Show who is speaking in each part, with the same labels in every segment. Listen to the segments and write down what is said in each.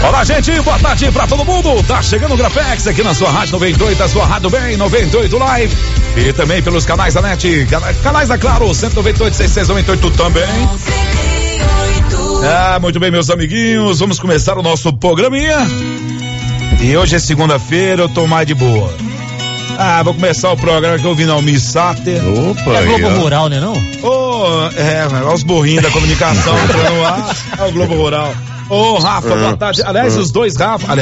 Speaker 1: Olá, gente, boa tarde pra todo mundo. Tá chegando o Grafex aqui na sua Rádio 98, a sua Rádio Bem 98 Live. E também pelos canais da NET, canais da Claro, 198, 698 também. Muito bem, meus amiguinhos, vamos começar o nosso programinha. E hoje é segunda-feira, eu tô mais de boa. Vou começar o programa que eu vi na Almir Sater.
Speaker 2: Opa,
Speaker 1: é Globo Rural, né não? Os burrinhos da comunicação entrando lá. É o Globo Rural. Rafa, boa tarde. Aliás, os dois.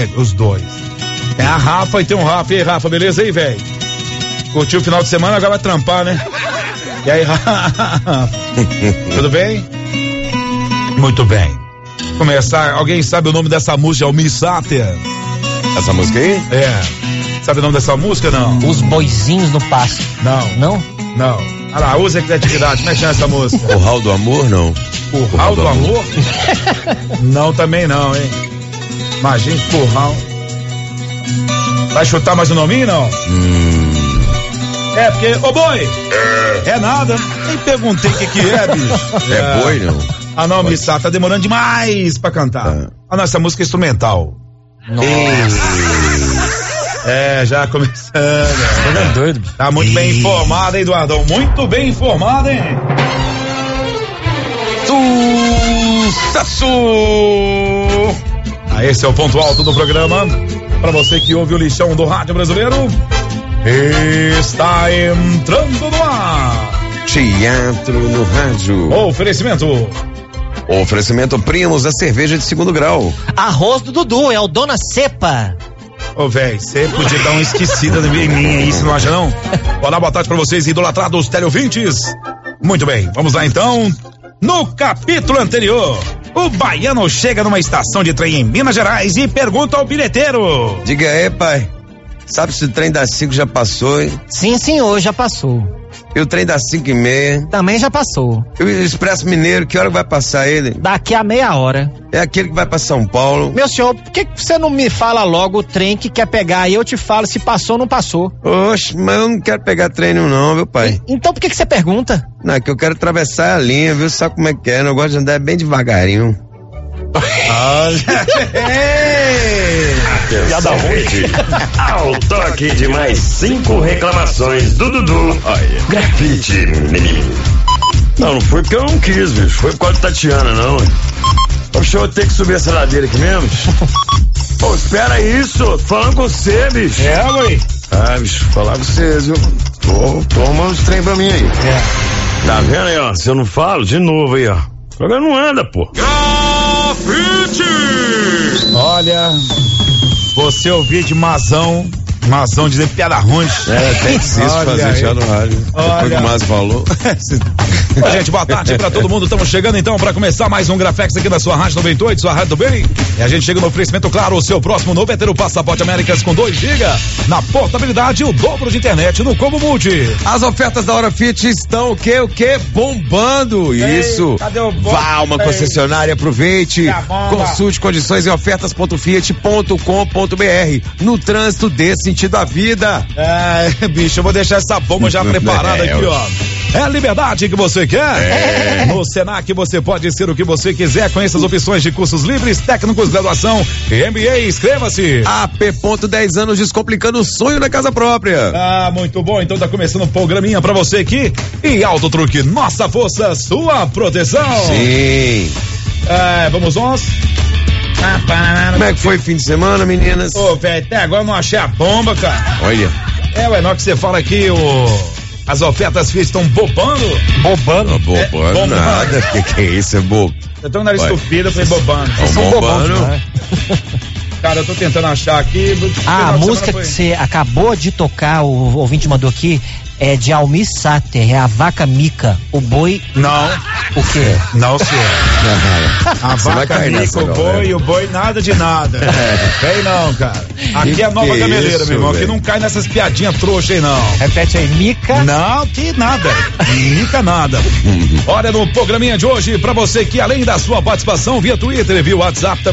Speaker 1: É a Rafa e tem um Rafa. E aí, Rafa, beleza aí, velho? Curtiu o final de semana, agora vai trampar, né? E aí, Rafa? Tudo bem? Muito bem. Começar, alguém sabe o nome dessa música, Almir Sater?
Speaker 3: Essa música aí?
Speaker 1: Sabe o nome dessa música, não?
Speaker 2: Os boizinhos no pasto.
Speaker 1: Não. Olha lá, usa a criatividade. Como é que chama essa música?
Speaker 3: O Hall do Amor, não?
Speaker 1: O Hall do Amor? Não, também não, hein? Imagina, Curral. Vai chutar mais um nominho, não? Porque, boi! É nada, nem perguntei o que é, bicho.
Speaker 3: É boi, não?
Speaker 1: Não, Missa, tá demorando demais pra cantar. Essa música é instrumental. Já começando.
Speaker 2: Tá doido.
Speaker 1: Tá muito bem informado, hein, Eduardão? Muito bem informado, hein? Sucesso! Esse é o ponto alto do programa. Pra você que ouve o lixão do rádio brasileiro, está entrando no ar.
Speaker 3: Teatro no rádio. Oferecimento Primos, a cerveja de segundo grau.
Speaker 2: Arroz do Dudu, é o Dona Cepa.
Speaker 1: Véi, você podia dar uma esquecida em mim, isso não acha não? Olá, boa tarde pra vocês, idolatrados teleouvintes. Muito bem, vamos lá então. No capítulo anterior, o baiano chega numa estação de trem em Minas Gerais e pergunta ao bilheteiro.
Speaker 3: Diga aí, pai, sabe se o trem das 5 já passou, hein?
Speaker 2: Sim, senhor, já passou.
Speaker 3: E o trem das 5:30?
Speaker 2: Também já passou.
Speaker 3: E o Expresso Mineiro, que hora vai passar ele?
Speaker 2: Daqui a meia hora.
Speaker 3: É aquele que vai pra São Paulo.
Speaker 2: Meu senhor, por que você não me fala logo o trem que quer pegar e eu te falo se passou ou não passou?
Speaker 3: Oxe, mas eu não quero pegar trem não, viu, pai?
Speaker 2: Então por que você pergunta?
Speaker 3: Não, é que eu quero atravessar a linha, viu? Sabe como é que é? Eu gosto de andar bem devagarinho.
Speaker 4: Piada ruim. Ao toque de mais 5 reclamações do Dudu. Grafite. Não foi porque eu não quis, bicho. Foi por causa de Tatiana, não. Poxa, eu vou ter que subir essa ladeira aqui mesmo, bicho. Pô, espera isso. Tô falando com você, bicho.
Speaker 1: Ui.
Speaker 4: Bicho, falar com vocês, viu? Tô arrumando os trem pra mim aí. Tá vendo aí, ó? Se eu não falo, de novo aí, ó. O programa não anda, pô.
Speaker 1: Grafite! Olha, você ouvir de Mazão dizendo piada ruim.
Speaker 3: Tem que se fazer já no rádio. Depois que o Mas falou.
Speaker 1: Gente, boa tarde pra todo mundo. Estamos chegando então pra começar mais um Grafex aqui na sua Rádio 98, sua Rádio do Bem. E a gente chega no oferecimento, claro, o seu próximo novo é ter o Passaporte Américas com 2 GB. Na portabilidade, o dobro de internet no Combo Multi.
Speaker 3: As ofertas da Hora Fit estão o quê? Bombando. Isso.
Speaker 1: Cadê o bom?
Speaker 3: Vá a uma concessionária, aproveite. Consulte condições em ofertas.fiat.com.br. No trânsito dê sentido à vida.
Speaker 1: Bicho, eu vou deixar essa bomba já preparada aqui, ó. É a liberdade que você quer? No Senac você pode ser o que você quiser. Conheça as opções de cursos livres, técnicos, graduação e MBA. Inscreva-se.
Speaker 3: AP. 10 anos descomplicando o sonho da casa própria.
Speaker 1: Muito bom. Então tá começando o programinha pra você aqui. E Auto Truque, nossa força, sua proteção.
Speaker 3: Sim.
Speaker 1: Vamos nós.
Speaker 3: Como é que foi o fim de semana, meninas?
Speaker 1: Velho, até agora eu não achei a bomba, cara.
Speaker 3: Olha.
Speaker 1: Na hora que você fala aqui, as ofertas Fiat estão bobando.
Speaker 3: Bobando nada. Que é isso? É bobo.
Speaker 1: Eu tô com o nariz estupido, eu falei bobando.
Speaker 3: Vocês são bobando.
Speaker 1: Cara, eu tô tentando achar aqui.
Speaker 2: A música que você acabou de tocar, o ouvinte mandou aqui, é de Almir Sater, é a Vaca Mica, o boi...
Speaker 1: Não.
Speaker 2: O quê?
Speaker 1: Não, senhor. A Vaca Mica, o boi nada de nada. Vem não, cara. Aqui é a Nova Gameleira, meu irmão. Aqui não cai nessas piadinhas trouxas aí, não.
Speaker 2: Repete aí, Mica.
Speaker 1: Não, que nada. Mica nada. Olha, no programinha de hoje, pra você que além da sua participação via Twitter e via WhatsApp também,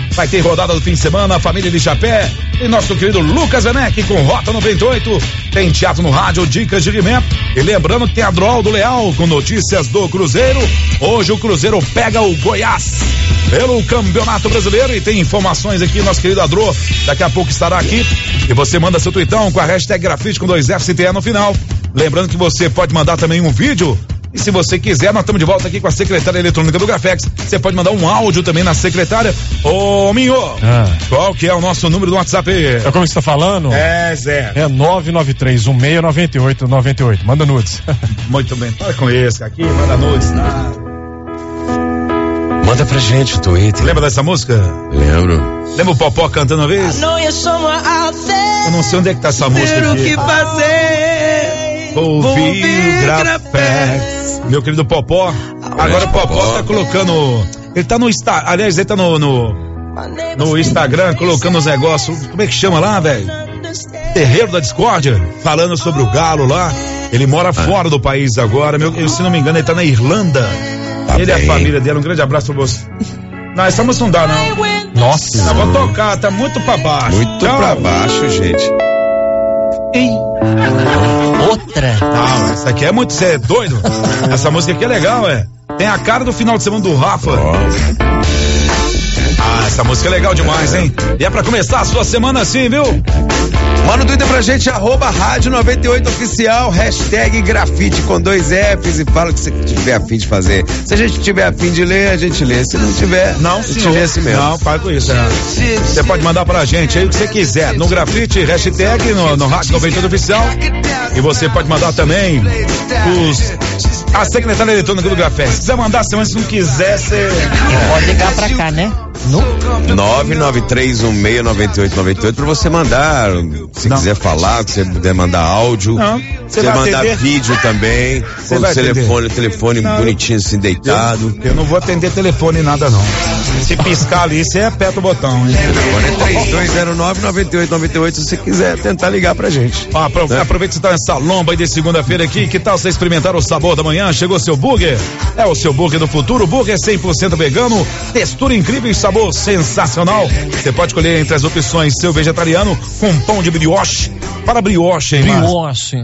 Speaker 1: vai ter rodada do fim de semana, família de Chapé, e nosso querido Lucas Venec com Rota 98, tem teatro no rádio, dicas de alimento, e lembrando que tem a Drol do Leal com notícias do Cruzeiro. Hoje o Cruzeiro pega o Goiás pelo Campeonato Brasileiro e tem informações aqui, nosso querido Adro, daqui a pouco estará aqui, e você manda seu tweetão com a hashtag grafite com 2 FCTE no final. Lembrando que você pode mandar também um vídeo. E se você quiser, nós estamos de volta aqui com a secretária eletrônica do Grafex. Você pode mandar um áudio também na secretária. Ô, Minho, qual que é o nosso número do WhatsApp?
Speaker 5: É como você tá falando?
Speaker 1: É, Zé.
Speaker 5: É 993169898. Manda nudes.
Speaker 1: Muito bem, fala com esse aqui, manda nudes, tá?
Speaker 3: Manda pra gente o Twitter.
Speaker 1: Lembra dessa música?
Speaker 3: Lembro.
Speaker 1: Lembra o Popó cantando uma vez? Eu não sei onde é que tá essa música aqui.
Speaker 3: O que fazer?
Speaker 1: Ouvir o Grafex. Meu querido Popó. Agora o Popó tá colocando. Ele tá no Instagram. Aliás, ele tá no Instagram colocando os negócios. Como é que chama lá, velho? Terreiro da Discórdia. Falando sobre o Galo lá. Ele mora fora do país agora. Se não me engano, ele tá na Irlanda. Tá ele e a família dele. Um grande abraço pra você. Não, essa música não dá, não.
Speaker 5: Nossa.
Speaker 1: Não, vou tocar, tá muito pra baixo.
Speaker 3: Muito pra baixo, gente.
Speaker 2: Outra.
Speaker 1: Não, essa aqui é muito. Você é doido? Essa música aqui é legal, Tem a cara do final de semana do Rafa. Essa música é legal demais, hein? E é pra começar a sua semana assim, viu?
Speaker 3: Manda no Twitter pra gente, @rádio 98 oficial, hashtag grafite com 2 Fs e fala o que você tiver a fim de fazer. Se a gente tiver a fim de ler, a gente lê. Se não tiver,
Speaker 1: não,
Speaker 3: a gente lê assim mesmo.
Speaker 1: Não, para com isso. Você pode mandar pra gente aí o que você quiser. No grafite, hashtag no Rádio 98 oficial. E você pode mandar também a secretária eletrônica do Grafex. Se quiser mandar, se não quiser, você
Speaker 2: pode ligar pra cá, né? No
Speaker 3: 993169898 pra você mandar, se quiser falar, se você puder mandar áudio, você mandar vídeo também, com o telefone bonitinho assim deitado.
Speaker 1: Eu não vou atender telefone nada não. Se piscar ali, você aperta o botão.
Speaker 3: O telefone é 3209-9898 se você quiser tentar ligar pra gente.
Speaker 1: Aproveita que você tá nessa lomba aí de segunda-feira aqui, que tal você experimentar o sabor da manhã? Chegou seu burger? É o seu burger do futuro, burger 100% vegano, textura incrível e sabor sensacional. Você pode escolher entre as opções seu vegetariano com pão de brioche. Para brioche, hein,
Speaker 2: brioche.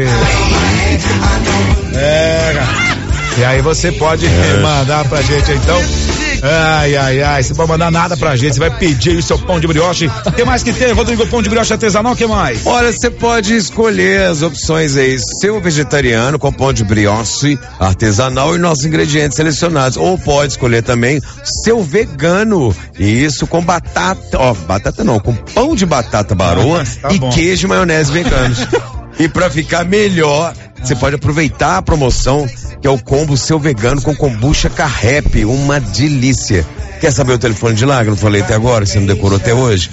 Speaker 1: E aí você pode mandar pra gente então. Você pode mandar nada pra gente, você vai pedir o seu pão de brioche. O que mais que tem, Rodrigo? Pão de brioche artesanal, o que mais?
Speaker 3: Olha, você pode escolher as opções aí, seu vegetariano com pão de brioche artesanal e nossos ingredientes selecionados, ou pode escolher também seu vegano, isso com com pão de batata baroa e bom. Queijo e maionese veganos. E pra ficar melhor, você pode aproveitar a promoção, que é o combo seu vegano com kombucha Carrep, uma delícia. Quer saber o telefone de lá, que eu não falei até agora, você não decorou até hoje?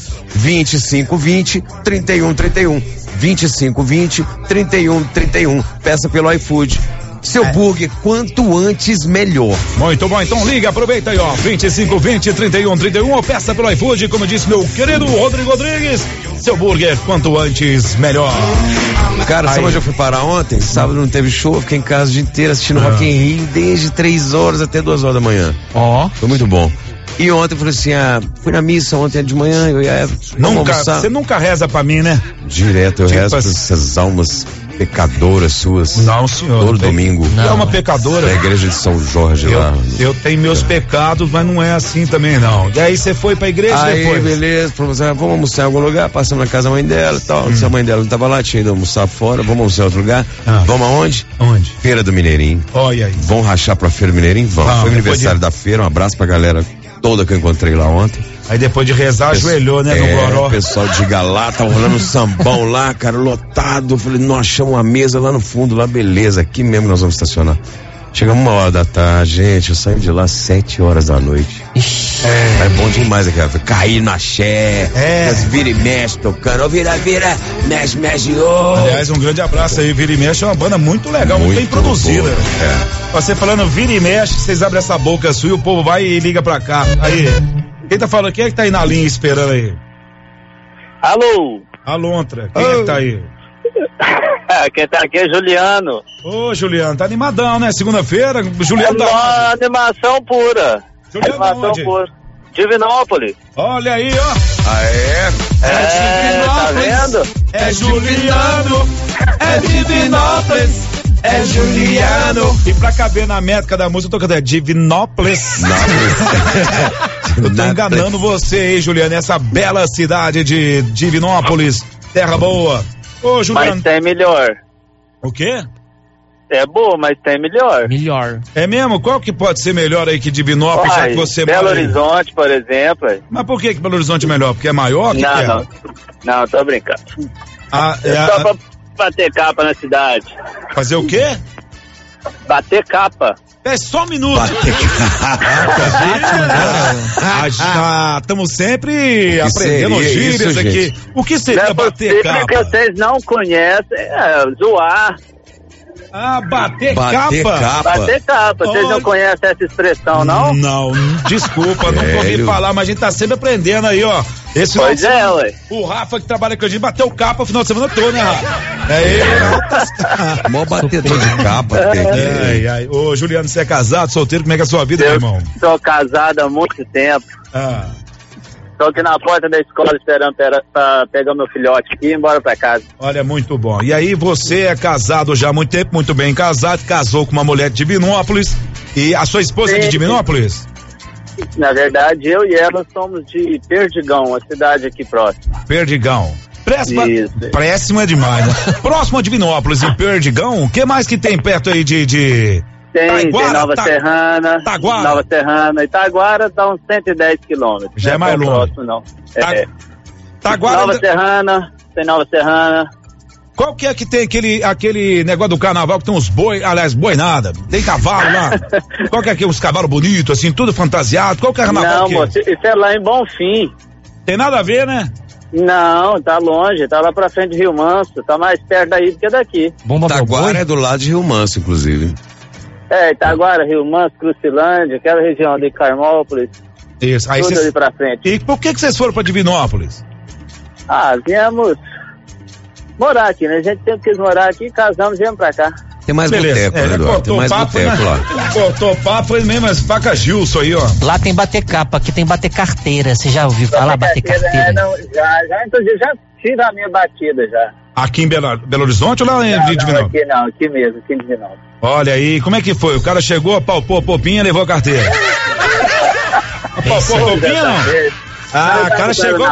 Speaker 3: 2520-3131. 2520-3131. Peça pelo iFood. Seu burger, quanto antes, melhor.
Speaker 1: Muito bom, então liga, aproveita aí, 2520-3131, ou peça pelo iFood, como disse meu querido Rodrigo Rodrigues. Seu burger, quanto antes, melhor.
Speaker 3: Cara, sabe onde eu fui parar ontem? Sábado não teve show, eu fiquei em casa o dia inteiro assistindo Rock in Rio, desde 3 horas até 2 horas da manhã. Foi muito bom. E ontem eu falei assim, fui na missa ontem de manhã, eu ia almoçar.
Speaker 1: Você nunca reza pra mim, né?
Speaker 3: Direto, eu rezo pra essas almas pecadoras suas.
Speaker 1: Não, senhor.
Speaker 3: Todo domingo.
Speaker 1: Não é uma pecadora.
Speaker 3: Da igreja de São Jorge lá.
Speaker 1: Eu tenho meus pecados, mas não é assim também não. E aí você foi pra igreja depois?
Speaker 3: Beleza, vamos almoçar em algum lugar, passamos na casa da mãe dela e tal. Se a mãe dela não tava lá, tinha ido almoçar fora, vamos almoçar em outro lugar. Vamos aonde?
Speaker 1: Onde?
Speaker 3: Feira do Mineirinho.
Speaker 1: Olha aí.
Speaker 3: Vão rachar pra Feira do Mineirinho? Vamos. Foi o aniversário da feira, um abraço pra galera toda que eu encontrei lá ontem.
Speaker 1: Aí depois de rezar, ajoelhou, né, no goró.
Speaker 3: O pessoal de Galá, tava rolando um sambão lá, cara, lotado. Eu falei, nós achamos uma mesa lá no fundo, lá, beleza, aqui mesmo nós vamos estacionar. Chegamos 1h da tarde, gente, eu saí de lá 7 horas da noite. É bom demais aqui, cair na axé, vira e mexe tocando, vira, mexe,
Speaker 1: Aliás, um grande abraço aí, Vira e Mexe é uma banda muito legal, muito bem produzida. Você falando vira e mexe, vocês abrem essa boca sua e o povo vai e liga pra cá. Aí, quem tá falando, quem é que tá aí na linha esperando aí?
Speaker 6: Alô?
Speaker 1: Alontra, quem é que tá aí?
Speaker 6: Quem tá aqui é Juliano.
Speaker 1: Ô, Juliano, tá animadão, né? Segunda-feira, Juliano tá...
Speaker 6: Animação pura.
Speaker 1: Juliano
Speaker 6: animação
Speaker 1: onde?
Speaker 6: pura. Divinópolis.
Speaker 1: Olha aí, ó.
Speaker 6: Tá vendo?
Speaker 1: É Juliano. É Divinópolis. É Juliano. E pra caber na métrica da música, eu tô cantando Divinópolis. Eu tô enganando você aí, Juliano, essa bela cidade de Divinópolis, terra boa. Ô, Juliano.
Speaker 6: Mas tem melhor.
Speaker 1: O quê?
Speaker 6: É boa, mas tem melhor.
Speaker 2: Melhor.
Speaker 1: É mesmo? Qual que pode ser melhor aí que Divinópolis, já que você
Speaker 6: Belo
Speaker 1: mora aí?
Speaker 6: Horizonte, por exemplo.
Speaker 1: Mas por que Belo Horizonte é melhor? Porque é maior? Que é?
Speaker 6: Não, tô brincando. Só pra bater capa na cidade.
Speaker 1: Fazer o quê?
Speaker 6: Bater capa.
Speaker 1: É só um minuto. Estamos sempre aprendendo gírias aqui. O que seria bater capa?
Speaker 6: Que vocês não conhecem, zoar.
Speaker 1: Bater capa.
Speaker 6: Bater capa. Vocês não conhecem essa expressão, não?
Speaker 1: Não, desculpa, não ouvi falar, mas a gente tá sempre aprendendo aí, ó.
Speaker 6: Pois é, ué.
Speaker 1: O Rafa que trabalha com a gente bateu capa o final de semana todo, né, Rafa? É ele.
Speaker 3: Mó batedor de capa.
Speaker 1: Ô, Juliano, você é casado, solteiro, como é que é a sua vida, meu irmão?
Speaker 6: Sou casado há muito tempo. Tô aqui na porta da escola esperando pra pegar meu filhote aqui e ir embora pra casa.
Speaker 1: Olha, muito bom. E aí, você é casado já há muito tempo, muito bem casado, casou com uma mulher de Divinópolis. E a sua esposa é de Divinópolis?
Speaker 6: Na verdade, eu e ela somos de Perdigão, a cidade aqui próxima.
Speaker 1: Perdigão. Péssimo é demais, né? Próximo a Divinópolis, em Perdigão, o que mais que tem perto aí de...
Speaker 6: Tem Nova Serrana.
Speaker 1: Taguara.
Speaker 6: Nova Serrana. Itaguara dá uns 110 quilômetros.
Speaker 1: Já é mais longe.
Speaker 6: Próximo, não.
Speaker 1: Taguara.
Speaker 6: Nova Serrana. Tem Nova Serrana.
Speaker 1: Qual que é que tem aquele negócio do carnaval que tem uns boi, aliás, boi nada, tem cavalo lá? Qual que é os cavalos bonitos, assim, tudo fantasiado? Qual que é o carnaval?
Speaker 6: Não, moço, isso é lá em Bonfim.
Speaker 1: Tem nada a ver, né?
Speaker 6: Não, tá longe, tá lá pra frente de Rio Manso, tá mais perto daí do que daqui.
Speaker 3: Taguara é do lado de Rio Manso, inclusive.
Speaker 6: Itaguara, Rio Manso, Crucilândia, aquela região de Carmópolis.
Speaker 1: Isso, aí
Speaker 6: tudo ali pra frente.
Speaker 1: E por que vocês foram pra Divinópolis?
Speaker 6: Viemos morar aqui, né? A gente sempre quis morar aqui, casamos e viemos pra cá.
Speaker 3: Tem mais boteco, né, Eduardo? Tem mais boteco lá.
Speaker 1: Cortou papo, foi mesmo as facas Gilson aí, ó.
Speaker 2: Lá tem bater capa, aqui tem bater carteira. Você já ouviu falar bater carteira?
Speaker 6: Inclusive já tive a minha batida já.
Speaker 1: Aqui em Belo Horizonte ou lá em Divinópolis?
Speaker 6: Aqui mesmo, aqui em Divinópolis.
Speaker 1: Olha aí, como é que foi? O cara chegou, apalpou a popinha e levou a carteira. Apalpou a popinha, não? O cara chegou.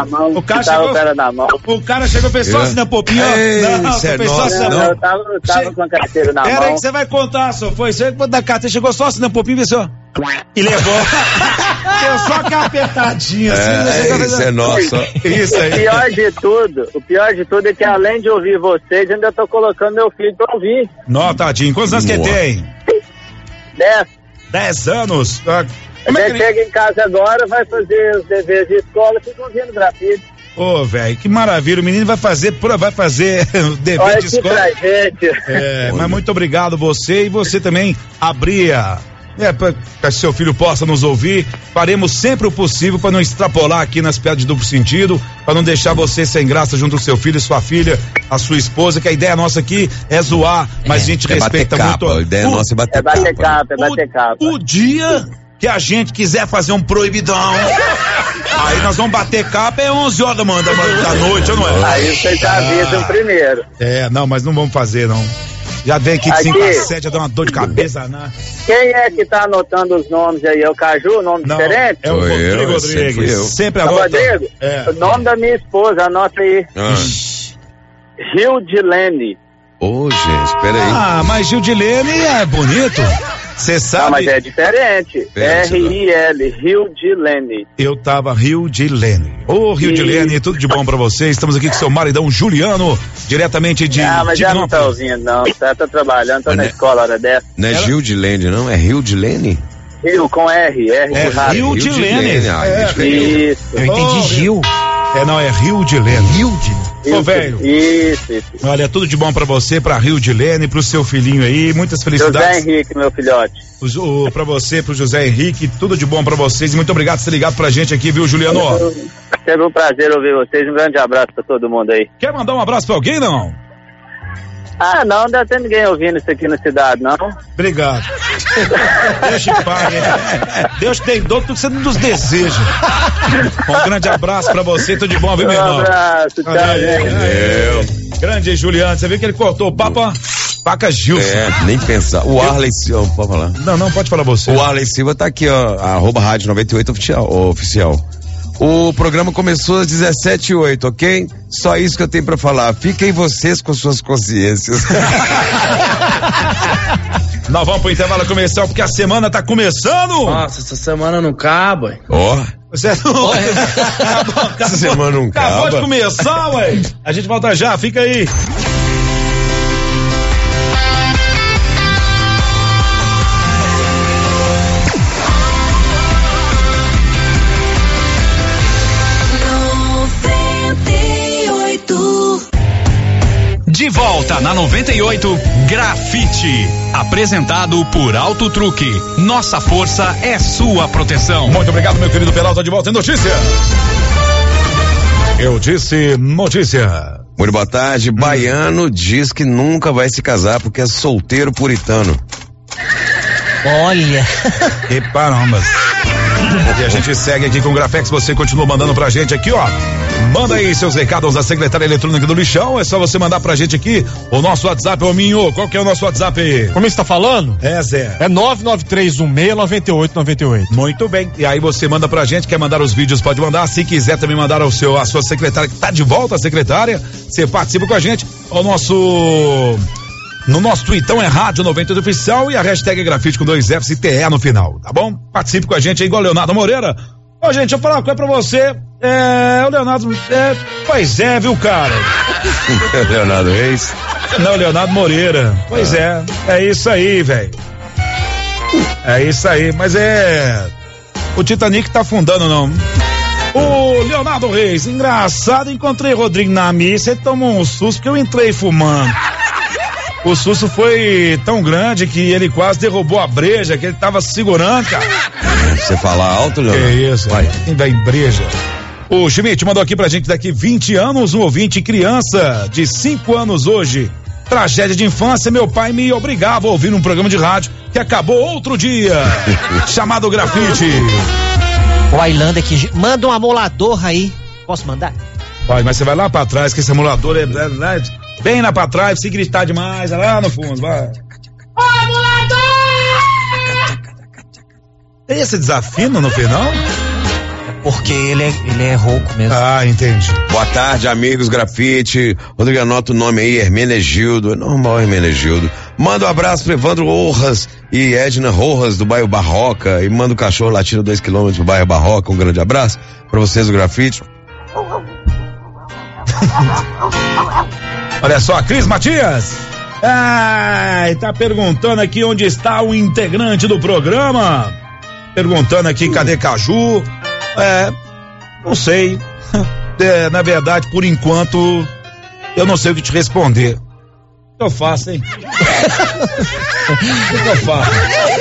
Speaker 1: O cara chegou, pensou assim na popinha.
Speaker 6: Eu tava com a carteira na mão.
Speaker 1: Pera aí que você vai contar, só foi. Você da carteira chegou só assim na popinha e pensou. E levou. Deu só uma apertadinha assim.
Speaker 3: Isso é nosso.
Speaker 1: Isso aí.
Speaker 6: O pior de tudo é que além de ouvir vocês, ainda tô colocando meu filho pra ouvir.
Speaker 1: Nó, tadinho. Quantos anos que ele tem?
Speaker 6: 10
Speaker 1: anos.
Speaker 6: Ele chega em casa agora, vai fazer os deveres de escola, fica ouvindo gratuito.
Speaker 1: Ô, velho, que maravilha. O menino vai fazer o dever de escola.
Speaker 6: Pra gente.
Speaker 1: Mas muito obrigado você e você também abria. Para que seu filho possa nos ouvir, faremos sempre o possível para não extrapolar aqui nas piadas de duplo sentido, para não deixar você sem graça junto ao seu filho e sua filha, a sua esposa, que a ideia nossa aqui é zoar, mas a gente respeita muito.
Speaker 3: A ideia nossa é bater capa.
Speaker 6: Bater capa.
Speaker 1: O dia que a gente quiser fazer um proibidão, aí nós vamos bater capa, é 11 horas da noite, não é?
Speaker 6: Aí vocês avisam primeiro.
Speaker 1: Não, mas não vamos fazer, não. Já vem aqui de 5 a 7, já dá uma dor de cabeça, né?
Speaker 6: Quem é que tá anotando os nomes aí? É o Caju, nome diferente?
Speaker 1: É o Rodrigo Rodrigues. Sempre anota.
Speaker 6: Rodrigo? O nome da minha esposa, anota aí. Gildilene.
Speaker 3: Ô, gente, peraí.
Speaker 1: Mas Gildilene é bonito. Você sabe?
Speaker 6: Não, mas é diferente. R-I-L, Gildilene.
Speaker 1: Eu tava Gildilene. Ô, Gildilene, tudo de bom pra você. Estamos aqui com seu maridão Juliano, diretamente de
Speaker 6: mas já não tá ouvindo, não. Tá trabalhando, tá na escola hora dessa.
Speaker 3: Não é Gildilene, não? É Gildilene?
Speaker 6: Rio com R de rato.
Speaker 1: Gildilene.
Speaker 6: Isso.
Speaker 2: Eu entendi Gil.
Speaker 1: Não, é Gildilene. Ô, velho.
Speaker 6: Isso.
Speaker 1: Olha, tudo de bom pra você, pra Gildilene, pro seu filhinho aí, muitas felicidades.
Speaker 6: José Henrique, meu filhote.
Speaker 1: Pra você, pro José Henrique, tudo de bom pra vocês e muito obrigado por ter ligado pra gente aqui, viu, Juliano?
Speaker 6: Teve um prazer ouvir vocês, um grande abraço pra todo mundo aí.
Speaker 1: Quer mandar um abraço pra alguém, não?
Speaker 6: Não deve ter ninguém ouvindo isso aqui na cidade, não.
Speaker 1: Obrigado. Deus te pague. Deus te dê dor tudo que você nos deseja. Um grande abraço pra você, tudo de bom, viu, meu irmão?
Speaker 6: Um abraço, tchau.
Speaker 1: Grande Juliano, você viu que ele cortou o papo, ó? Paca Gilson.
Speaker 3: Nem pensar. O Arley Silva, pode falar?
Speaker 1: Não, pode falar você.
Speaker 3: O Arley Silva tá aqui, ó, @rádio 98 oficial. O programa começou às 17h08, ok? Só isso que eu tenho pra falar. Fiquem vocês com suas consciências.
Speaker 1: Nós vamos pro intervalo comercial porque a semana tá começando.
Speaker 7: Nossa, essa semana não acaba.
Speaker 3: Ó.
Speaker 1: Você não...
Speaker 3: Essa semana não acaba.
Speaker 1: Acabou de começar, ué. A gente volta já, fica aí.
Speaker 8: De volta na 98, Grafite. Apresentado por Auto Truque. Nossa força é sua proteção.
Speaker 1: Muito obrigado, meu querido Peralta, de volta em notícia. Eu disse notícia.
Speaker 3: Muito boa tarde. Baiano diz que nunca vai se casar porque é solteiro puritano.
Speaker 2: Olha.
Speaker 1: Que caramba. E a gente segue aqui com o Grafex, você continua mandando pra gente aqui, ó. Manda aí seus recados da Secretária Eletrônica do Lixão, é só você mandar pra gente aqui o nosso WhatsApp, ô Minho, qual que é o nosso WhatsApp aí?
Speaker 5: Como você tá falando?
Speaker 1: É, Zé.
Speaker 5: É 993169898.
Speaker 1: Muito bem, e aí você manda pra gente, quer mandar os vídeos, pode mandar, se quiser também mandar a sua secretária, que tá de volta a secretária, você participa com a gente, no nosso tweetão é Rádio 98 Oficial e a hashtag é grafite com 2 Fs e TE no final, tá bom? Participe com a gente aí, igual o Leonardo Moreira. Ô, gente, deixa eu falar uma coisa pra você. O Leonardo. Pois é, viu, cara?
Speaker 3: Leonardo Reis?
Speaker 1: Não, Leonardo Moreira. Pois é isso aí, velho. É isso aí, mas o Titanic tá afundando, não. O Leonardo Reis, engraçado, encontrei Rodrigo na missa e tomou um susto porque eu entrei fumando. O susto foi tão grande que ele quase derrubou a breja que ele tava segurando, cara.
Speaker 3: Você fala alto, Leonardo?
Speaker 1: Que isso, vai. Quem vai em breja? O Schmidt mandou aqui pra gente daqui 20 anos, um ouvinte criança de 5 anos hoje. Tragédia de infância, meu pai me obrigava a ouvir um programa de rádio que acabou outro dia, chamado Grafite.
Speaker 2: O Ailanda aqui, manda um amolador aí. Posso mandar?
Speaker 1: Pode, mas você vai lá pra trás, que esse amolador é bem lá pra trás, se gritar demais, é lá no fundo, vai. Ô, amolador! Tem esse desafino no final?
Speaker 2: Porque ele é rouco mesmo.
Speaker 1: Ah, entendi.
Speaker 3: Boa tarde, amigos Grafite. Rodrigo, anota o nome aí, Hermenegildo. É normal, Hermenegildo. Manda um abraço pro Evandro Rojas e Edna Rojas, do bairro Barroca. E manda o cachorro latindo 2 km do bairro Barroca. Um grande abraço pra vocês do Grafite.
Speaker 1: Olha só, Cris Matias. Tá perguntando aqui onde está o integrante do programa. Perguntando aqui, cadê Caju? Não sei. Na verdade, por enquanto, eu não sei o que te responder. O que eu faço, hein? O que eu faço?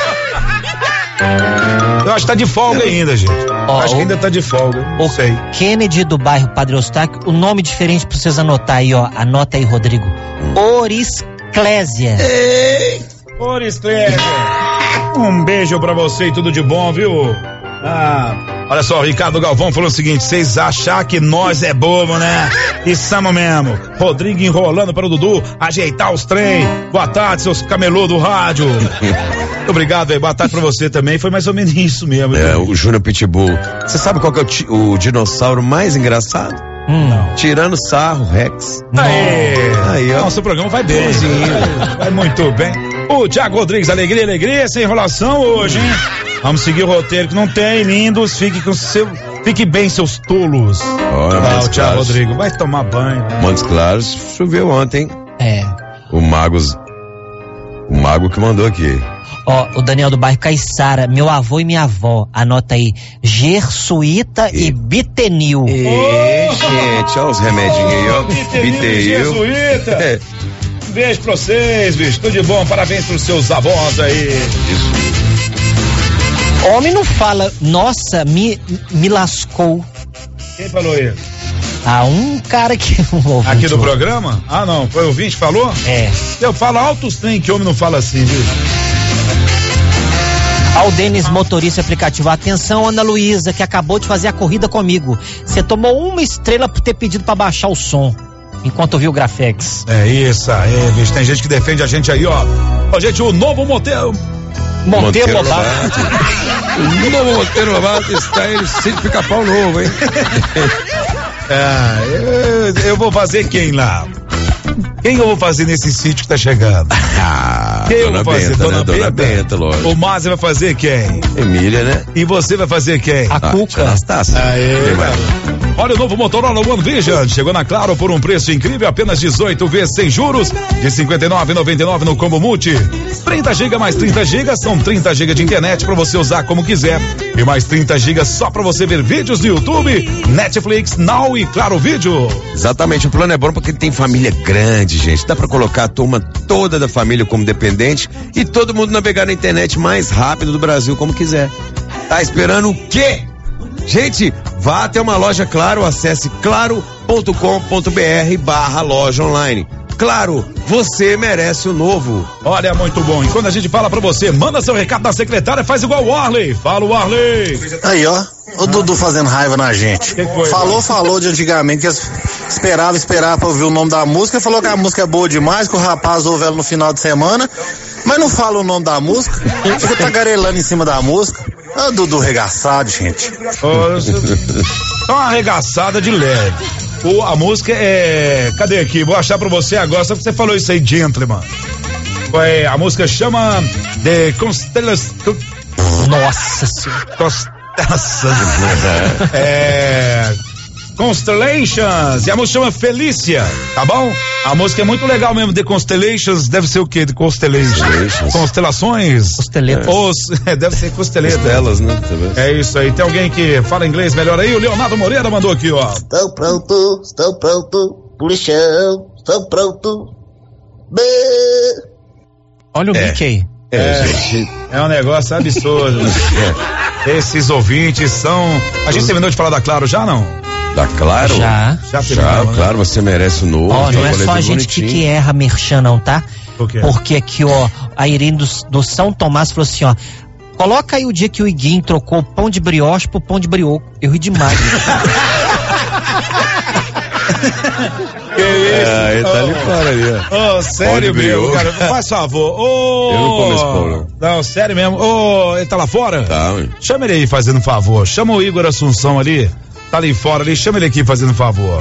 Speaker 1: Eu acho que tá de folga ainda, gente. Acho que ainda tá de folga. Não sei.
Speaker 2: Kennedy do bairro Padre Eustáquio, o nome diferente pra vocês anotar aí, ó. Anota aí, Rodrigo. Orisclésia.
Speaker 1: Ei! Orisclésia. Um beijo pra você e tudo de bom, viu? Olha só, o Ricardo Galvão falou o seguinte: vocês achar que nós é bobo, né? E somos mesmo. Rodrigo enrolando para o Dudu ajeitar os trem. Boa tarde, seus camelô do rádio. Muito obrigado, velho. Boa tarde pra você também. Foi mais ou menos isso mesmo.
Speaker 3: O Júnior Pitbull. Você sabe qual que é o dinossauro mais engraçado?
Speaker 1: Não.
Speaker 3: Tirando sarro, Rex.
Speaker 1: Aí, ó. Nosso programa vai bem. Vai muito bem. O Thiago Rodrigues, alegria, sem enrolação hoje, hein? Vamos seguir o roteiro que não tem, lindos. Fique bem, seus tolos.
Speaker 3: O
Speaker 1: Thiago Rodrigo, vai tomar banho.
Speaker 3: Montes Claros, choveu ontem. O Mago que mandou aqui.
Speaker 2: O Daniel do bairro Caiçara, meu avô e minha avó, anota aí, Gersuíta e Bitenil.
Speaker 3: Gente, olha os remedinhos aí, ó.
Speaker 1: Bitenil. Gersuíta. Um beijo pra vocês, bicho, tudo de bom, parabéns pros seus avós aí.
Speaker 3: Isso.
Speaker 2: Homem não fala, nossa, me lascou.
Speaker 1: Quem falou isso?
Speaker 2: Um cara que...
Speaker 1: Aqui do programa? Não, foi o ouvinte que falou?
Speaker 2: É.
Speaker 1: Eu falo altos trem que homem não fala assim, viu?
Speaker 2: Ao Denis, motorista aplicativo. Atenção, Ana Luísa, que acabou de fazer a corrida comigo. Você tomou 1 estrela por ter pedido pra baixar o som enquanto ouviu o Grafex.
Speaker 1: É isso aí, bicho. Tem gente que defende a gente aí, ó. Ó, gente, o novo Monteiro Lobato.
Speaker 3: O novo Monteiro Lobato está em sítio Pica-Pau Novo, hein?
Speaker 1: Eu vou fazer quem lá? Quem eu vou fazer nesse sítio que tá chegando? Quem eu vou fazer?
Speaker 3: Benta,
Speaker 1: Dona
Speaker 3: né? Dona Benta, lógico.
Speaker 1: O Márcio vai fazer quem?
Speaker 3: Emília, né?
Speaker 1: E você vai fazer quem?
Speaker 2: A Cuca.
Speaker 3: Anastácia.
Speaker 1: Olha o novo Motorola One Vision. Chegou na Claro por um preço incrível, apenas 18 vezes sem juros, de R$ 59,99 no Combo Multi. 30 GB mais 30 GB, são 30 GB de internet pra você usar como quiser. E mais 30 GB só pra você ver vídeos do YouTube, Netflix, Now e Claro Vídeo.
Speaker 3: Exatamente, o plano é bom porque ele tem família grande, gente. Dá pra colocar a turma toda da família como dependente e todo mundo navegar na internet mais rápido do Brasil como quiser. Tá esperando o quê? Gente, vá até uma loja Claro, acesse claro.com.br/loja online. Claro, você merece o novo.
Speaker 1: Olha, muito bom. E quando a gente fala pra você, manda seu recado na secretária, faz igual o Warley. Fala o Warley.
Speaker 9: Aí, ó, o Dudu fazendo raiva na gente.
Speaker 1: Que foi,
Speaker 9: falou de antigamente que esperava pra ouvir o nome da música, falou que a música é boa demais, que o rapaz ouve ela no final de semana, mas não fala o nome da música, fica tagarelando em cima da música. Ô, Dudu regaçado, gente.
Speaker 1: Tá uma arregaçada de leve. A música é... Cadê aqui? Vou achar pra você agora, só que você falou isso aí, Gentleman. A música chama The Constellations.
Speaker 2: Nossa Senhora.
Speaker 1: Constellations. E a música chama Felícia, tá bom? A música é muito legal mesmo. The Constellations deve ser o quê? The Constellations. Constelações?
Speaker 2: Costeletas.
Speaker 1: Deve ser costeleta.
Speaker 3: Costelas, né?
Speaker 1: É isso aí. Tem alguém que fala inglês melhor aí? O Leonardo Moreira mandou aqui, ó.
Speaker 10: Estou pronto, policial, estou pronto.
Speaker 2: Olha o Mickey.
Speaker 3: Gente.
Speaker 1: É um negócio absurdo. Esses ouvintes são... A gente terminou de falar da Claro já, não?
Speaker 3: Tá claro?
Speaker 2: Já,
Speaker 1: terminou,
Speaker 3: claro, você merece o novo.
Speaker 2: Ó, não é só a gente que erra merchan não, tá?
Speaker 1: Por quê?
Speaker 2: Porque aqui, ó, a Irene do São Tomás falou assim, ó, coloca aí o dia que o Iguinho trocou pão de brioche por pão de brioco. Eu ri demais.
Speaker 1: Que isso?
Speaker 3: Ele tá ali fora ali, ó.
Speaker 1: Sério mesmo, cara, faz favor.
Speaker 3: Eu não como esse pão, não.
Speaker 1: Não, sério mesmo. Ele tá lá fora?
Speaker 3: Tá, ué.
Speaker 1: Chama ele aí fazendo um favor. Chama o Igor Assunção ali. Tá ali fora ali, chama ele aqui fazendo um favor.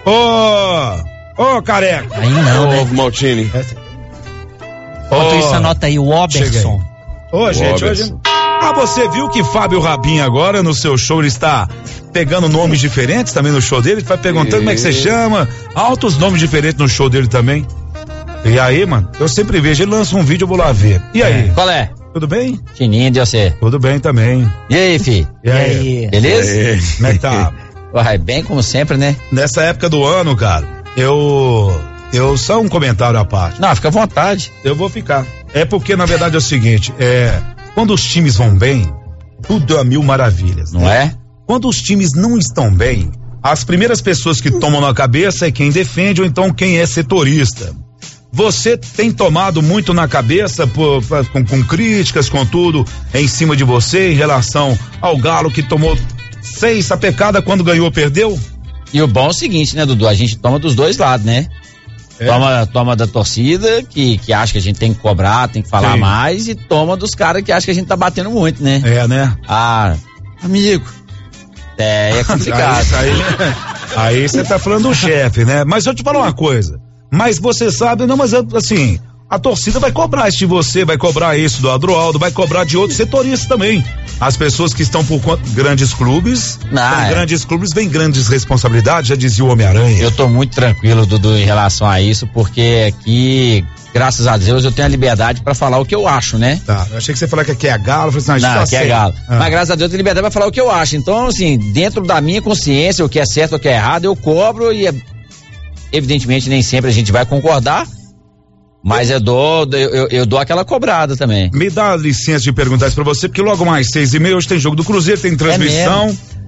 Speaker 1: Careca.
Speaker 2: Aí não, né?
Speaker 3: Ovo Maltini.
Speaker 2: Enquanto isso, anota aí, o Oberson.
Speaker 1: Gente, hoje... você viu que Fábio Rabin agora no seu show ele está pegando nomes diferentes também no show dele? Ele vai perguntando como é que você chama. Altos nomes diferentes no show dele também. E aí, mano, eu sempre vejo, ele lança um vídeo, eu vou lá ver. E aí?
Speaker 11: Qual é?
Speaker 1: Tudo bem?
Speaker 11: Tininho de você.
Speaker 1: Tudo bem também.
Speaker 11: E aí, fi?
Speaker 1: E aí?
Speaker 11: Beleza?
Speaker 1: Como é que tá?
Speaker 11: Uai, bem como sempre, né?
Speaker 1: Nessa época do ano, cara, eu só um comentário à parte.
Speaker 11: Não, fica à vontade.
Speaker 1: Eu vou ficar. É porque, na verdade, é o seguinte, quando os times vão bem, tudo é a mil maravilhas.
Speaker 11: Não é?
Speaker 1: Quando os times não estão bem, as primeiras pessoas que tomam na cabeça é quem defende ou então quem é setorista. Você tem tomado muito na cabeça com críticas, com tudo em cima de você em relação ao Galo que tomou 6 sapecadas quando ganhou, perdeu?
Speaker 11: E o bom é o seguinte, né, Dudu? A gente toma dos dois lados, né? Toma da torcida, que acha que a gente tem que cobrar, tem que falar mais, e toma dos caras que acham que a gente tá batendo muito, né?
Speaker 1: Né?
Speaker 11: Amigo. É complicado.
Speaker 1: Aí você tá falando do chefe, né? Mas eu te falo uma coisa. Mas você sabe, mas assim, a torcida vai cobrar isso de você, vai cobrar isso do Adroaldo, vai cobrar de outros setoristas também. As pessoas que estão por grandes clubes, grandes clubes vem grandes responsabilidades, já dizia o Homem-Aranha.
Speaker 11: Eu tô muito tranquilo, Dudu, em relação a isso, porque aqui, graças a Deus, eu tenho a liberdade pra falar o que eu acho, né?
Speaker 1: Tá, eu achei que você falava que aqui é Galo, eu falei assim,
Speaker 11: não, aqui é Galo. Mas graças a Deus eu tenho liberdade pra falar o que eu acho. Então, assim, dentro da minha consciência, o que é certo, o que é errado, eu cobro e evidentemente nem sempre a gente vai concordar, mas eu dou aquela cobrada também.
Speaker 1: Me dá licença de perguntar isso pra você, porque logo mais 6h30 hoje tem jogo do Cruzeiro, tem transmissão.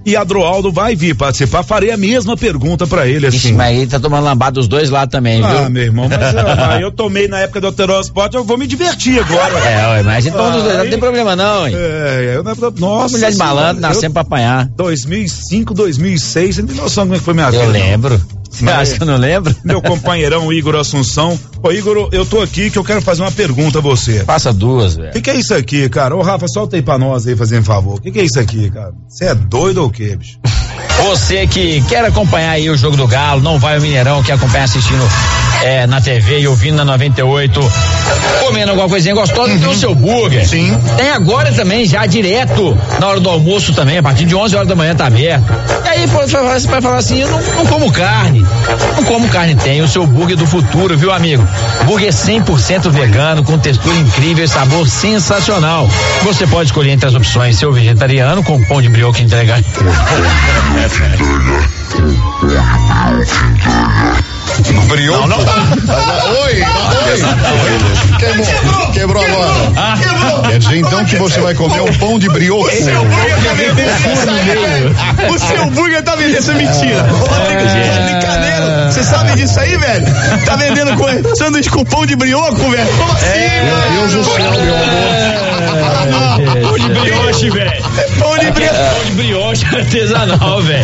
Speaker 1: e Adroaldo vai vir participar, farei a mesma pergunta pra ele, assim.
Speaker 11: Ixi, mas ele tá tomando lambada dos dois lados também, viu?
Speaker 1: Ah, meu irmão, mas eu tomei na época do Alterosport, eu vou me divertir agora.
Speaker 11: Mas então dos dois lados não tem problema não, hein?
Speaker 1: Nossa.
Speaker 11: Mulher de malandro, nascemos pra apanhar.
Speaker 1: 2005, 2006, você não tem noção como é que foi minha vida.
Speaker 11: Eu lembro. Você acha que eu não lembro?
Speaker 1: Meu companheirão Igor Assunção. Ô Igor, eu tô aqui que eu quero fazer uma pergunta a você.
Speaker 11: Passa duas, velho.
Speaker 1: O que é isso aqui, cara? Ô Rafa, solta aí pra nós aí, fazendo favor. O que é isso aqui, cara? Você é doido ou o quê, bicho?
Speaker 11: Você que quer acompanhar aí o jogo do Galo, não vai ao Mineirão, quer acompanhar assistindo na TV e ouvindo na 98, comendo alguma coisinha gostosa, tem o seu burger.
Speaker 1: Sim.
Speaker 11: Tem agora também, já direto, na hora do almoço também, a partir de 11 horas da manhã tá aberto. E aí você vai falar assim, eu não como carne. Não como carne, tem o seu burger do futuro, viu, amigo? Burger 100% vegano, com textura incrível e sabor sensacional. Você pode escolher entre as opções seu vegetariano com pão de brioche entregar.
Speaker 12: Brioco? Não. Oi. Quebrou agora. Quer dizer então que você vai comer um pão de brioco?
Speaker 13: O seu burger tá vendendo. O seu burger tá vendendo, isso é mentira. Brincadeira. Vocês sabem disso aí, velho? Tá vendendo sanduíche com pão de brioco, velho? Como assim?
Speaker 12: Meu Deus do céu, meu
Speaker 11: amor. Pão de brioche, velho.
Speaker 13: Pão de
Speaker 11: brioche artesanal, velho.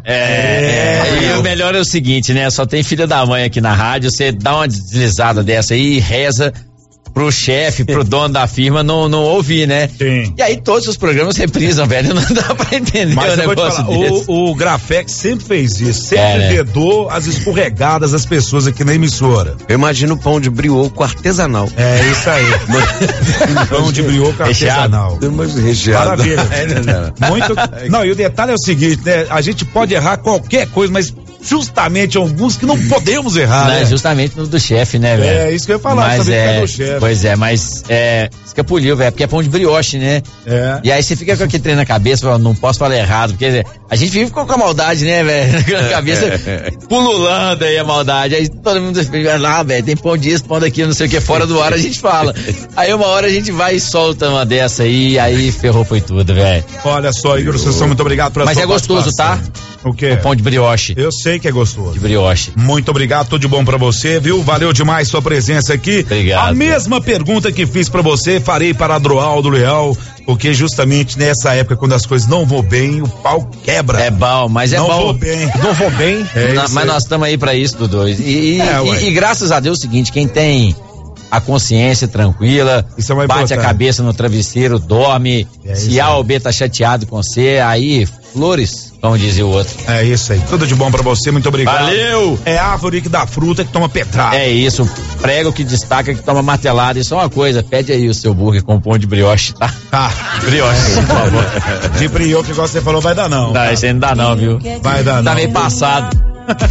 Speaker 11: E o melhor é o seguinte, né? Só tem filha da mãe aqui na rádio, você dá uma deslizada dessa aí e reza pro chefe, pro dono da firma não ouvir, né?
Speaker 1: Sim.
Speaker 11: E aí todos os programas reprisam, velho, não dá pra entender.
Speaker 1: Mas eu vou te falar, o Grafex sempre fez isso, sempre vedou as escorregadas das pessoas aqui na emissora.
Speaker 3: Eu imagino pão de brioco artesanal.
Speaker 1: É isso aí. Pão de brioco artesanal.
Speaker 3: Recheado.
Speaker 1: Maravilha. Muito. Não, e o detalhe é o seguinte, né? A gente pode errar qualquer coisa, mas justamente alguns que não podemos errar,
Speaker 11: não,
Speaker 1: né?
Speaker 11: Justamente no do chefe, né, velho?
Speaker 1: É, isso que eu ia falar,
Speaker 11: mas
Speaker 1: é do chefe.
Speaker 11: Pois é, mas escapuliu, velho, porque é pão de brioche, né?
Speaker 1: É.
Speaker 11: E aí você fica com aquele trem na cabeça, fala, não posso falar errado, porque a gente vive com a maldade, né, velho? Na cabeça, pululando aí a maldade. Aí todo mundo fica lá, velho, tem pão disso, pão daquilo, não sei o que, fora do ar a gente fala. Aí uma hora a gente vai e solta uma dessa aí ferrou foi tudo, velho.
Speaker 1: Olha só, Igor, muito obrigado pela
Speaker 11: sua participação. Mas é gostoso, tá?
Speaker 1: O quê?
Speaker 11: O pão de brioche.
Speaker 1: Eu sei que é gostoso.
Speaker 11: De brioche.
Speaker 1: Muito obrigado, tudo de bom pra você, viu? Valeu demais sua presença aqui.
Speaker 11: Obrigado.
Speaker 1: A mesma pergunta que fiz pra você, farei para Adroaldo Leal, porque justamente nessa época, quando as coisas não vão bem, o pau quebra.
Speaker 11: É bom, mas
Speaker 1: não
Speaker 11: bom.
Speaker 1: Vou bem.
Speaker 11: Não vou bem. Mas nós estamos aí pra isso, Dudu. E graças a Deus é o seguinte, quem tem a consciência tranquila, bate a cabeça no travesseiro, dorme, se A ou B tá chateado com você, aí flores, como dizia o outro.
Speaker 1: É isso aí, tudo de bom pra você, muito obrigado.
Speaker 11: Valeu!
Speaker 1: É árvore que dá fruta que toma pedrada.
Speaker 11: É isso, prego que destaca que toma martelada. E só uma coisa, pede aí o seu burger com pão de brioche, tá?
Speaker 1: Brioche, por favor. De brioche, igual você falou, vai dar não.
Speaker 11: Não, isso aí não dá não, viu?
Speaker 1: Vai dar não.
Speaker 11: Tá meio passado.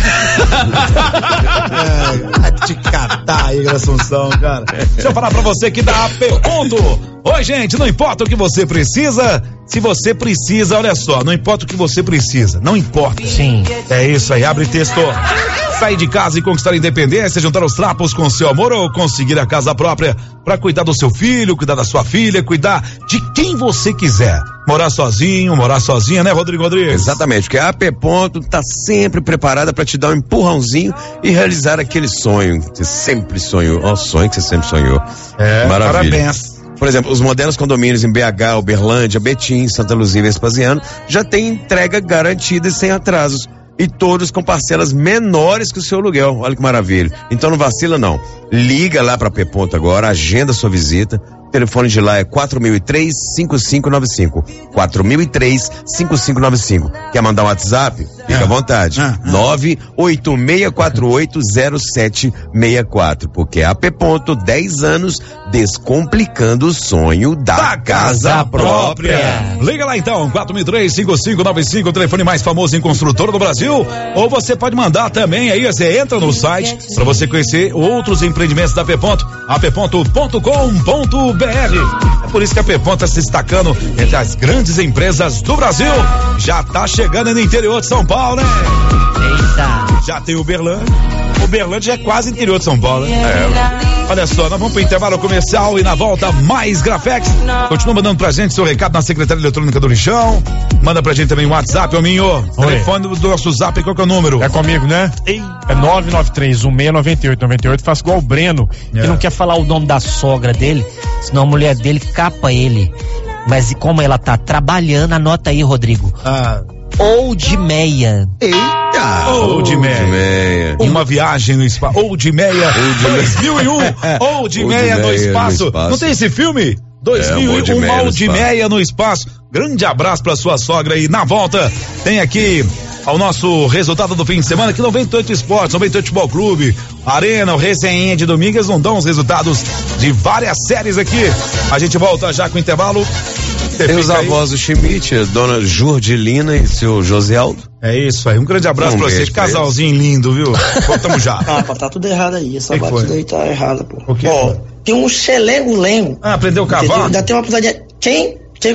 Speaker 1: Vai te catar aí, Assunção, cara. Deixa eu falar pra você que dá ponto. Oi, gente, não importa o que você precisa, se você precisa, olha só, não importa o que você precisa, não importa.
Speaker 2: Sim.
Speaker 1: É isso aí, abre texto. Sair de casa e conquistar a independência, juntar os trapos com seu amor ou conseguir a casa própria pra cuidar do seu filho, cuidar da sua filha, cuidar de quem você quiser. Morar sozinho, morar sozinha, né, Rodrigo Rodrigues?
Speaker 3: Exatamente, porque a AP Ponto tá sempre preparada pra te dar um empurrãozinho e realizar aquele sonho que você sempre sonhou. Ó, sonho que você sempre sonhou. Maravilha.
Speaker 1: Parabéns.
Speaker 3: Por exemplo, os modernos condomínios em BH, Uberlândia, Betim, Santa Luzia e Vespasiano já tem entrega garantida e sem atrasos. E todos com parcelas menores que o seu aluguel. Olha que maravilha. Então não vacila não. Liga lá pra AP Ponto agora, agenda sua visita. O telefone de lá é 4003-5595. 4003-5595. Quer mandar um WhatsApp? Fica à vontade. 986480764. Porque a AP Ponto, 10 anos descomplicando o sonho da casa própria.
Speaker 1: Liga lá então, 4003-5595, o telefone mais famoso em construtora do Brasil. Ou você pode mandar também aí, você entra no site para você conhecer outros empreendimentos da AP Ponto, apponto.com.br. É por isso que a AP Ponto está se destacando entre as grandes empresas do Brasil. Já tá chegando no interior de São Paulo, né?
Speaker 2: Eita.
Speaker 1: Já tem Uberlândia, Uberlândia é quase interior de São Paulo, né? Olha só, nós vamos pro intervalo comercial e na volta mais Grafex. Continua mandando pra gente seu recado na Secretaria Eletrônica do Lixão. Manda pra gente também um WhatsApp, ô Minho. Telefone do nosso zap, qual que é o número?
Speaker 5: É comigo, né? É 993-169898. Faço igual o Breno,
Speaker 2: que não quer falar o nome da sogra dele, senão a mulher dele capa ele. Mas como ela tá trabalhando, anota aí, Rodrigo. Old Meia.
Speaker 3: Eita!
Speaker 1: Old Meia. Uma viagem no espaço. Old Meia 2001. Old Meia no espaço. Não tem esse filme? 2001, Old Meia no espaço. Grande abraço pra sua sogra aí. Na volta, tem aqui ao nosso resultado do fim de semana, que 98 Esportes, 98 Futebol Clube, Arena, o Resenha de domingo, eles não dão os resultados de várias séries aqui. A gente volta já com o intervalo.
Speaker 3: Tem os avós do Schmidt, dona Jurdilina e seu Joseldo.
Speaker 1: É isso aí, um grande abraço pra vocês, casalzinho lindo, viu? Voltamos já.
Speaker 14: Tá tudo errado aí, essa batida aí tá errada, pô.
Speaker 1: O quê?
Speaker 14: Ó, tem um xelengo-lengo.
Speaker 1: Aprendeu a cavar?
Speaker 14: Ainda tem uma pisadinha. Quem? Tem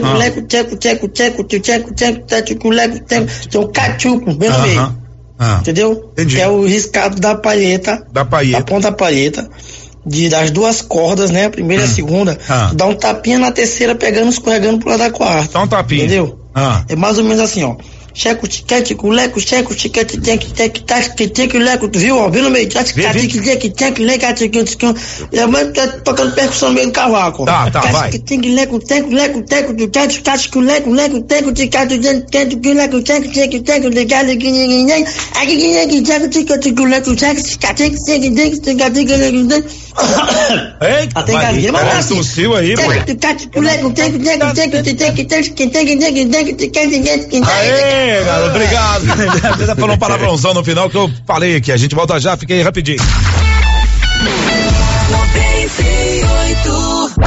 Speaker 14: um cachuco bem no meio. Entendeu?
Speaker 1: Entendi.
Speaker 14: Que é o riscado da palheta. Da ponta da palheta. Das duas cordas, né? A primeira e a segunda. Tu dá um tapinha na terceira, pegando, escorregando pro lado da quarta.
Speaker 1: Dá um tapinha.
Speaker 14: Entendeu? É mais ou menos assim, ó. Checo, tiquete, culeco, checo, tiquete, tem leco, tu viu, ó? Viu no meio, tocando percussão no meio do cavaco.
Speaker 1: Tá, vai. Eita, vai tossiu aí, pô. Aê, garoto, obrigado. Você falou um palavrãozão no final que eu falei aqui. A gente volta já, fica aí rapidinho.
Speaker 15: 98.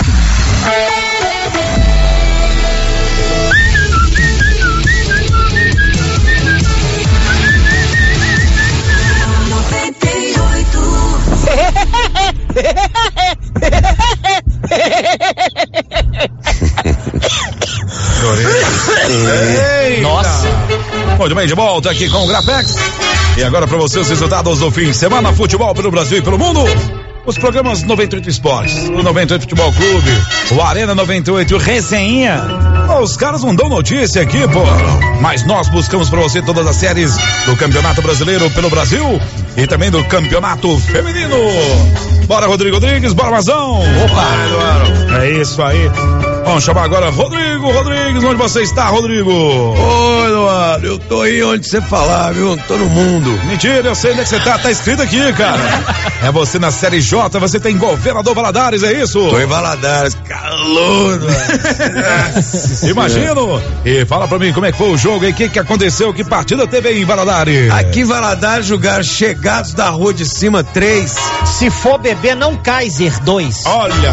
Speaker 1: Nossa. Muito bem, de volta aqui com o Grafex. E agora para você os resultados do fim de semana, futebol pelo Brasil e pelo mundo. Os programas 98 Esportes, o 98 Futebol Clube, o Arena 98 e o Resenha. Os caras não dão notícia aqui, pô. Mas nós buscamos para você todas as séries do Campeonato Brasileiro pelo Brasil e também do Campeonato Feminino. Bora, Rodrigo Rodrigues, bora, Mazão. Opa, é isso aí. Vamos chamar agora Rodrigo Rodrigues. Onde você está, Rodrigo?
Speaker 3: Oi, Eduardo, eu tô aí onde você falar, viu? Tô no mundo.
Speaker 1: Mentira, eu sei onde é que você tá escrito aqui, cara. É você na Série J, você tem Governador Valadares, é isso?
Speaker 3: Tô em Valadares, calor,
Speaker 1: Imagino. E fala pra mim como é que foi o jogo aí, o que aconteceu, que partida teve aí em Valadares?
Speaker 3: Aqui em Valadares jogaram Chegados da Rua de Cima 3.
Speaker 2: Se for beber, não Kaiser 2.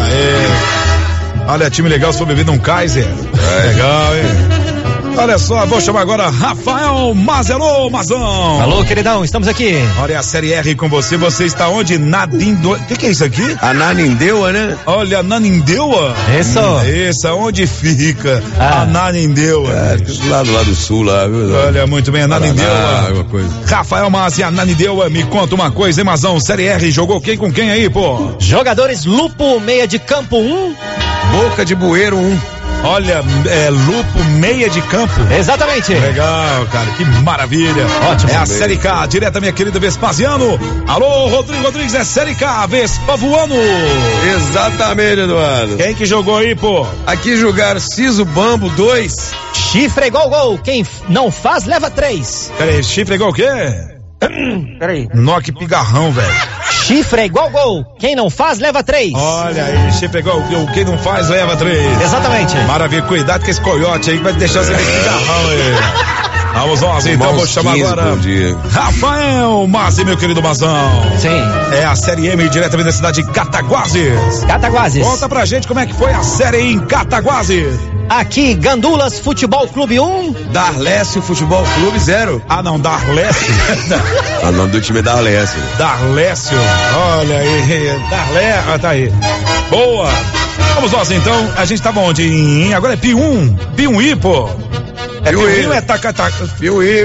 Speaker 1: Olha, time legal, se for beber num Kaiser. Legal, hein? Olha só, vou chamar agora Rafael Mazzelô, Mazão.
Speaker 2: Alô, queridão, estamos aqui.
Speaker 1: Olha a Série R com você, você está onde? Nanindeua. O que é isso aqui?
Speaker 3: A Nanindeua, né?
Speaker 1: Olha, Nanindeua. Isso, onde fica a Nanindeua?
Speaker 3: Do lado lá do sul, lá, viu?
Speaker 1: Olha, muito bem, a Nanindeua. Rafael Mazzi, a Nanindeua, me conta uma coisa, hein, Mazão? Série R, jogou quem com quem aí, pô?
Speaker 2: Jogadores Lupo, meia de campo 1.
Speaker 3: Boca de Bueiro 1.
Speaker 1: Olha, Lupo, meia de campo.
Speaker 2: Exatamente.
Speaker 1: Legal, cara, que maravilha.
Speaker 2: Ótimo.
Speaker 1: É a Série K, direto, minha querida Vespasiano. Alô, Rodrigo Rodrigues, é Série K, Vespa voando.
Speaker 3: Exatamente, Eduardo.
Speaker 1: Quem que jogou aí, pô?
Speaker 3: Aqui jogaram Ciso Bambo 2.
Speaker 2: Chifre igual gol, quem não faz, leva 3.
Speaker 1: Peraí, chifre igual o quê?
Speaker 2: Peraí.
Speaker 1: Noque pigarrão, velho.
Speaker 2: Chifre é igual gol. Quem não faz, leva 3.
Speaker 1: Olha aí, chifre é igual gol. Quem não faz, leva 3.
Speaker 2: Exatamente.
Speaker 1: Maravilha, cuidado com esse coiote aí que vai deixar você meio pigarrão aí. Vamos nós, então, vou chamar agora Rafael Mazzi, meu querido Mazão.
Speaker 2: Sim.
Speaker 1: É a Série M, diretamente da cidade de Cataguases. Conta pra gente como é que foi a série em Cataguases.
Speaker 2: Aqui, Gandulas Futebol Clube 1.
Speaker 3: Darlécio Futebol Clube 0.
Speaker 1: Ah, não, Darlécio.
Speaker 3: O nome do time é Darlécio.
Speaker 1: Darlécio, olha aí, Darlécio, tá aí. Boa. Vamos nós, então, a gente tava onde? Agora é P1I, pô. É piuí ou é tacataca?
Speaker 3: Piuí.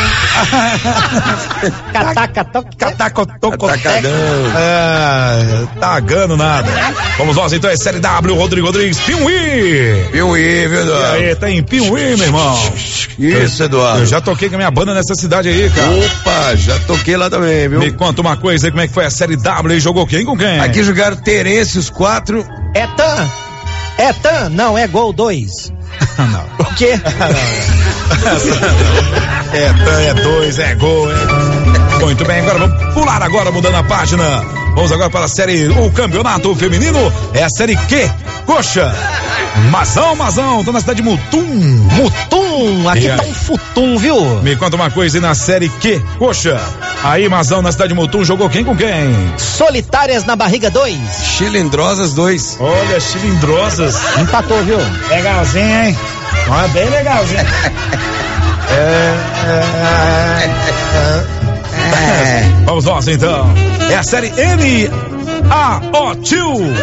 Speaker 1: Catacotocotecadão. Tagando nada. Vamos nós então, é Série W, Rodrigo Rodrigues, Piuí.
Speaker 3: Piuí, viu, Eduardo?
Speaker 1: E aí, tem Piuí, meu irmão.
Speaker 3: Isso, Eduardo.
Speaker 1: Eu já toquei com a minha banda nessa cidade aí, cara.
Speaker 3: Opa, já toquei lá também, viu?
Speaker 1: Me conta uma coisa aí, como é que foi a Série W e jogou quem com quem?
Speaker 3: Aqui jogaram Terêncios 4.
Speaker 2: Etan, não, é Gol 2.
Speaker 1: Não.
Speaker 2: O quê?
Speaker 1: É 2, é gol, Muito bem, agora vamos pular agora, mudando a página. Vamos agora para a série, o campeonato feminino, é a série Q, Coxa. Mazão, tô na cidade de Mutum,
Speaker 2: aqui tá um futum, viu?
Speaker 1: Me conta uma coisa, e na série Q, Coxa, aí Mazão na cidade de Mutum jogou quem com quem?
Speaker 2: Solitárias na Barriga 2.
Speaker 3: Chilindrosas 2.
Speaker 1: Olha, Chilindrosas.
Speaker 2: Empatou, viu?
Speaker 1: Legalzinho, hein? Olha, bem legalzinho. Vamos nós então. É a série N-A-O-Tio.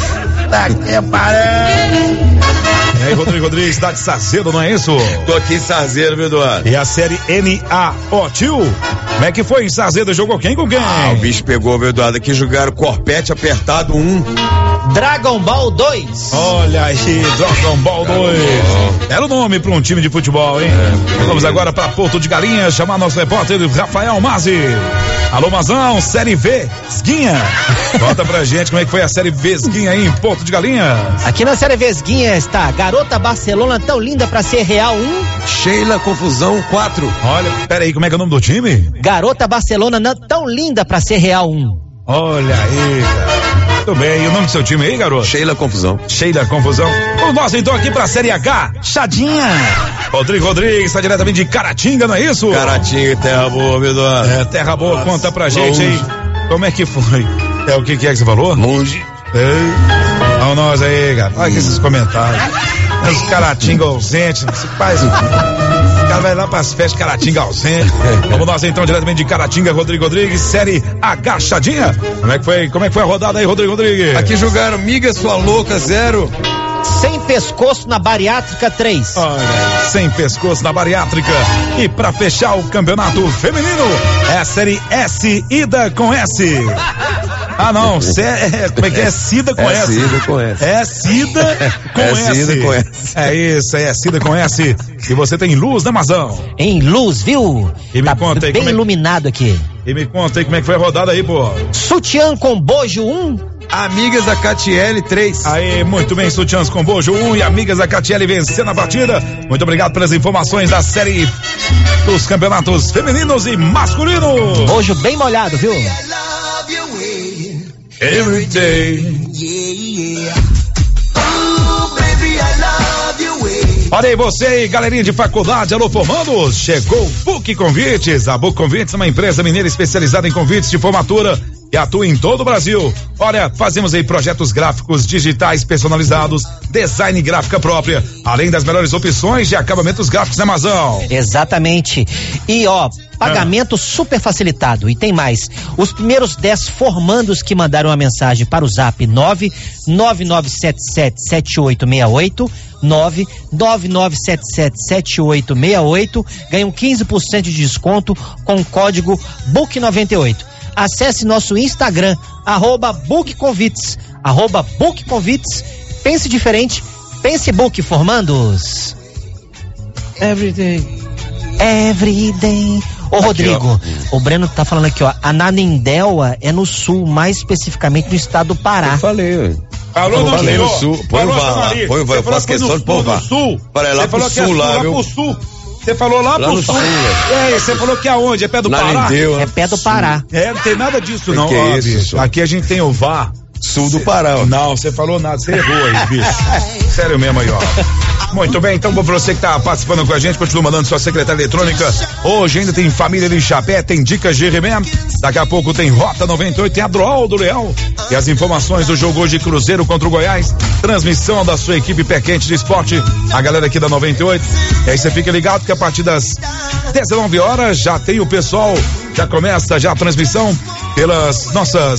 Speaker 1: E aí, Rodrigo Rodrigues, cidade de Sarzedo, não é isso?
Speaker 3: Tô aqui em Sarzedo, viu, Eduardo?
Speaker 1: E a série N-A-O-Tio. Como é que foi em Sarzedo? Jogou quem com quem?
Speaker 3: O bicho pegou, viu, Eduardo? Aqui jogaram Corpete Apertado 1.
Speaker 2: Dragon Ball 2.
Speaker 1: Olha aí, Dragon Ball 2. Era o nome para um time de futebol, hein? Vamos agora para Porto de Galinhas, chamar nosso repórter Rafael Mazzi. Alô, Mazão, série Vesguinha. Conta pra gente como é que foi a série Vesguinha aí em Porto de Galinhas.
Speaker 2: Aqui na série Vesguinha está Garota Barcelona tão linda pra ser real 1.
Speaker 3: Sheila Confusão 4.
Speaker 1: Olha, peraí, como é que é o nome do time?
Speaker 2: Garota Barcelona tão linda pra ser real 1.
Speaker 1: Olha aí, cara. Muito bem, e o nome do seu time aí, garoto?
Speaker 3: Sheila Confusão.
Speaker 1: Vamos nós então aqui pra série H, Chadinha. Rodrigo Rodrigues, está diretamente de Caratinga, não é isso?
Speaker 3: Caratinga e Terra Boa, meu Eduardo.
Speaker 1: Terra Boa, conta pra gente aí. Como é que foi? O que é que você falou?
Speaker 3: Longe.
Speaker 1: Vamos nós aí, cara. Olha aqui esses comentários. Os Caratinga ausentes, se faz. O cara vai lá pras festas Caratinga ausente. Vamos nós então diretamente de Caratinga, Rodrigo Rodrigues, série Agachadinha. Como é que foi a rodada aí, Rodrigo Rodrigues?
Speaker 3: Aqui jogaram Miga Sua Louca 0.
Speaker 2: Sem pescoço na bariátrica 3.
Speaker 1: Olha, sem pescoço na bariátrica. E pra fechar o campeonato feminino, é a série S, Ida com S. Ah, não, como é que é? Cida com S.
Speaker 3: Cida com S.
Speaker 1: É Cida com S.
Speaker 3: Cida com S.
Speaker 1: É isso, é Cida com S. E você tem luz, né, Mazão?
Speaker 2: Em luz, viu?
Speaker 1: E me conta aí,
Speaker 2: bem iluminado aqui.
Speaker 1: E me conta aí como é que foi a rodada aí, pô.
Speaker 2: Sutiã com bojo 1.
Speaker 3: Amigas da Catiele 3.
Speaker 1: Aí, muito bem, Sutiãs com bojo 1 e Amigas da Catiele vencendo a partida. Muito obrigado pelas informações da série dos campeonatos femininos e masculinos.
Speaker 2: Bojo bem molhado, viu?
Speaker 1: Every day. Olha aí você aí, galerinha de faculdade, alô formandos, chegou o Book Convites. A Book Convites é uma empresa mineira especializada em convites de formatura que atua em todo o Brasil. Olha, fazemos aí projetos gráficos digitais personalizados, design gráfica própria, além das melhores opções de acabamentos gráficos na Amazon.
Speaker 2: Exatamente. E pagamento super facilitado. E tem mais, os primeiros 10 formandos que mandaram a mensagem para o zap 999777868 999777868 ganham 15% de desconto com o código BOOK98. Acesse nosso Instagram, @BookConvites, @BookConvites. Pense diferente, pense Book, formandos.
Speaker 7: Everyday.
Speaker 2: Ô, Rodrigo, o Breno tá falando aqui, ó, Ananindeua é no sul, mais especificamente no estado do Pará.
Speaker 3: Eu falei,
Speaker 1: Falou no
Speaker 3: sul. Põe o VAR lá. Eu faço questão de pôr o VAR. Para lá pro sul, lá, viu?
Speaker 1: Você falou lá pro sul. Você falou que aonde? É pé do Pará?
Speaker 2: É pé do Pará.
Speaker 1: Não tem nada disso, não.
Speaker 3: Que é isso,
Speaker 1: aqui a gente tem o VAR.
Speaker 3: Sul do Pará, ó.
Speaker 1: Não, você falou nada, você errou aí, bicho. Sério mesmo aí, ó. Muito bem, então pra você que tá participando com a gente, continua mandando sua secretária eletrônica. Hoje ainda tem Família de Chapé, tem Dicas de Remé. Daqui a pouco tem Rota 98, tem Adroal do Leal. E as informações do jogo hoje, Cruzeiro contra o Goiás. Transmissão da sua equipe Pé Quente de Esporte. A galera aqui da 98. E aí você fica ligado que a partir das 19 horas já tem o pessoal, já começa já a transmissão pelas nossas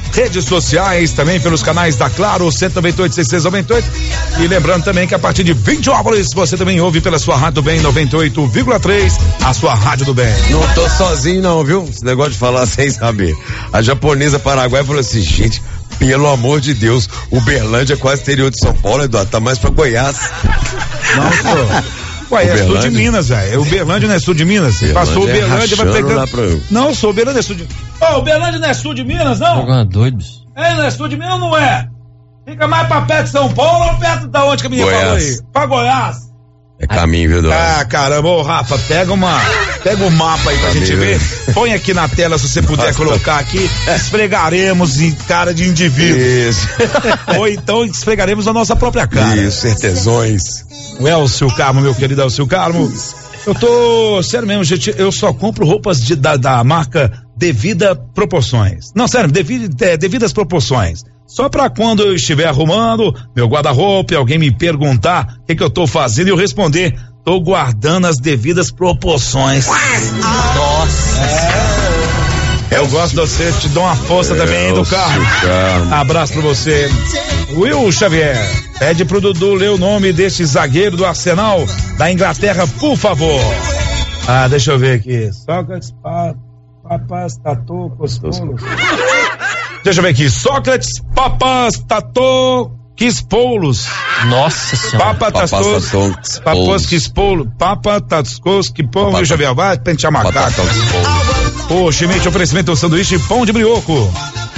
Speaker 1: redes sociais, também pelos canais da Claro, 198, 698. E lembrando também que a partir de 20 horas você também ouve pela sua Rádio do Bem 98,3, a sua Rádio do Bem.
Speaker 3: Não tô sozinho não, viu? Esse negócio de falar sem saber. A japonesa Paraguai falou assim, gente, pelo amor de Deus, Uberlândia é quase interior de São Paulo, Eduardo, tá mais pra Goiás.
Speaker 1: Não, pô. Ué, é sul de Minas, velho. Uberlândia não é sul de Minas? Passou Uberlândia, vai pegando. Não, eu sou Uberlândia, é sul de. Ô, Uberlândia não é sul de Minas, não?
Speaker 2: Jogando doido.
Speaker 1: É, não é sul de Minas ou não é? Fica mais pra perto de São Paulo ou perto da onde que a menina falou aí? Pra Goiás.
Speaker 3: É caminho, viu, Eduardo?
Speaker 1: Ah, caramba, ô Rafa, pega o mapa aí pra gente ver. Põe aqui na tela, se você puder colocar aqui. Esfregaremos em cara de indivíduo.
Speaker 3: Isso.
Speaker 1: Ou então esfregaremos a nossa própria cara.
Speaker 3: Isso, certezões.
Speaker 1: O Elcio Carmo, meu querido Elcio Carmo. Eu tô, sério mesmo, gente, eu só compro roupas da marca Devida Proporções. Não, sério, devidas proporções. Só pra quando eu estiver arrumando meu guarda-roupa e alguém me perguntar o que eu tô fazendo e eu responder, tô guardando as devidas proporções.
Speaker 2: Nossa.
Speaker 1: Eu gosto de você, te dou uma força também do carro. Abraço pra você. Will Xavier, pede pro Dudu ler o nome desse zagueiro do Arsenal da Inglaterra, por favor. Ah, deixa eu ver aqui. Sócrates, Papas, Tatu, Costolos. Deixa eu ver aqui. Sócrates, Papas, Tatu, Quispoulos.
Speaker 2: Nossa senhora.
Speaker 1: Papas, Quispoulos. Papa, Tascos, Quispoulos. Deixa eu ver. Vai pentear macaco. Ô, Chimite, oferecimento do sanduíche pão de brioco.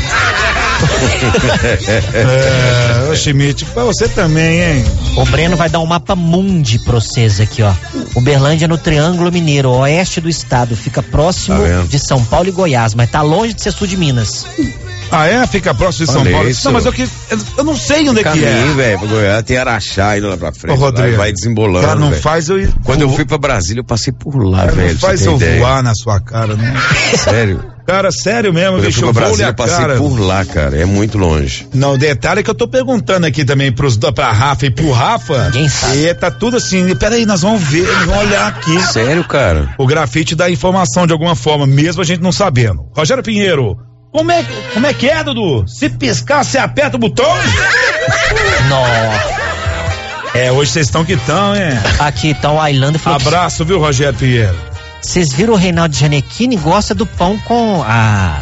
Speaker 1: Ô, Chimite, pra você também, hein?
Speaker 2: O Breno vai dar um mapa mundi pra vocês aqui, ó. Uberlândia no Triângulo Mineiro, oeste do estado. Fica próximo de São Paulo e Goiás, mas tá longe de ser sul de Minas.
Speaker 1: Ah, é? Fica próximo de São Paulo?
Speaker 3: Isso.
Speaker 1: Não, mas eu não sei onde é que é.
Speaker 3: velho, pra Goiás tem Araxá indo lá pra frente.
Speaker 1: Ô, Rodrigo,
Speaker 3: vai desembolando.
Speaker 1: Cara, não
Speaker 3: véio.
Speaker 1: faz eu ir.
Speaker 3: Quando eu fui pra Brasília, eu passei por lá, velho.
Speaker 1: Não faz eu voar na sua cara, né?
Speaker 3: Sério?
Speaker 1: Cara, sério mesmo,
Speaker 3: Quando eu fui pra Brasília, eu passei
Speaker 1: cara.
Speaker 3: por lá, cara. É muito longe.
Speaker 1: Não, o detalhe é que eu tô perguntando aqui também pra Rafa e pro Rafa.
Speaker 2: Ninguém sabe.
Speaker 1: E tá tudo assim, peraí, nós vamos ver, nós vamos olhar aqui.
Speaker 3: Sério, cara?
Speaker 1: O grafite dá informação de alguma forma, mesmo a gente não sabendo. Rogério Pinheiro, como é que é, Dudu? Se piscar, você aperta o botão?
Speaker 2: Nossa.
Speaker 1: É, hoje vocês estão que estão, hein?
Speaker 2: Aqui então a Ailanda falou.
Speaker 1: Abraço, viu, Rogério Pinheiro?
Speaker 2: Vocês viram o Reinaldo Gianecchini gosta do pão com a...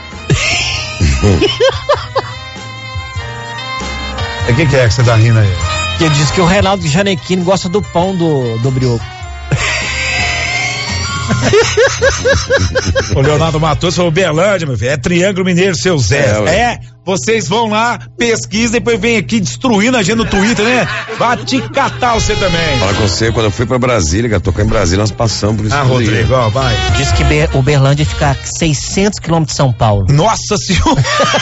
Speaker 1: O que é que você tá rindo aí?
Speaker 2: Ele disse que o Reinaldo Gianecchini gosta do pão do brioco.
Speaker 1: O Leonardo Matos falou, Uberlândia, meu filho, é Triângulo Mineiro, seu Zé. Vocês vão lá, pesquisem, depois vem aqui destruindo a gente no Twitter, né? Vai te catar você também.
Speaker 3: Fala com você, quando eu fui pra Brasília, cara, tocar em Brasília, nós passamos por isso.
Speaker 1: Ah, Rodrigo, ó, vai.
Speaker 2: Diz que Uberlândia fica a 600 quilômetros de São Paulo.
Speaker 1: Nossa senhora!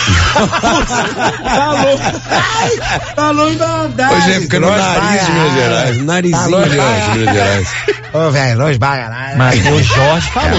Speaker 1: Tá louco da andar.
Speaker 3: Hoje é fica no nariz de Minas Gerais. Narizinho de Minas Gerais.
Speaker 2: Ô, velho, longe pra caralho. Mas o Jorge falou.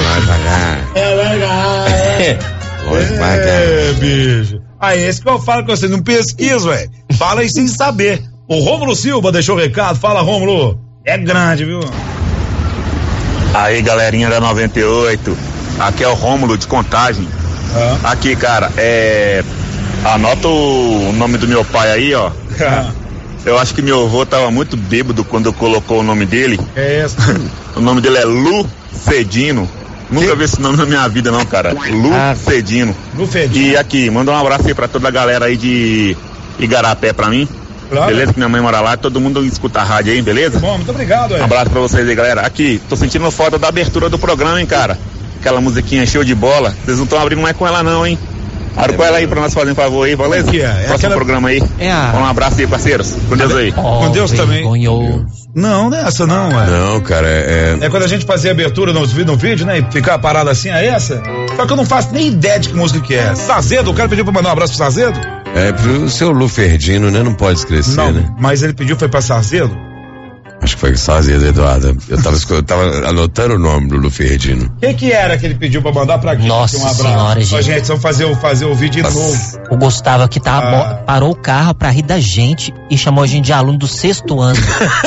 Speaker 1: É, bicho. Aí, esse que eu falo com você, não pesquisa, velho. Fala aí sem saber. O Rômulo Silva deixou o recado. Fala, Rômulo. É grande, viu?
Speaker 15: Aí, galerinha da 98. Aqui é o Rômulo de Contagem. Aqui, cara, anota o nome do meu pai aí, ó. Eu acho que meu avô tava muito bêbado quando colocou o nome dele.
Speaker 1: É esse.
Speaker 15: O nome dele é Lu Fedino. Nunca vi esse nome na minha vida, não, cara. Lu Fedino.
Speaker 1: Lu Fedino.
Speaker 15: E aqui, manda um abraço aí pra toda a galera aí de Igarapé pra mim. Claro. Beleza? Que minha mãe mora lá, todo mundo escuta a rádio aí, beleza?
Speaker 1: Bom, muito obrigado,
Speaker 15: Um abraço pra vocês aí, galera. Aqui, tô sentindo falta da abertura do programa, hein, cara. Aquela musiquinha show de bola. Vocês não estão abrindo mais com ela, não, hein? Abre com ela aí pra nós fazer um favor aí, beleza? Próximo programa aí. Um abraço aí, parceiros. Com Deus aí.
Speaker 1: Com Deus também. Não, não é essa não, ué.
Speaker 3: Não, cara,
Speaker 1: É quando a gente fazia abertura no vídeo, né? E ficar parado assim, é essa? Só que eu não faço nem ideia de que música que é. Sazedo, o cara pediu pra mandar um abraço pro Sazedo?
Speaker 3: É pro seu Lu Ferdino, né? Não pode esquecer,
Speaker 1: não,
Speaker 3: né?
Speaker 1: Mas ele pediu, foi pra Sazedo?
Speaker 3: Acho que foi Sazedo, Eduardo. Eu tava anotando o nome do Lu Ferdino.
Speaker 1: O que era que ele pediu pra mandar pra quem?
Speaker 2: Nossa senhora, gente.
Speaker 1: Gente, vamos fazer o vídeo de novo.
Speaker 2: O Gustavo aqui parou o carro pra rir da gente e chamou a gente de aluno do 6º ano.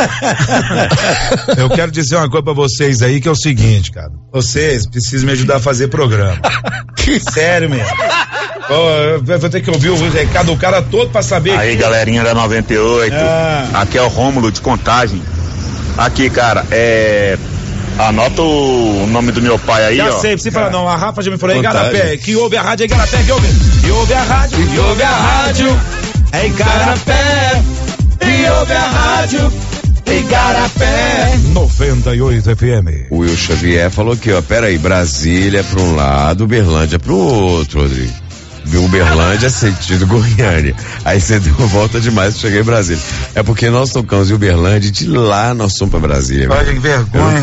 Speaker 1: Eu quero dizer uma coisa pra vocês aí, que é o seguinte, cara. Vocês precisam me ajudar a fazer programa. Sério mesmo. Eu vou ter que ouvir o recado do cara todo pra saber.
Speaker 15: Aí, galerinha da 98. Aqui é o Rômulo de Contagem. Aqui, cara, anota o nome do meu pai aí,
Speaker 1: já
Speaker 15: ó.
Speaker 1: sei, precisa falar não. A Rafa já me falou, Igarapé, que ouve a rádio, Igarapé, que ouve a rádio, que ouve a rádio, é Igarapé, que ouve a rádio, Igarapé 98 FM.
Speaker 3: O Will Xavier falou aqui, ó, peraí, Brasília pra um lado, Uberlândia pro outro, Rodrigo. Uberlândia é sentido Goiânia. Aí você deu volta demais pra chegar em Brasília. É porque nós tocamos em Uberlândia e de lá nós somos pra Brasília.
Speaker 1: Olha que vergonha.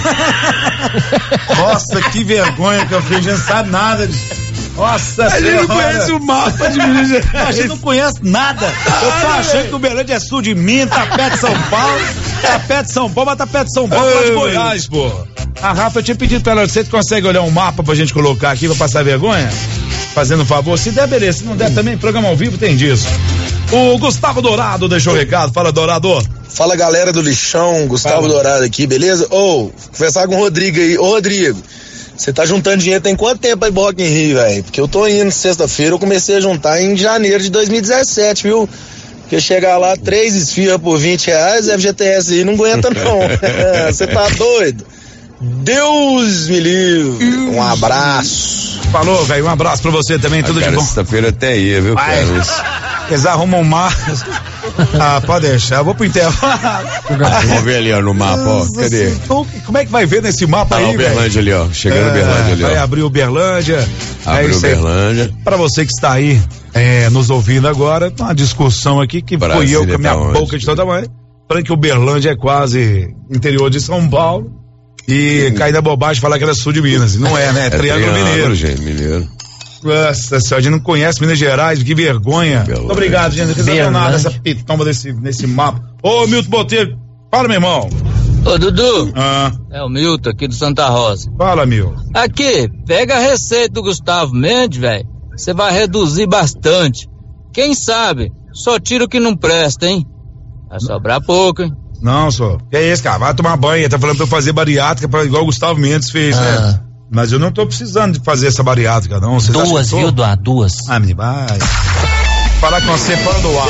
Speaker 1: Nossa, que vergonha que eu fiz, a gente não sabe nada disso. Nossa
Speaker 3: a gente não conhece o mapa de Minas Gerais.
Speaker 1: A gente não conhece nada. Eu tô achando que o Uberlândia é sul de Minas, tá perto de São Paulo. Tá perto de São Paulo, mas tá perto de São Paulo, lá de Goiás, pô. A Rafa, eu tinha pedido pra ela, você consegue olhar um mapa pra gente colocar aqui pra passar vergonha? Fazendo um favor, se der, beleza. Se não der também, programa ao vivo tem disso. O Gustavo Dourado deixou o recado. Fala, Dourado.
Speaker 16: Fala, galera do Lixão, Gustavo Dourado aqui, beleza? Conversar com o Rodrigo aí. Ô, Rodrigo, você tá juntando dinheiro tem quanto tempo aí pro Rock in Rio, velho? Porque eu tô indo sexta-feira, eu comecei a juntar em janeiro de 2017, viu? Porque chegar lá, 3 esfirras por R$20, FGTS aí não aguenta não. Você tá doido? Deus me livre. Um abraço.
Speaker 1: Falou, velho, um abraço pra você também, tudo de bom.
Speaker 3: Sexta-feira até ia, viu, cara?
Speaker 1: Eles arrumam mais. Pode deixar, eu vou pro intervalo.
Speaker 3: Vamos ver ali, ó, no mapa, ó. Cadê?
Speaker 1: Como é que vai ver nesse mapa aí, velho?
Speaker 3: Uberlândia ali, ó. Chegando Uberlândia ali, ó.
Speaker 1: Vai abrir Uberlândia.
Speaker 3: Abriu Uberlândia.
Speaker 1: Pra você que está aí, nos ouvindo agora, uma discussão aqui que Brasília fui eu com a minha boca de toda manhã. Falando que Uberlândia é quase interior de São Paulo. E cair na bobagem falar que era sul de Minas. Não é, né? É Triângulo Mineiro.
Speaker 3: Gente, mineiro.
Speaker 1: Nossa senhora, a gente não conhece Minas Gerais, que vergonha. Muito obrigado, gente. Não fizeram nada essa pitomba nesse mapa. Ô, Milton Botelho, fala, meu irmão.
Speaker 17: Ô, Dudu. É o Milton aqui do Santa Rosa.
Speaker 1: Fala, Milton.
Speaker 17: Aqui, pega a receita do Gustavo Mendes, velho. Você vai reduzir bastante. Quem sabe, só tira o que não presta, hein? Vai sobrar pouco, hein?
Speaker 1: Não, só. Que é isso, cara? Vai tomar banho. Ele tá falando pra eu fazer bariátrica igual o Gustavo Mendes fez, né? Mas eu não tô precisando de fazer essa bariátrica, não. Você
Speaker 2: duas, viu, Eduardo? Duas.
Speaker 1: Menino, vai. Falar com você fora do ar.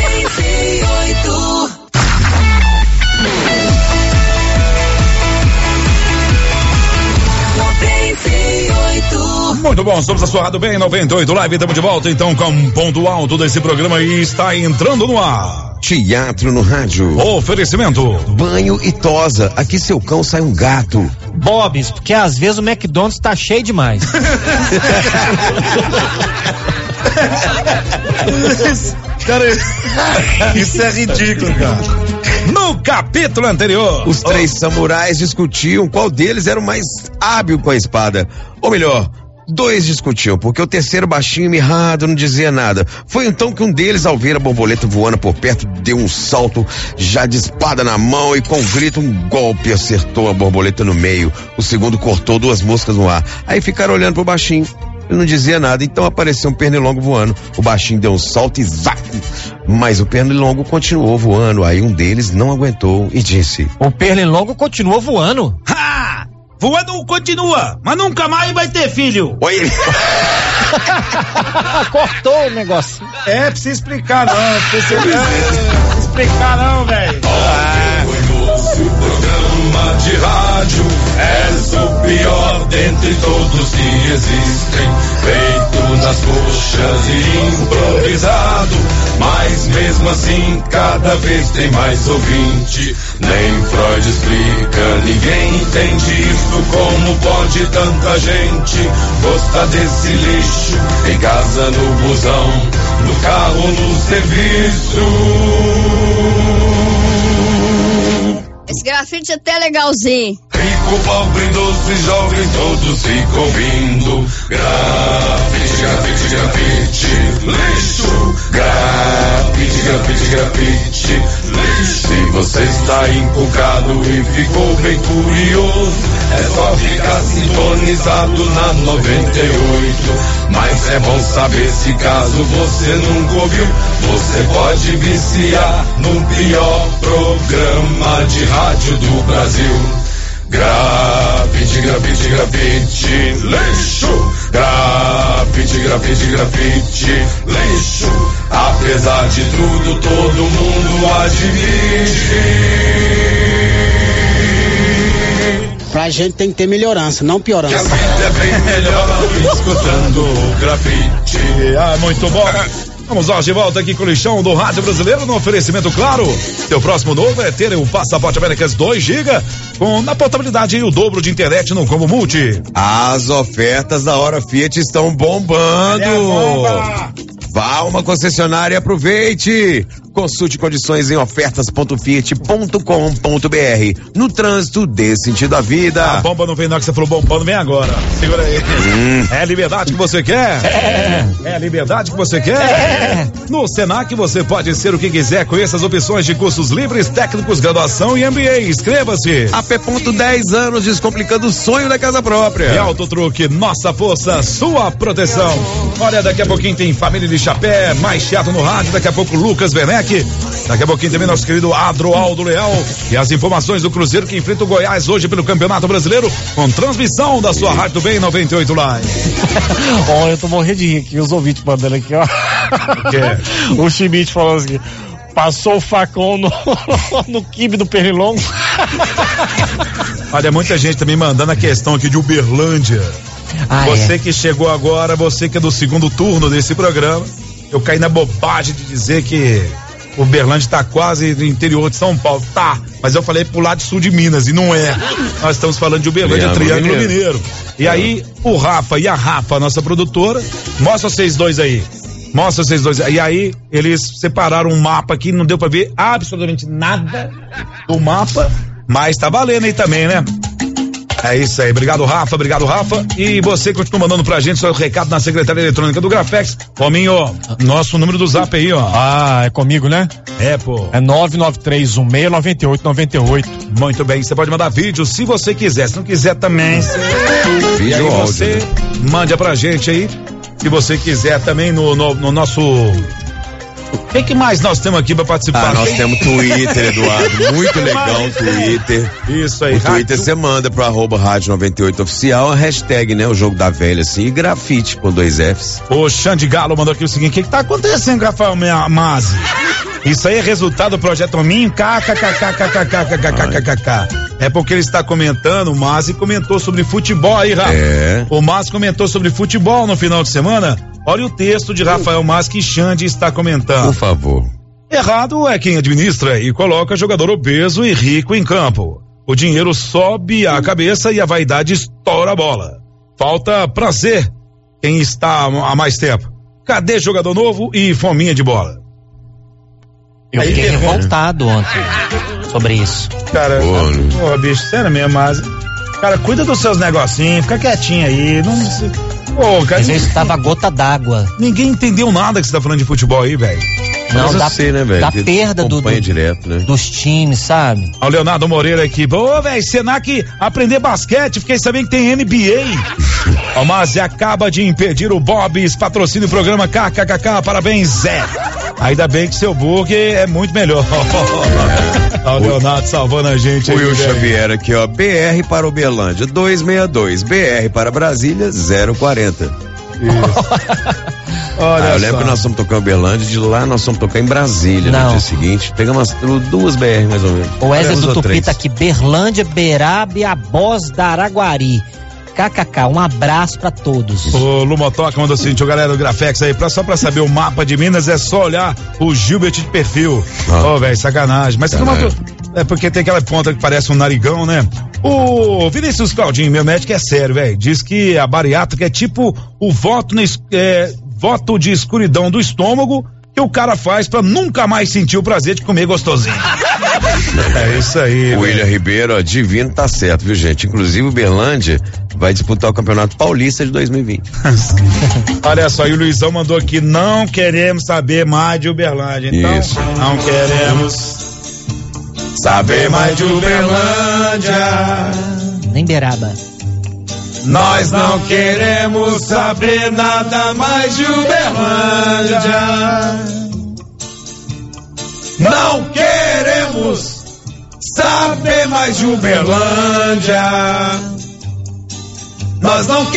Speaker 1: Muito bom, somos a sua Rádio Bem 98 Live, estamos de volta então com um ponto alto desse programa e está entrando no ar.
Speaker 3: Teatro no rádio.
Speaker 1: Oferecimento.
Speaker 3: Banho e tosa, aqui seu cão sai um gato.
Speaker 2: Bob's, porque às vezes o McDonald's tá cheio demais.
Speaker 1: Cara, isso é ridículo, cara. No capítulo anterior,
Speaker 3: os 3 samurais discutiam qual deles era o mais hábil com a espada. Ou melhor, 2 discutiam, porque o terceiro baixinho e mirrado não dizia nada. Foi então que um deles, ao ver a borboleta voando por perto, deu um salto, já de espada na mão, e com um grito, um golpe acertou a borboleta no meio. O segundo cortou 2 moscas no ar. Aí ficaram olhando pro baixinho. Ele não dizia nada, então apareceu um pernilongo voando. O baixinho deu um salto e zac! Mas o pernilongo continuou voando. Aí um deles não aguentou e disse:
Speaker 2: o pernilongo continuou voando?
Speaker 1: Ha! Voando continua, mas nunca mais vai ter filho.
Speaker 3: Oi.
Speaker 2: Cortou o negócio.
Speaker 1: Precisa explicar não. Precisa explicar não, velho. Programa de rádio és o pior dentre todos que existem, feito nas coxas e improvisado, mas mesmo assim cada vez tem mais ouvinte. Nem Freud explica, ninguém entende isso, como pode tanta gente gostar desse lixo, em casa, no busão, no carro, no serviço.
Speaker 18: Esse grafite é até legalzinho.
Speaker 1: Rico, pobre, idoso, jovem, todos ficam ouvindo. Grafite, grafite, grafite, lixo. Grafite, grafite, grafite, lixo. Se você está encucado e ficou bem curioso, é só ficar sintonizado na 98. Mas é bom saber, se caso você nunca ouviu, você pode viciar no pior programa de rádio do Brasil. Grafite, grafite, grafite, lixo. Grafite, grafite. grafite, lixo. Apesar de tudo, todo mundo admite.
Speaker 7: Pra gente tem que ter melhorança, não piorança.
Speaker 1: Que a vida é bem melhor escutando grafite. Ah, muito bom. Vamos lá, de volta aqui com o lixão do Rádio Brasileiro no oferecimento, claro. Seu próximo novo é ter o Passaporte Américas 2 GB na portabilidade e o dobro de internet no Combo Multi.
Speaker 3: As ofertas da Hora Fiat estão bombando. Vá a uma concessionária e aproveite. Consulte condições em ofertas.fiat.com.br. No trânsito, dê sentido à vida.
Speaker 1: A bomba não vem não, que você falou bombando, vem agora. Segura aí. É a liberdade que você quer? É a liberdade que você quer? No Senac você pode ser o que quiser. Conheça as opções de cursos livres, técnicos, graduação e MBA. Inscreva-se.
Speaker 3: AP. 10 anos descomplicando o sonho da casa própria.
Speaker 1: E Auto Truque, nossa força, sua proteção. Olha, daqui a pouquinho tem Família de Chapé, mais teatro no rádio, daqui a pouco Lucas Werneck. Daqui a pouquinho também nosso querido Adroaldo Leal e as informações do Cruzeiro que enfrenta o Goiás hoje pelo Campeonato Brasileiro com transmissão da sua Rádio Bem 98 Live.
Speaker 5: Ó, eu tô morrendo de rir aqui, os ouvintes mandando aqui, ó.
Speaker 1: O quê?
Speaker 5: O Schmidt falando assim, passou o facão no quibe do pernilongo.
Speaker 1: Olha, muita gente também mandando a questão aqui de Uberlândia. Você que chegou agora, você que é do segundo turno desse programa, eu caí na bobagem de dizer que Uberlândia tá quase no interior de São Paulo. Tá, mas eu falei pro lado sul de Minas e não é. Nós estamos falando de Uberlândia, Triângulo Mineiro. E aí, o Rafa e a Rafa, nossa produtora, mostra vocês dois aí. E aí, eles separaram um mapa aqui, não deu pra ver absolutamente nada do mapa, mas tá valendo aí também, né? É isso aí, obrigado Rafa. E você continua mandando pra gente seu recado na secretária eletrônica do Grafex. Rominho, nosso número do zap aí, ó.
Speaker 5: Ah, é comigo, né?
Speaker 1: É, pô.
Speaker 5: É 993169898.
Speaker 1: Muito bem, você pode mandar vídeo se você quiser, se não quiser também. E aí você mande pra gente aí, se você quiser também no nosso... O que mais nós temos aqui pra participar?
Speaker 3: Nós temos Twitter, Eduardo, muito legal o Twitter.
Speaker 1: Isso aí.
Speaker 3: O Twitter você manda pro @Rádio 98 Oficial, a hashtag, né, o jogo da velha, assim, e grafite com 2 Fs.
Speaker 1: O Xande Galo mandou aqui o seguinte, o que tá acontecendo, Rafael Mazzi? Isso aí é resultado do projeto Minho, É porque ele está comentando, o Mazzi comentou sobre futebol aí, Rafa. O Mazzi comentou sobre futebol no final de semana. Olha o texto de Rafael Mazzi que Xande está comentando.
Speaker 3: Por favor.
Speaker 1: Errado é quem administra e coloca jogador obeso e rico em campo. O dinheiro sobe a cabeça e a vaidade estoura a bola. Falta prazer quem está há mais tempo. Cadê jogador novo e fominha de bola?
Speaker 2: Eu fiquei revoltado ontem sobre isso.
Speaker 1: Cara, porra, bicho, sério mesmo, mas... Cara, cuida dos seus negocinhos, fica quietinho aí, não... Pô, cara...
Speaker 2: Mas isso tava gota d'água.
Speaker 1: Ninguém entendeu nada que você tá falando de futebol aí, velho.
Speaker 2: Não, da perda
Speaker 3: direto, né?
Speaker 2: dos times, sabe?
Speaker 1: Ó, o Leonardo Moreira aqui. Ô, velho, Senac aprender basquete, fiquei sabendo que tem NBA. Ó, mas acaba de impedir o Bob's, patrocina o programa KKKK, parabéns, Zé. Ainda bem que seu burger é muito melhor. Ó, o Leonardo salvando a gente aí.
Speaker 3: O Will Xavier aqui, ó, BR para Uberlândia, 262, BR para Brasília, 040.
Speaker 1: Olha,
Speaker 3: eu lembro que nós fomos tocar em Uberlândia, de lá nós fomos tocar em Brasília no dia seguinte. Pegamos 2 BR mais ou menos.
Speaker 2: O Wesley do Tupi tá aqui, Berlândia, Beraba e Aboz da Araguari. KKK, um abraço pra todos.
Speaker 1: O Lumotoca mandou assim, galera do Grafex aí, só pra saber o mapa de Minas é só olhar o Gilbert de perfil. Ô, velho, sacanagem. Mas é porque tem aquela ponta que parece um narigão, né? O Vinícius Claudinho, meu médico é sério, velho. Diz que a bariátrica é tipo o voto de escuridão do estômago que o cara faz pra nunca mais sentir o prazer de comer gostosinho. É isso aí.
Speaker 3: O William Ribeiro, ó, divino, tá certo, viu, gente? Inclusive o Uberlândia vai disputar o Campeonato Paulista de 2020.
Speaker 1: Olha só, e o Luizão mandou aqui, não queremos saber mais de Uberlândia. Então, não queremos saber mais de Uberlândia.
Speaker 2: Nem Beraba.
Speaker 1: Nós não queremos saber nada mais de Uberlândia. Não queremos saber mais de Uberlândia. Nós não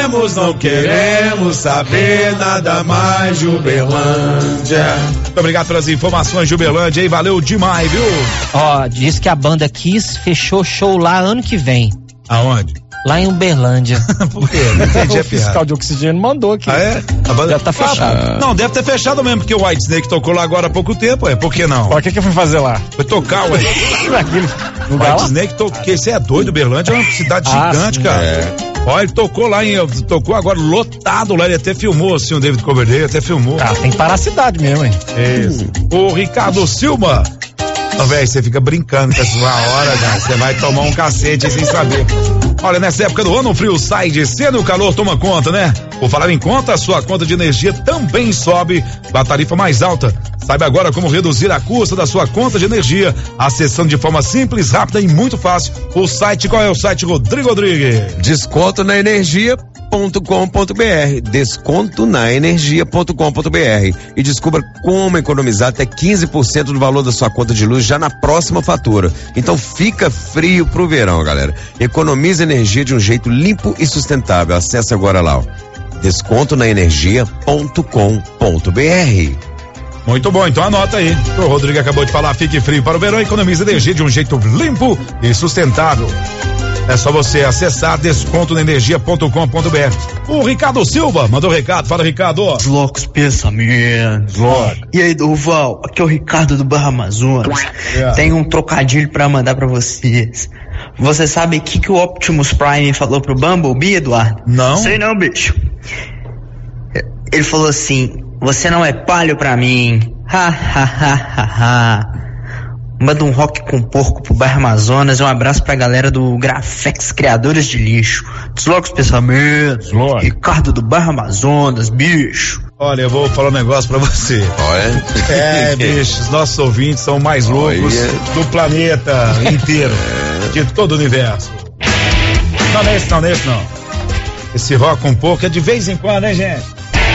Speaker 1: queremos saber nada mais de Uberlândia. Muito obrigado pelas informações de Uberlândia, hein? Valeu demais, viu?
Speaker 2: Ó, diz que a banda Kiss fechou show lá ano que vem.
Speaker 1: Aonde?
Speaker 2: Lá em Uberlândia.
Speaker 1: Por quê? Não entendi
Speaker 5: O fiscal de oxigênio mandou aqui.
Speaker 1: Ah, é? A banda
Speaker 5: já tá fechado.
Speaker 1: Não, deve ter fechado mesmo, porque o White Snake tocou lá agora há pouco tempo, por que não?
Speaker 5: O que eu fui fazer lá?
Speaker 1: Foi tocar, ué. O White Snake tocou, você é doido, Uberlândia é uma cidade gigante,
Speaker 5: sim,
Speaker 1: cara. Ó, ele tocou lá tocou agora lotado lá, ele até filmou, assim, o David Coverdale até filmou.
Speaker 5: Ah, tem que parar a cidade mesmo, hein?
Speaker 1: Isso. O Ricardo Silva. Não, velho, você fica brincando com essa hora, cara. Você vai tomar um cacete sem saber. Olha, nessa época do ano, o frio sai de cena e o calor toma conta, né? Por falar em conta, a sua conta de energia também sobe da tarifa mais alta. Saiba agora como reduzir a custa da sua conta de energia, acessando de forma simples, rápida e muito fácil o site. Qual é o site, Rodrigo Rodrigues?
Speaker 3: Desconto na energia.com.br. Desconto na energia.com.br e descubra como economizar até 15% do valor da sua conta de luz já na próxima fatura. Então fica frio pro verão, galera. Economize energia de um jeito limpo e sustentável. Acesse agora lá, ó. Desconto na energia.com.br.
Speaker 1: Muito bom, então anota aí. O Rodrigo acabou de falar, fique frio para o verão, economize energia de um jeito limpo e sustentável. É só você acessar descontonaenergia.com.br. O Ricardo Silva mandou recado. Fala, Ricardo.
Speaker 19: Loucos pensamentos. E aí, Durval? Aqui é o Ricardo do Barra Amazonas. Tem um trocadilho pra mandar pra vocês. Você sabe o que o Optimus Prime falou pro Bumblebee, Eduardo?
Speaker 1: Não.
Speaker 19: Sei não, bicho. Ele falou assim: você não é palho pra mim. Ha, ha, ha, ha, ha. Manda um rock com porco pro bairro Amazonas e um abraço pra galera do Grafex Criadores de Lixo. Desloca os pensamentos. Ricardo do bairro Amazonas, bicho.
Speaker 1: Olha, eu vou falar um negócio pra você.
Speaker 3: Olha.
Speaker 1: Bicho, os nossos ouvintes são mais loucos do planeta inteiro, de todo o universo. Não é esse não. Esse rock com porco é de vez em quando, hein, gente?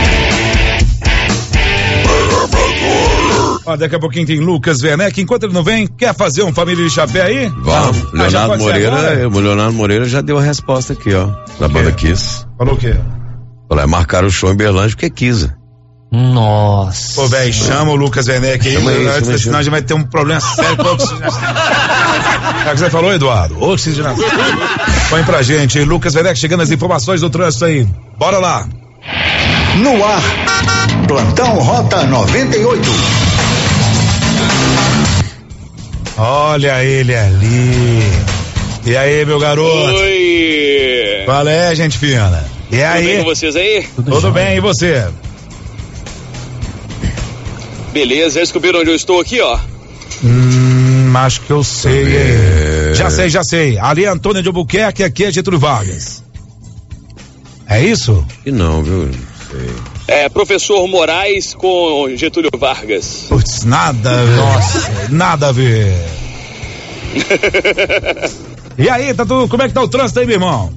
Speaker 1: Ó, daqui a pouquinho tem Lucas Werneck. Enquanto ele não vem, quer fazer um família de chapéu aí?
Speaker 3: Vamos. O Leonardo Moreira já deu a resposta aqui, ó. Da banda Kiss.
Speaker 1: Falou o quê?
Speaker 3: Falou, marcaram o show em Berlândia porque quis.
Speaker 2: Nossa.
Speaker 1: Pô, velho, chama o Lucas Werneck aí, senão a gente vai ter um problema sério com a oxigenação. O que você falou, Eduardo? Oxigenação. Põe pra gente, Lucas Werneck chegando as informações do trânsito aí. Bora lá.
Speaker 20: No ar, Plantão Rota 98.
Speaker 1: Olha ele ali. E aí, meu garoto?
Speaker 21: Oi.
Speaker 1: Qual é, gente fina? E aí?
Speaker 21: Tudo bem com vocês aí?
Speaker 1: Tudo bem, e você?
Speaker 21: Beleza, já descobriram onde eu estou aqui, ó?
Speaker 1: Acho que eu sei, Já sei. Ali é Antônio de Albuquerque, aqui é Getúlio Vargas. É isso?
Speaker 3: E não, viu?
Speaker 21: É, professor Moraes com Getúlio Vargas.
Speaker 1: Putz, nada a ver. E aí, como é que tá o trânsito aí, meu irmão?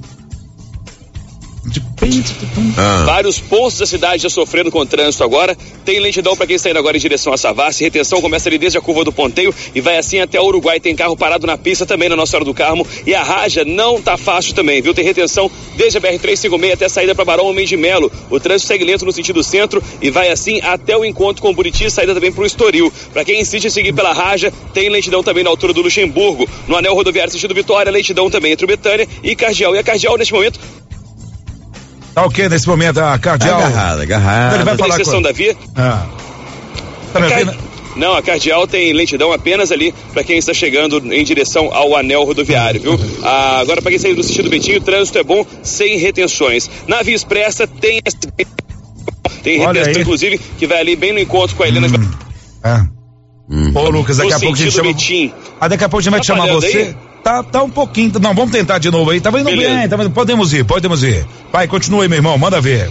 Speaker 21: Vários pontos da cidade já sofrendo com o trânsito agora. Tem lentidão para quem está indo agora em direção a Savassi. Retenção começa ali desde a curva do Ponteio e vai assim até o Uruguai. Tem carro parado na pista também na Nossa Senhora do Carmo. E a Raja não tá fácil também, viu? Tem retenção desde a BR-356 até a saída para Barão Homem de Melo. O trânsito segue lento no sentido centro e vai assim até o encontro com o Buriti, saída também para o Estoril. Para quem insiste em seguir pela Raja, tem lentidão também na altura do Luxemburgo. No anel rodoviário sentido Vitória, lentidão também entre o Betânia e Cardeal. E a Cardeal neste momento
Speaker 1: tá o que nesse momento? A Cardeal?
Speaker 3: Agarrada.
Speaker 1: Ele vai falar
Speaker 21: exceção da via.
Speaker 1: Tá me ouvindo?
Speaker 21: Não, a Cardeal tem lentidão apenas ali para quem está chegando em direção ao anel rodoviário, viu? Agora para quem sair do sentido Betinho, o trânsito é bom, sem retenções. Na Via Expressa tem retenção, inclusive, que vai ali bem no encontro com a Helena.
Speaker 1: Ô, Lucas, daqui a pouco a gente chama. Daqui a pouco a gente vai te chamar você. Aí? Tá um pouquinho. Não, vamos tentar de novo aí. Tá indo bem, podemos ir. Vai, continua aí, meu irmão, manda ver.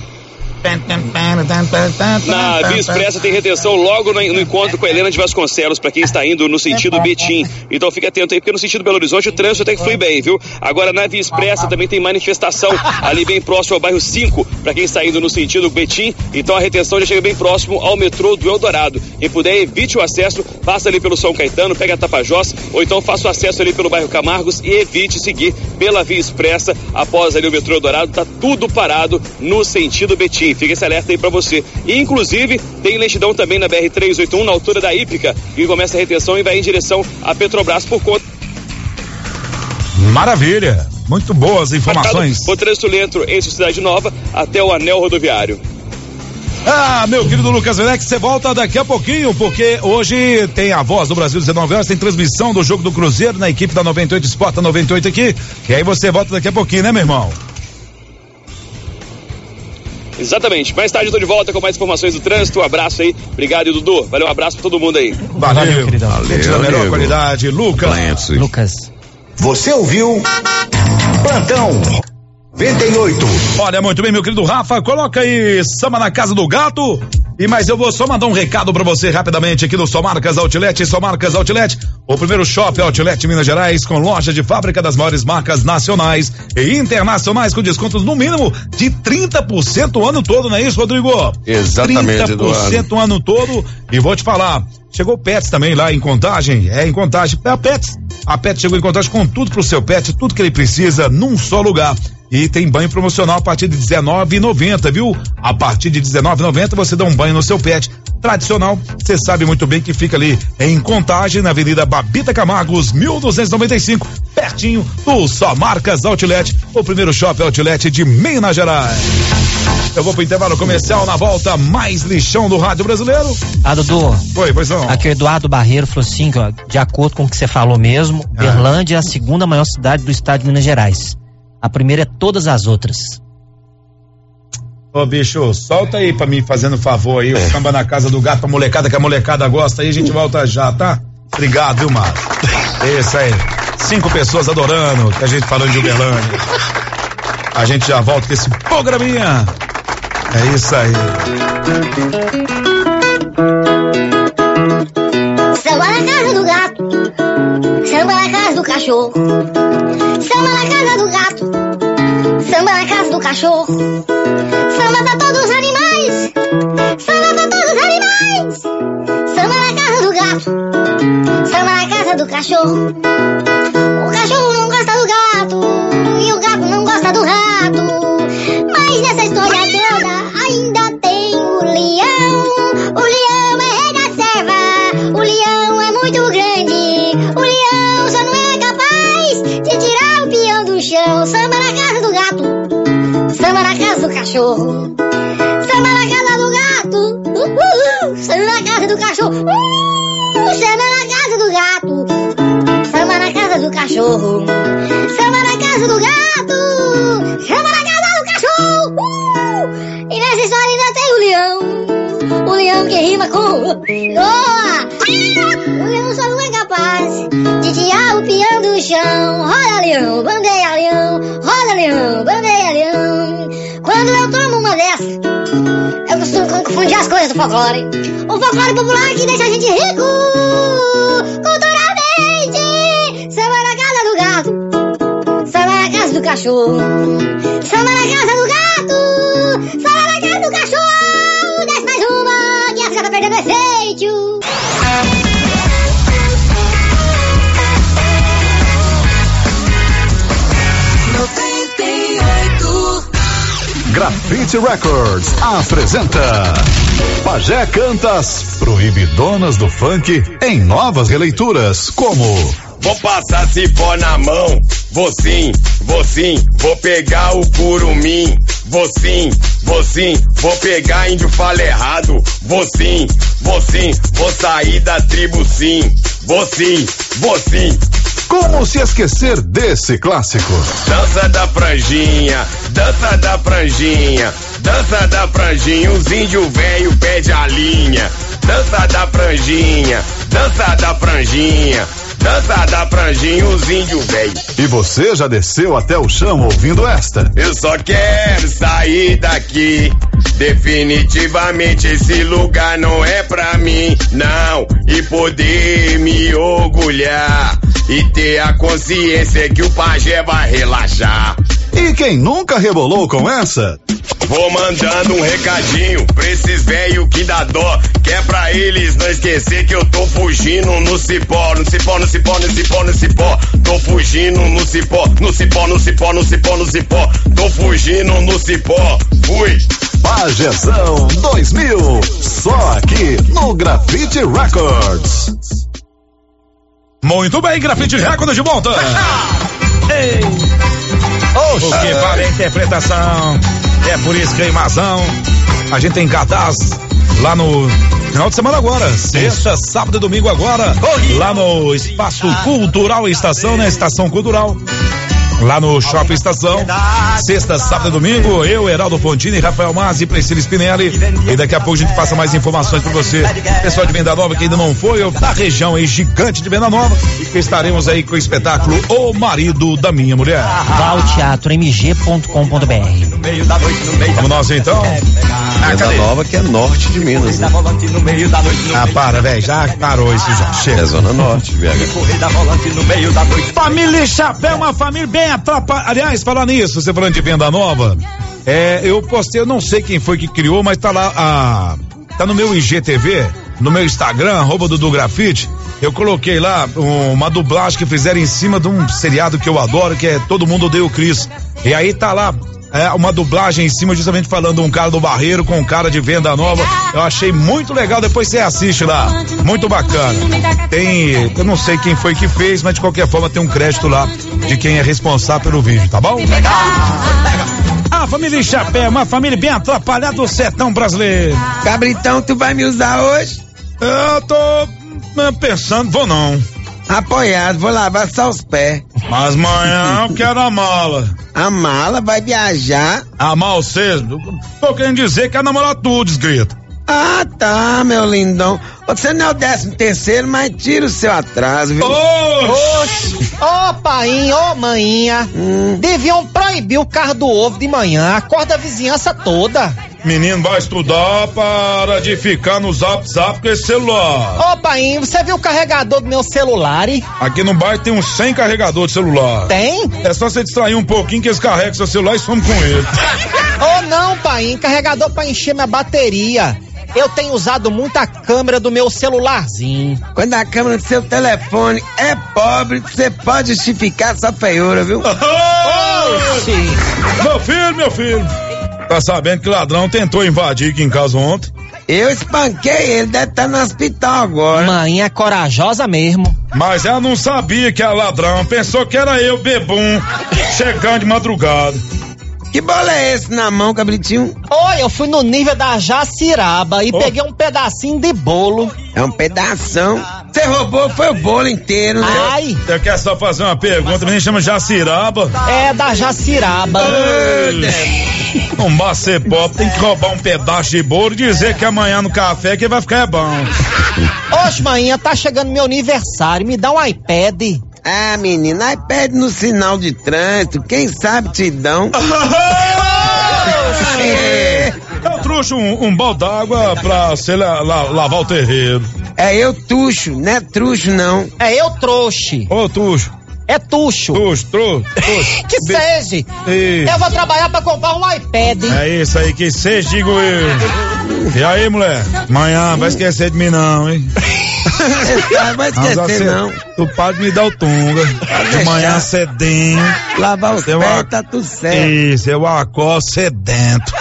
Speaker 21: Na Via Expressa tem retenção logo no encontro com a Helena de Vasconcelos, para quem está indo no sentido Betim. Então fique atento aí, porque no sentido Belo Horizonte o trânsito até que flui bem, viu? Agora na Via Expressa também tem manifestação ali bem próximo ao bairro 5, para quem está indo no sentido Betim. Então a retenção já chega bem próximo ao metrô do Eldorado. Quem puder, evite o acesso, passa ali pelo São Caetano, pega a Tapajós, ou então faça o acesso ali pelo bairro Camargos e evite seguir pela Via Expressa, após ali o metrô Dourado, tá tudo parado no sentido Betim. Fica esse alerta aí pra você. E, inclusive, tem lentidão também na BR-381, na altura da Ípica, e começa a retenção e vai em direção a Petrobras por conta.
Speaker 1: Maravilha, muito boas informações.
Speaker 21: O trânsito lento entre Cidade Nova até o anel rodoviário.
Speaker 1: Ah, meu querido Lucas Venex, você volta daqui a pouquinho, porque hoje tem a Voz do Brasil 19 horas, tem transmissão do jogo do Cruzeiro na equipe da 98 Sport 98 aqui, e aí você volta daqui a pouquinho, né, meu irmão?
Speaker 21: Exatamente, mais tarde eu tô de volta com mais informações do trânsito. Um abraço aí, obrigado, Dudu, valeu, um abraço pra todo mundo aí.
Speaker 1: Valeu,
Speaker 2: queridão.
Speaker 1: Da melhor qualidade,
Speaker 2: Lucas.
Speaker 20: Você ouviu Plantão 98.
Speaker 1: Olha, muito bem, meu querido Rafa, coloca aí Samba na Casa do Gato. Mas eu vou só mandar um recado pra você rapidamente aqui no Só Marcas Outlet. Só Marcas Outlet, o primeiro shopping outlet em Minas Gerais, com loja de fábrica das maiores marcas nacionais e internacionais, com descontos no mínimo de 30% o ano todo, não é isso, Rodrigo?
Speaker 3: Exatamente,
Speaker 1: 30% o ano todo. E vou te falar, chegou Pets também lá em Contagem, em Contagem, a Pets chegou em Contagem com tudo pro seu pet, tudo que ele precisa num só lugar. E tem banho promocional a partir de R$19,90, viu? A partir de R$19,90 você dá um banho no seu pet. Tradicional, você sabe muito bem que fica ali em Contagem, na Avenida Babita Camargos, 1295, pertinho do Só Marcas Outlet, o primeiro shopping outlet de Minas Gerais. Eu vou pro intervalo comercial, na volta, mais lixão do rádio brasileiro.
Speaker 2: Dudu.
Speaker 1: Oi, pois não.
Speaker 2: Aqui o Eduardo Barreiro falou assim, ó, de acordo com o que você falou mesmo, Berlândia é a segunda maior cidade do estado de Minas Gerais. A primeira é todas as outras.
Speaker 1: Ô, bicho, solta aí pra mim, fazendo favor aí, o Samba na Casa do Gato pra molecada, que a molecada gosta aí, a gente volta já, tá? Obrigado, viu, Marcos? Isso aí. 5 pessoas adorando, que a gente falando de Uberlândia. A gente já volta com esse programinha. É isso aí.
Speaker 4: Samba na casa do gato, samba na casa do cachorro, samba na casa do gato, samba na casa do cachorro, samba pra todos os animais, samba pra todos os animais, samba na casa do gato, samba na casa do cachorro. O cachorro não gosta do gato e o gato não gosta do rato, mas nessa história toda ainda tem o leão. O leão é rei da selva, o leão é muito grande, o leão só não é capaz de tirar o peão do chão. Samba na casa do gato, samba na casa do cachorro, samba na casa do gato, samba na casa do cachorro, samba na casa do gato, samba na casa do cachorro, samba na casa do gato, samba na casa do cachorro. E nessa história ainda tem o leão que rima com Oa. O leão só não é capaz de tirar o peão do chão. Roda leão, bandeia leão, roda leão, bandeia leão. Quando eu tomo uma dessas, eu costumo confundir as coisas do folclore. O folclore popular que deixa a gente rico culturalmente. Samba na casa do gato, samba na casa do cachorro, samba na casa do gato, samba na casa do cachorro. Desce mais uma que a fica tá perdendo efeito.
Speaker 20: Grafite Records apresenta Pajé canta as proibidonas do funk em novas releituras, como
Speaker 22: vou passar cipó na mão, vou sim, vou pegar o curumim, vou sim, vou pegar índio fala errado, vou sim, vou sair da tribo sim, vou sim.
Speaker 20: Como se esquecer desse clássico?
Speaker 22: Dança da franjinha, dança da franjinha, dança da franjinha, os índios velho pede a linha. Dança da franjinha, dança da franjinha, dança da franjinha, os índios velho.
Speaker 20: E você já desceu até o chão ouvindo esta?
Speaker 22: Eu só quero sair daqui, definitivamente esse lugar não é pra mim, não. E poder me orgulhar e ter a consciência que o pajé vai relaxar.
Speaker 20: E quem nunca rebolou com essa?
Speaker 22: Vou mandando um recadinho pra esses velho que dá dó, que é pra eles não esquecer que eu tô fugindo no cipó, no cipó, no cipó, no cipó, no cipó. Tô fugindo no cipó, no cipó, no cipó, no cipó, no cipó. Tô fugindo no cipó. Fui.
Speaker 20: Pajezão 2000, só aqui no Grafite Records.
Speaker 1: Muito bem, Grafite Records de volta. Ei. O que vale a interpretação? É por isso que, Mazão, a gente tem cartaz lá no final de semana agora, sexta, sábado e domingo agora, lá no Espaço Cultural Estação, né? Estação Cultural. Lá no Shopping Estação, sexta, sábado e domingo, eu, Heraldo Fontini, Rafael Mazzi, Priscila Spinelli, e daqui a pouco a gente passa mais informações pra você. Pessoal de Venda Nova que ainda não foi, da região aí gigante de Venda Nova, estaremos aí com o espetáculo O Marido da Minha Mulher.
Speaker 2: Vá ao teatromg.com.br.
Speaker 1: Vamos nós então?
Speaker 3: Venda Nova que é norte de Minas, né?
Speaker 1: Ah, para, velho, já parou isso já, chega.
Speaker 3: É Zona Norte, velho.
Speaker 1: Família Chapéu, uma família bem atrapalhada. Aliás, falar nisso, você falando de Venda Nova, eu postei, eu não sei quem foi que criou, mas tá lá, tá no meu IGTV, no meu Instagram, @Dudu Grafite, eu coloquei lá uma dublagem que fizeram em cima de um seriado que eu adoro, que é Todo Mundo Odeia o Chris. E aí tá lá, uma dublagem em cima justamente falando um cara do Barreiro com um cara de Venda Nova. Eu achei muito legal, depois você assiste lá, muito bacana. Eu não sei quem foi que fez, mas de qualquer forma tem um crédito lá de quem é responsável pelo vídeo, tá bom? A família Chapéu, uma família bem atrapalhada do sertão brasileiro.
Speaker 6: Cabritão, tu vai me usar hoje?
Speaker 1: Eu tô pensando, vou não.
Speaker 6: Apoiado, vou lavar só os pés.
Speaker 1: Mas amanhã eu quero a mala.
Speaker 6: A mala vai viajar?
Speaker 1: Amar você? Tô querendo dizer que é namorar tudo, desgrita.
Speaker 6: Ah, tá, meu lindão. Você não é o 13º, mas tira o seu atraso, viu?
Speaker 2: Oxi! Ô, painho, ô, maninha. Deviam proibir o carro do ovo de manhã. Acorda a vizinhança toda.
Speaker 1: Menino, vai estudar, para de ficar no zap com esse celular.
Speaker 2: Ô, painho, você viu o carregador do meu celular?
Speaker 1: Aqui no bairro tem uns 100 carregadores de celular.
Speaker 2: Tem?
Speaker 1: É só você distrair um pouquinho que eles carregam seu celular e some com ele.
Speaker 2: Ô, não, painho, carregador pra encher minha bateria. Eu tenho usado muito a câmera do meu celularzinho.
Speaker 6: Quando a câmera do seu telefone é pobre, você pode justificar sua feiura, viu?
Speaker 1: Meu filho. Tá sabendo que ladrão tentou invadir aqui em casa ontem?
Speaker 6: Eu espanquei ele, deve estar no hospital agora.
Speaker 2: Mãe é corajosa mesmo.
Speaker 1: Mas ela não sabia que era ladrão, pensou que era eu, bebum, chegando de madrugada.
Speaker 6: Que bolo é esse na mão, cabritinho?
Speaker 2: Oi, eu fui no nível da Jaciraba e peguei um pedacinho de bolo.
Speaker 6: É um pedação. Você roubou, foi o bolo inteiro, né?
Speaker 2: Ai!
Speaker 1: Eu quero só fazer uma pergunta, o menino chama Jaciraba.
Speaker 2: É, da Jaciraba.
Speaker 1: Um bacê pobre tem que roubar um pedaço de bolo e dizer que amanhã no café que vai ficar bom.
Speaker 2: Oxe, manhã, tá chegando meu aniversário, me dá um iPad.
Speaker 6: Ah, menino, iPad no sinal de trânsito, quem sabe te dão.
Speaker 1: Eu trouxe um balde d'água pra você lavar o terreiro.
Speaker 6: É eu tuxo, não é truxo não.
Speaker 2: É eu trouxe.
Speaker 1: Ô, tuxo.
Speaker 2: É tuxo.
Speaker 1: Tuxo.
Speaker 2: Que seja. Eu vou trabalhar pra comprar um iPad.
Speaker 1: É isso aí, que seja, digo eu. E aí, mulher? Amanhã vai esquecer de mim não, hein?
Speaker 6: Não vai esquecer não.
Speaker 1: Tu pode me dar o tunga. Amanhã cedinho.
Speaker 6: Lavar os pés, tá tudo certo.
Speaker 1: Isso, eu acordo sedento.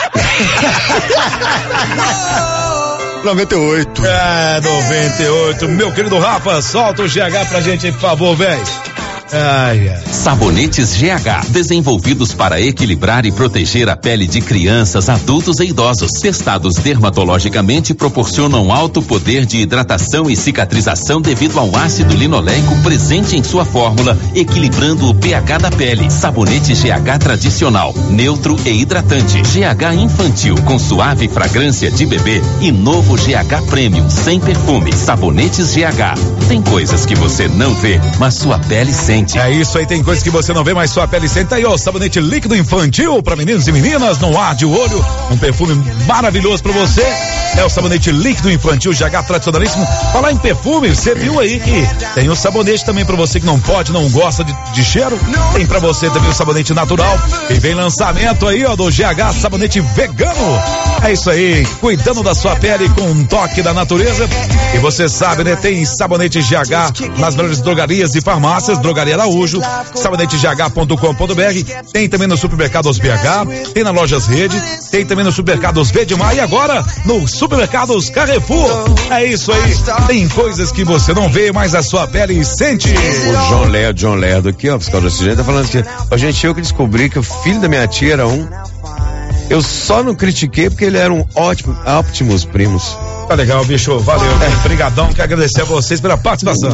Speaker 20: 98.
Speaker 1: 98. Meu querido Rafa, solta o GH pra gente, por favor, velho.
Speaker 8: Sabonetes GH, desenvolvidos para equilibrar e proteger a pele de crianças, adultos e idosos. Testados dermatologicamente, proporcionam alto poder de hidratação e cicatrização devido ao ácido linoleico presente em sua fórmula, equilibrando o pH da pele. Sabonete GH tradicional, neutro e hidratante. GH infantil, com suave fragrância de bebê. E novo GH Premium, sem perfume. Sabonetes GH. Tem coisas que você não vê, mas sua pele sente.
Speaker 1: É isso aí, tem coisas que você não vê, mas sua pele sente. Aí, ó, sabonete líquido infantil para meninos e meninas, no ar de olho, um perfume maravilhoso para você. É o sabonete líquido infantil GH tradicionalíssimo. Falar em perfume, você viu aí que tem o sabonete também pra você que não pode, não gosta de cheiro. Tem pra você também o sabonete natural. E vem lançamento aí, ó, do GH sabonete vegano. É isso aí, cuidando da sua pele com um toque da natureza. E você sabe, né? Tem sabonete GH nas melhores drogarias e farmácias, Drogaria Araújo, sabonetegh.com.br. Tem também no supermercados BH, tem na Lojas Rede, tem também no supermercados Vedmar e agora no supermercados Carrefour. É isso aí, tem coisas que você não vê, mas a sua pele sente.
Speaker 3: O John Lerdo aqui, ó, psicólogo desse jeito, tá falando que, ó, gente, eu que descobri que o filho da minha tia era um. Eu só não critiquei porque ele era um ótimos primos.
Speaker 1: Tá legal, bicho, valeu, brigadão, quero agradecer a vocês pela participação.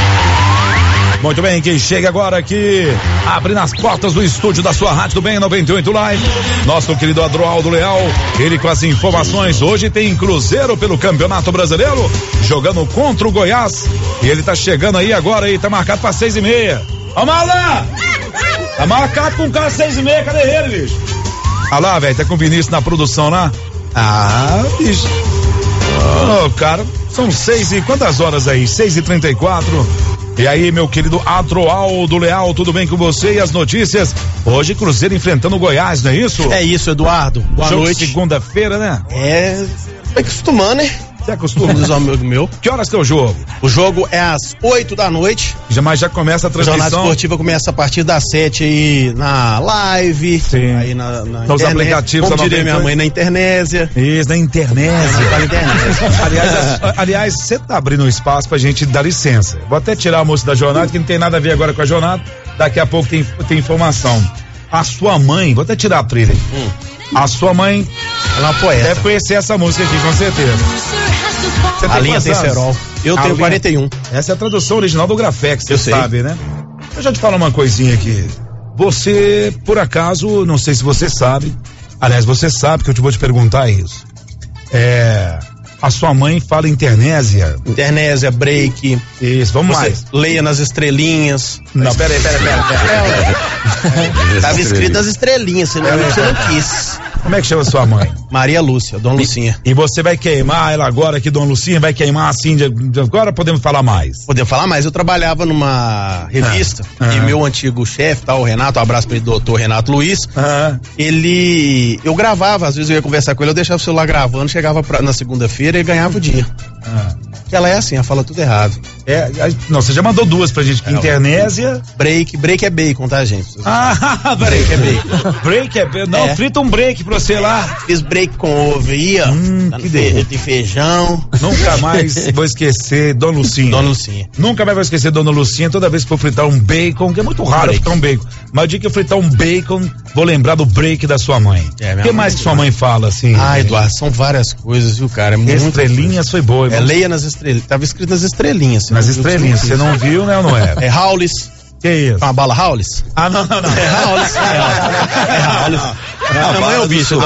Speaker 1: Muito bem, quem chega agora aqui, abrindo as portas do estúdio da sua Rádio do Bem 98 Live, nosso querido Adroaldo Leal, ele com as informações. Hoje tem Cruzeiro pelo Campeonato Brasileiro, jogando contra o Goiás, e ele tá chegando aí agora, aí, tá marcado pra 6:30. Vamos lá! Tá marcado com o cara 6:30, cadê ele, bicho? Ah lá, velho, tá com o Vinícius na produção lá? Ah, bicho. Ô, cara, são 6 e quantas horas aí? 6:34. E aí, meu querido Adroaldo Leal, tudo bem com você? E as notícias? Hoje, Cruzeiro enfrentando o Goiás, não é isso?
Speaker 9: É isso, Eduardo. Boa noite.
Speaker 1: Segunda-feira, né?
Speaker 9: Tá acostumando, né?
Speaker 1: Você acostuma?
Speaker 9: Dos amigos meu.
Speaker 1: Que horas que é o jogo?
Speaker 9: O jogo é às 8 da noite.
Speaker 1: Mas já começa a transmissão.
Speaker 9: A jornada esportiva começa a partir das 7 aí na live.
Speaker 1: Sim.
Speaker 9: Aí na
Speaker 1: internet. Os aplicativos.
Speaker 9: Como diria minha mãe, na internésia.
Speaker 1: Isso, na internésia. Aliás, você tá abrindo um espaço pra gente dar licença. Vou até tirar a moça da jornada, que não tem nada a ver agora com a jornada. Daqui a pouco tem informação. A sua mãe, vou até tirar a trilha aí. A sua mãe,
Speaker 9: ela é uma poeta.
Speaker 1: Deve conhecer essa música aqui, com certeza.
Speaker 9: A linha Tesserol. Eu tenho 41.
Speaker 1: Essa é a tradução original do Grafex, você sabe, né? Eu já te falo uma coisinha aqui. Você, por acaso, não sei se você sabe, aliás, você sabe que eu vou te perguntar isso. A sua mãe fala internésia?
Speaker 9: Internésia, break.
Speaker 1: Isso, vamos mais.
Speaker 9: Leia nas estrelinhas.
Speaker 1: Não, peraí.
Speaker 9: Tava escrito nas estrelinhas, você não quis.
Speaker 1: Como é que chama sua mãe?
Speaker 9: Maria Lúcia, Dona Lucinha.
Speaker 1: E você vai queimar ela agora aqui, Dona Lucinha, vai queimar assim, agora podemos falar mais?
Speaker 9: Podemos falar mais, eu trabalhava numa revista e meu antigo chefe, o Renato, um abraço para ele, doutor Renato Luiz, eu gravava, às vezes eu ia conversar com ele, eu deixava o celular gravando, chegava na segunda-feira e ganhava o dia. Que ela é assim, ela fala tudo errado.
Speaker 1: Não, você já mandou duas pra gente, internésia.
Speaker 9: Break é bacon, tá, gente?
Speaker 1: Break é bacon. Break é bacon. Não, frita um break pra você lá.
Speaker 9: Fiz break com ovo aí, ó.
Speaker 1: Que delícia.
Speaker 9: De feijão.
Speaker 1: Nunca mais vou esquecer Dona Lucinha.
Speaker 9: Dona Lucinha.
Speaker 1: Nunca mais vou esquecer Dona Lucinha, toda vez que for fritar um bacon, que é muito raro fritar um bacon. Mas o dia que eu fritar um bacon, vou lembrar do break da sua mãe. O que mais que sua mãe fala, assim?
Speaker 9: Eduardo, são várias coisas, viu, cara?
Speaker 1: Estrelinhas foi boa, irmão.
Speaker 9: Leia nas estrelinhas. Tava escrito nas estrelinhas.
Speaker 1: Nas estrelinhas, você não viu, né, ou não é?
Speaker 9: É Howlis.
Speaker 1: Que isso?
Speaker 9: Uma bala Howlis?
Speaker 1: Não.
Speaker 9: É Howlis. É Howlis. Minha mãe é o bicho.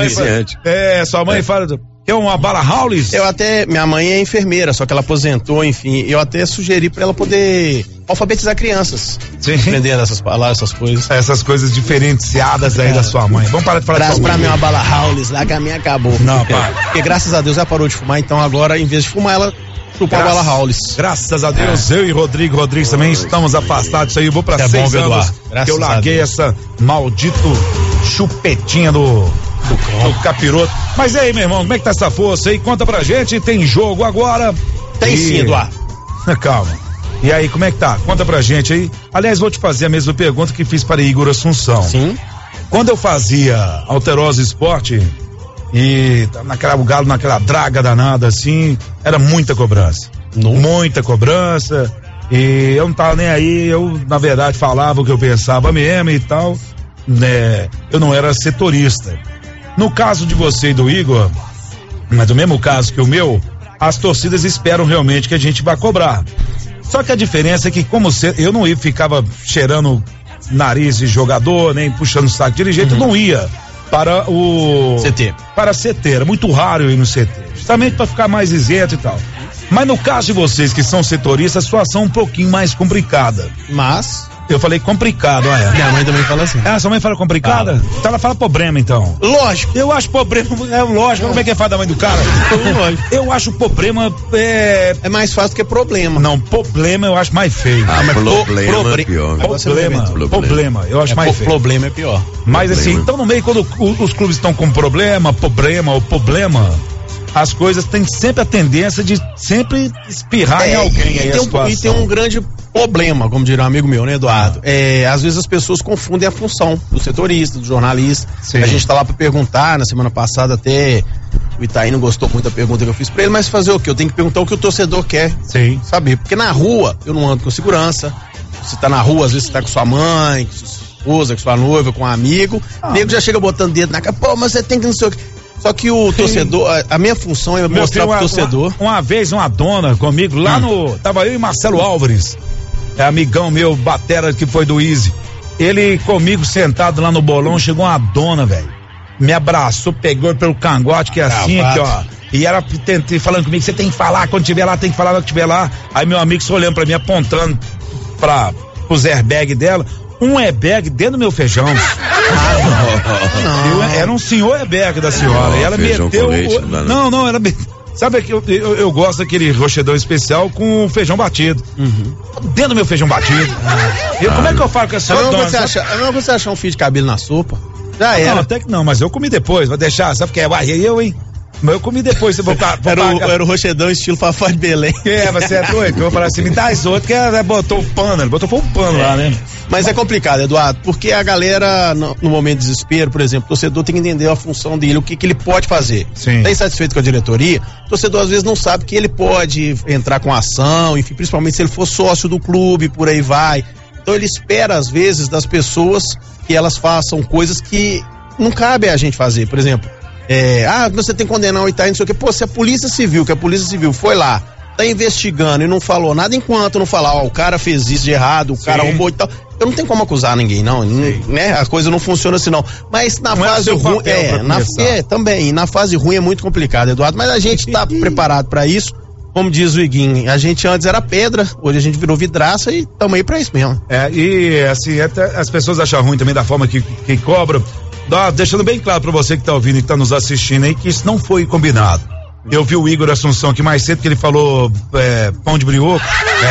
Speaker 1: Sua mãe fala... É uma bala Howlis?
Speaker 9: Minha mãe é enfermeira, só que ela aposentou, enfim, eu até sugeri pra ela poder alfabetizar crianças.
Speaker 1: Sim.
Speaker 9: Aprendendo essas palavras, essas coisas.
Speaker 1: Essas coisas diferenciadas aí da sua mãe. Vamos parar de falar
Speaker 9: Traz pra mim uma bala Howlis lá que a minha acabou.
Speaker 1: Não, pai.
Speaker 9: Porque graças a Deus ela parou de fumar, então agora, em vez de fumar, ela chupou a bala Howlis.
Speaker 1: Graças a Deus, eu e Rodrigues também estamos afastados disso aí. Eu vou pra 6 anos que eu larguei essa maldito chupetinha do capiroto. Mas e aí, meu irmão, como é que tá essa força aí? Conta pra gente, tem jogo agora?
Speaker 9: Tem sim, Eduardo.
Speaker 1: Calma. E aí, como é que tá? Conta pra gente aí. Aliás, vou te fazer a mesma pergunta que fiz para Igor Assunção.
Speaker 9: Sim.
Speaker 1: Quando eu fazia Alterosa Esporte e o Galo naquela draga danada assim, era muita cobrança. Muita cobrança. E eu não tava nem aí, eu na verdade falava o que eu pensava mesmo e tal, né? Eu não era setorista. No caso de você e do Igor, mas do mesmo caso que o meu, as torcidas esperam realmente que a gente vá cobrar. Só que a diferença é que eu não ficava cheirando nariz de jogador, nem puxando saco de dirigente, eu não ia para o
Speaker 9: CT.
Speaker 1: Para CT, era muito raro eu ir no CT, justamente para ficar mais isento e tal. Mas no caso de vocês que são setoristas, a situação é um pouquinho mais complicada.
Speaker 9: Mas
Speaker 1: Eu falei complicado, olha.
Speaker 9: Minha mãe também fala assim.
Speaker 1: Ah, sua mãe fala complicada? Então ela fala problema, então.
Speaker 9: Lógico.
Speaker 1: Eu acho problema, lógico, como é que fala da mãe do cara? Eu acho problema
Speaker 9: é mais fácil que problema.
Speaker 1: Não, problema eu acho mais feio.
Speaker 3: Mas problema é pior.
Speaker 1: Problema, eu acho mais feio.
Speaker 9: Problema é pior.
Speaker 1: Mas assim, então no meio, quando os clubes estão com problema, as coisas têm sempre a tendência de sempre espirrar em alguém aí a situação.
Speaker 9: E tem um grande problema, como diria um amigo meu, né, Eduardo? Às vezes as pessoas confundem a função do setorista, do jornalista. Sim. A gente tá lá pra perguntar, na semana passada até o Itaí não gostou muito da pergunta que eu fiz pra ele, mas fazer o quê? Eu tenho que perguntar o que o torcedor quer saber. Porque na rua, eu não ando com segurança. Você tá na rua, às vezes você tá com sua mãe, com sua esposa, com sua noiva, com um amigo. O nego já chega botando dedo na cara, pô, mas você tem que não sei o que. Só que o torcedor, a minha função é mostrar pro torcedor.
Speaker 1: Uma vez uma dona comigo, lá tava eu e Marcelo Álvares, amigão meu, batera que foi do Easy. Ele comigo sentado lá no bolão, chegou uma dona, velho. Me abraçou, pegou pelo cangote, que é assim, aqui, ó. E ela falando comigo, você tem que falar, quando tiver lá, tem que falar quando tiver lá. Aí meu amigo só olhando pra mim, apontando pros airbags dela. Um airbag dentro do meu feijão. Era um senhor airbag da senhora. E ela meteu. Não, ela. Sabe que eu gosto daquele rochedão especial com feijão batido. Dentro do meu feijão batido. Como é que eu falo com essa senhora?
Speaker 9: É melhor você achar um fio de cabelo na sopa. Já era.
Speaker 1: Não, até que não, mas eu comi depois. Vai deixar, sabe o que é? Eu, hein? Mas eu comi depois, você
Speaker 9: era o rochedão estilo Fafá de Belém.
Speaker 1: Você é doido? Eu vou falar assim, me dá as outras, que ela botou o pano, ele botou um pano lá, né?
Speaker 9: Mas é complicado, Eduardo, porque a galera, no momento de desespero, por exemplo, o torcedor tem que entender a função dele, o que ele pode fazer.
Speaker 1: Sim.
Speaker 9: Tá insatisfeito com a diretoria, o torcedor às vezes não sabe que ele pode entrar com ação, enfim, principalmente se ele for sócio do clube, por aí vai. Então ele espera, às vezes, das pessoas que elas façam coisas que não cabe a gente fazer, por exemplo. Você tem que condenar o Itaí, não sei o que. Pô, se a Polícia Civil foi lá, tá investigando e não falou nada, enquanto não falar, o cara fez isso de errado, o cara roubou e tal, eu não tenho como acusar ninguém, não, né? A coisa não funciona assim, não. Mas na fase ruim, também, na fase ruim é muito complicado, Eduardo, mas a gente tá preparado pra isso. Como diz o Iguinho, a gente antes era pedra, hoje a gente virou vidraça e tamo aí pra isso mesmo.
Speaker 1: E assim, até as pessoas acham ruim também da forma que cobram. Deixando bem claro pra você que tá ouvindo e que tá nos assistindo aí, que isso não foi combinado. Eu vi o Igor Assunção aqui mais cedo, que ele falou pão de brioco.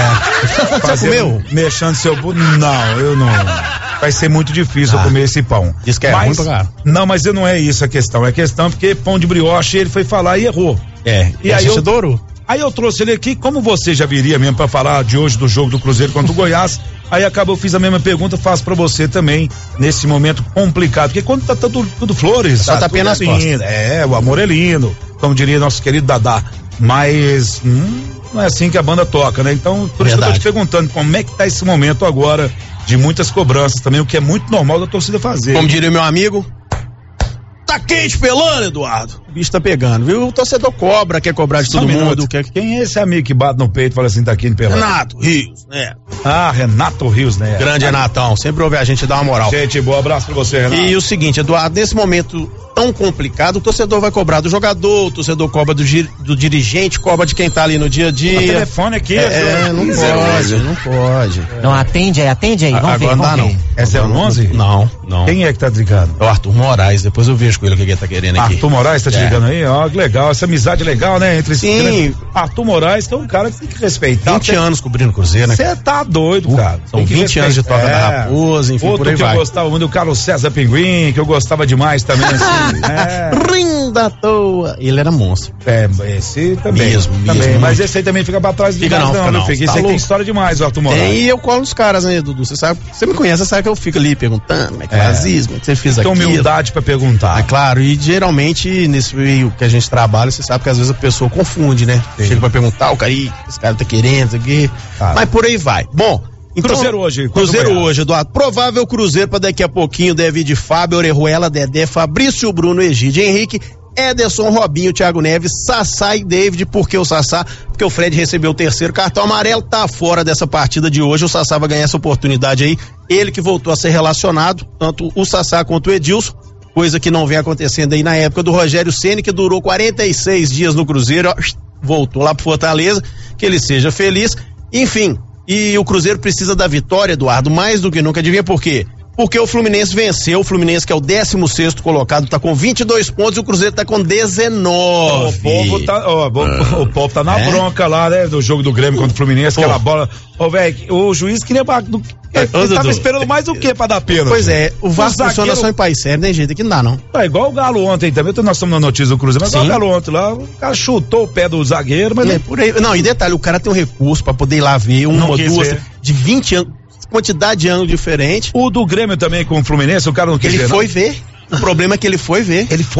Speaker 9: Você comeu?
Speaker 1: Mexendo seu bucho. Não, eu não. Vai ser muito difícil eu comer esse pão.
Speaker 9: Diz que é ruim pra caralho.
Speaker 1: Não, mas não é isso a questão. É questão porque pão de brioche ele foi falar e errou.
Speaker 9: E aí
Speaker 1: Aí eu trouxe ele aqui, como você já viria mesmo pra falar de hoje do jogo do Cruzeiro contra o Goiás, aí acabou, fiz a mesma pergunta, faço pra você também, nesse momento complicado, porque quando tá tudo flores,
Speaker 9: só tá apenas
Speaker 1: lindo, o amor é lindo, como diria nosso querido Dadá, mas não é assim que a banda toca, né? Então, por isso que eu tô te perguntando, como é que tá esse momento agora, de muitas cobranças também, o que é muito normal da torcida fazer.
Speaker 9: Como diria meu amigo, tá quente pelando, Eduardo. O bicho tá pegando, viu? O torcedor cobra, quer cobrar de todo mundo.
Speaker 1: Quem é esse amigo que bate no peito e fala assim, tá quente pelando?
Speaker 9: Renato Rios, né?
Speaker 1: Renato Rios, né?
Speaker 9: Grande Renatão, sempre ouve a gente dar uma moral.
Speaker 1: Gente, bom abraço pra você, Renato.
Speaker 9: E o seguinte, Eduardo, nesse momento tão complicado, o torcedor vai cobrar do jogador, o torcedor cobra do dirigente, cobra de quem tá ali no dia a dia. O
Speaker 1: telefone aqui,
Speaker 9: não pode.
Speaker 2: Não, atende aí, vamos ver.
Speaker 1: Não. É 011?
Speaker 9: Não.
Speaker 1: Quem é que tá ligando?
Speaker 9: É o Arthur Moraes, depois eu vejo com ele o que ele tá querendo aqui.
Speaker 1: Arthur Moraes tá te ligando aí? Ó, que legal, essa amizade legal, né?
Speaker 9: Sim.
Speaker 1: Arthur Moraes, que é um cara que tem que respeitar.
Speaker 9: 20 anos cobrindo o Cruzeiro, né?
Speaker 1: Você tá doido, cara.
Speaker 9: São 20 anos de Toca da Raposa, enfim,
Speaker 1: outro
Speaker 9: por aí
Speaker 1: que
Speaker 9: vai.
Speaker 1: Eu gostava muito, o Carlos César Pinguim, que eu gostava demais também, assim.
Speaker 9: Rinda à toa. Ele era monstro.
Speaker 1: Esse também.
Speaker 9: Mesmo.
Speaker 1: Mas esse aí também fica pra trás de
Speaker 9: fica
Speaker 1: não.
Speaker 9: Fica
Speaker 1: esse aí tem história demais, o Arthur Moraes.
Speaker 9: E eu colo os caras, né, Dudu? Você me conhece, você sabe que eu fico ali perguntando, como é que faz isso, como é que você fez aquilo.
Speaker 1: Tem humildade pra perguntar.
Speaker 9: Claro, e geralmente nesse meio que a gente trabalha, você sabe que às vezes a pessoa confunde, né? Sim. Chega pra perguntar, esse cara tá querendo, isso aqui. Mas por aí vai. Bom, então, Cruzeiro hoje, Eduardo. Provável Cruzeiro para daqui a pouquinho deve ir de Fábio, Orejuela, Dedé, Fabrício, Bruno, Egídio, Henrique, Ederson, Robinho, Thiago Neves, Sassá e David. Por que o Sassá? Porque o Fred recebeu o terceiro cartão amarelo, tá fora dessa partida de hoje. O Sassá vai ganhar essa oportunidade aí. Ele que voltou a ser relacionado, tanto o Sassá quanto o Edilson, coisa que não vem acontecendo aí na época do Rogério Ceni, que durou 46 dias no Cruzeiro, voltou lá pro Fortaleza, que ele seja feliz. Enfim, E o Cruzeiro precisa da vitória, Eduardo, mais do que nunca. Adivinha por quê? Porque o Fluminense venceu, o Fluminense que é o 16º colocado, tá com 22 pontos e o Cruzeiro tá com 19.
Speaker 1: O povo tá na bronca lá, né, do jogo do Grêmio contra o Fluminense, aquela bola. Velho, o juiz queria... Ele tava esperando mais o que pra dar pena?
Speaker 9: Pois é, o Vasco funciona só em país sério, tem jeito, aqui não dá não.
Speaker 1: É igual o Galo ontem também, nós estamos na notícia do Cruzeiro, mas igual o Galo ontem lá, o cara chutou o pé do zagueiro, mas...
Speaker 9: por aí, não, e detalhe, o cara tem um recurso pra poder ir lá ver, duas, de 20 anos, quantidade de anos diferente.
Speaker 1: O do Grêmio também com o Fluminense, o cara não quis ver.
Speaker 9: Ele foi ver, o problema é que ele foi ver. Ele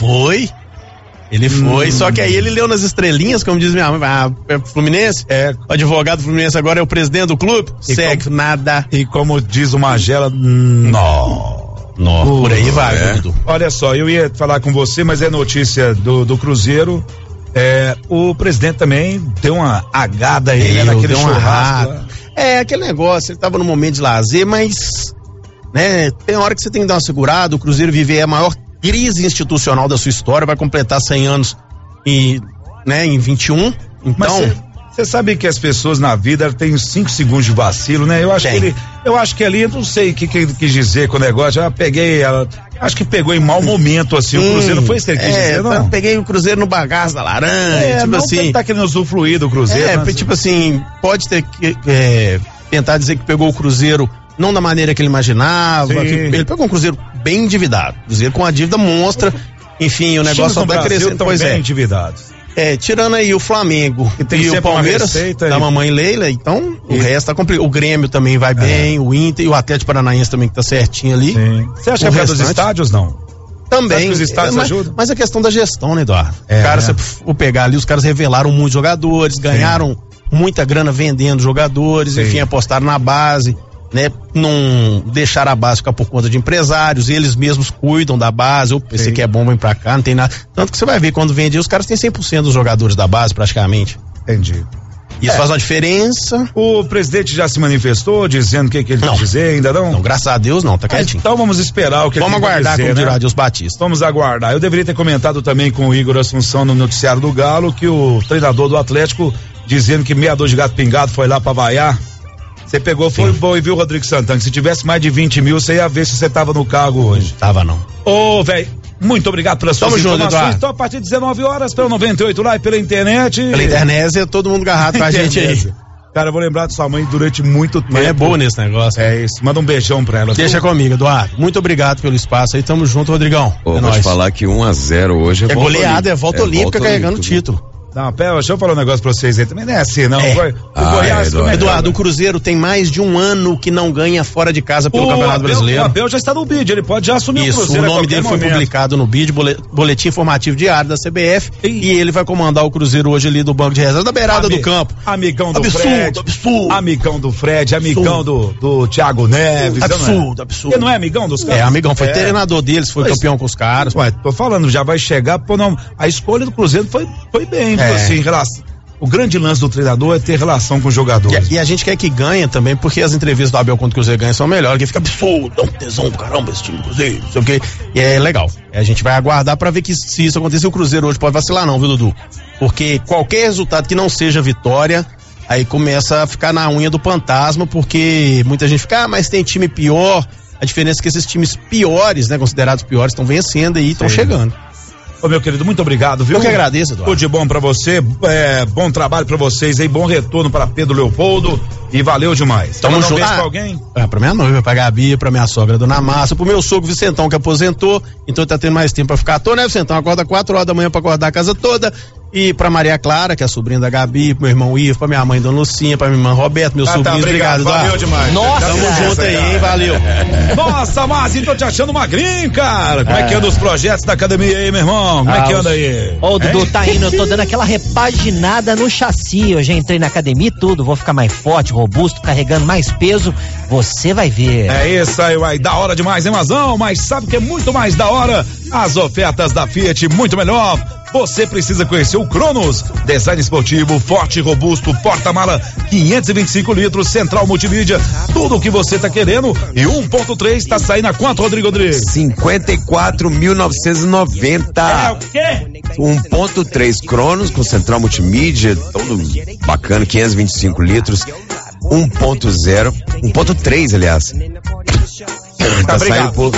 Speaker 9: foi, só que aí ele leu nas estrelinhas, como diz minha mãe, Fluminense, o advogado do Fluminense agora é o presidente do clube, nada.
Speaker 1: E como diz o Magela, por aí vai, Dudu. Olha só, eu ia falar com você, mas é notícia do Cruzeiro, o presidente também deu uma agada aí, naquele churrasco.
Speaker 9: Aquele negócio, ele tava no momento de lazer, mas, né, tem hora que você tem que dar uma segurada, o Cruzeiro vive a maior crise institucional da sua história, vai completar 100 anos em 21, então...
Speaker 1: Mas você sabe que as pessoas na vida têm 5 segundos de vacilo, né? Eu acho que ali, eu não sei o que ele quis dizer com o negócio, acho que pegou em mau momento, assim, o Cruzeiro, não foi isso que ele quis dizer, não?
Speaker 9: Eu peguei o Cruzeiro no bagaço da laranja, tipo assim...
Speaker 1: Ele tá querendo usufruir do Cruzeiro.
Speaker 9: Tipo assim, pode ter que tentar dizer que pegou o Cruzeiro não da maneira que ele imaginava, ele pegou um Cruzeiro bem endividado, Cruzeiro com uma dívida monstra, enfim, o negócio só vai crescendo.
Speaker 1: Pois bem endividados.
Speaker 9: Tirando aí o Flamengo e o Palmeiras da mamãe Leila, então o resto tá complicado. O Grêmio também vai bem, o Inter e o Atlético Paranaense também que tá certinho ali.
Speaker 1: Você acha que é dos estádios, não?
Speaker 9: Também.
Speaker 1: Os estádios ajudam?
Speaker 9: Mas a questão da gestão, né, Eduardo? Se for pegar ali, os caras revelaram muitos jogadores, ganharam muita grana vendendo jogadores, enfim, apostaram na base, né? Não deixar a base ficar por conta de empresários, eles mesmos cuidam da base, esse que é bom, vem pra cá, não tem nada. Tanto que você vai ver, quando vende, os caras têm 100% dos jogadores da base, praticamente.
Speaker 1: Entendi.
Speaker 9: Isso faz uma diferença.
Speaker 1: O presidente já se manifestou, dizendo o que ele quer dizer, ainda não?
Speaker 9: Não, graças a Deus não, tá quietinho.
Speaker 1: Então vamos esperar o que
Speaker 9: vamos aguardar, dizer, como dirá Deus Batista.
Speaker 1: Vamos aguardar. Eu deveria ter comentado também com o Igor Assunção no noticiário do Galo, que o treinador do Atlético, dizendo que meia dor de gato pingado foi lá pra vaiar. Você pegou, foi bom e viu, Rodrigo Santana, que se tivesse mais de 20 mil, você ia ver se você tava no cargo hoje.
Speaker 9: Tava não.
Speaker 1: Velho, muito obrigado pelas suas informações. Então, a partir de 19 horas, pela 98 lá e pela internet.
Speaker 9: Pela internet, todo mundo agarrado com a gente aí.
Speaker 1: Cara, eu vou lembrar de sua mãe durante muito tempo.
Speaker 9: É boa nesse negócio.
Speaker 1: É isso. Manda um beijão pra ela.
Speaker 9: Deixa comigo, Eduardo. Muito obrigado pelo espaço aí. Tamo junto, Rodrigão.
Speaker 3: Vou te falar que 1-0 hoje
Speaker 9: é goleada, volta olímpica carregando o título.
Speaker 1: Não, deixa eu falar um negócio pra vocês aí, também não é assim, não.
Speaker 9: O Goiás, Eduardo, o Cruzeiro tem mais de um ano que não ganha fora de casa pelo Campeonato Brasileiro.
Speaker 1: O Abel já está no BID, ele pode já assumir o Cruzeiro.
Speaker 9: O nome dele foi publicado no BID, Boletim Informativo Diário da CBF, e ele vai comandar o Cruzeiro hoje ali do banco de reserva, da beirada do campo.
Speaker 1: Amigão do Fred. Amigão do Fred, amigão do Thiago Neves.
Speaker 9: Absurdo.
Speaker 1: Ele não é amigão dos caras?
Speaker 9: Amigão, foi treinador deles, foi campeão com os caras.
Speaker 1: Tô falando, já vai chegar, a escolha do Cruzeiro foi bem, assim, em relação. O grande lance do treinador é ter relação com os jogadores.
Speaker 9: E a gente quer que ganhe também, porque as entrevistas do Abel contra o Cruzeiro ganha são melhores, que fica absurdo, dá um tesão, caramba, esse time do Cruzeiro, não sei o quê. E é legal. A gente vai aguardar pra ver que se isso acontecer, o Cruzeiro hoje pode vacilar não, viu, Dudu? Porque qualquer resultado que não seja vitória, aí começa a ficar na unha do fantasma, porque muita gente fica, mas tem time pior. A diferença é que esses times piores, né, considerados piores, estão vencendo e estão chegando.
Speaker 1: Ô, meu querido, muito obrigado, viu?
Speaker 9: Eu que agradeço, Eduardo.
Speaker 1: Tudo de bom pra você, bom trabalho pra vocês aí, bom retorno pra Pedro Leopoldo e valeu demais.
Speaker 9: Tamo junto.
Speaker 1: Pra alguém?
Speaker 9: Pra minha noiva, pra Gabi, pra minha sogra, Dona Márcia, pro meu sogro Vicentão, que aposentou, então tá tendo mais tempo pra ficar à toa, né, Vicentão? Acorda 4 horas da manhã pra acordar a casa toda. E pra Maria Clara, que é a sobrinha da Gabi, pro meu irmão Ivo, pra minha mãe Dona Lucinha, pra minha irmã Roberto, meu sobrinho, obrigado,
Speaker 1: valeu demais.
Speaker 9: Nossa, tamo junto aí, hein, valeu.
Speaker 1: Nossa, Mazinho, tô te achando magrinho, cara. Como é que anda os projetos da academia aí, meu irmão? Como é que anda aí?
Speaker 2: Ô, Dudu, tá indo, eu tô dando aquela repaginada no chassi, eu já entrei na academia e tudo, vou ficar mais forte, robusto, carregando mais peso, você vai ver.
Speaker 1: É isso aí, uai, da hora demais, hein, Mazão? Mas sabe que é muito mais da hora? As ofertas da Fiat, muito melhor. Você precisa conhecer o Cronos, design esportivo, forte e robusto, porta-mala, 525 litros, central multimídia, tudo o que você tá querendo. E 1.3 tá saindo a quanto, Rodrigo Rodrigues?
Speaker 3: 54.990.
Speaker 1: É o quê?
Speaker 3: 1.3 Cronos com central multimídia, todo bacana, 525 litros. 1.3, aliás. Tá saindo por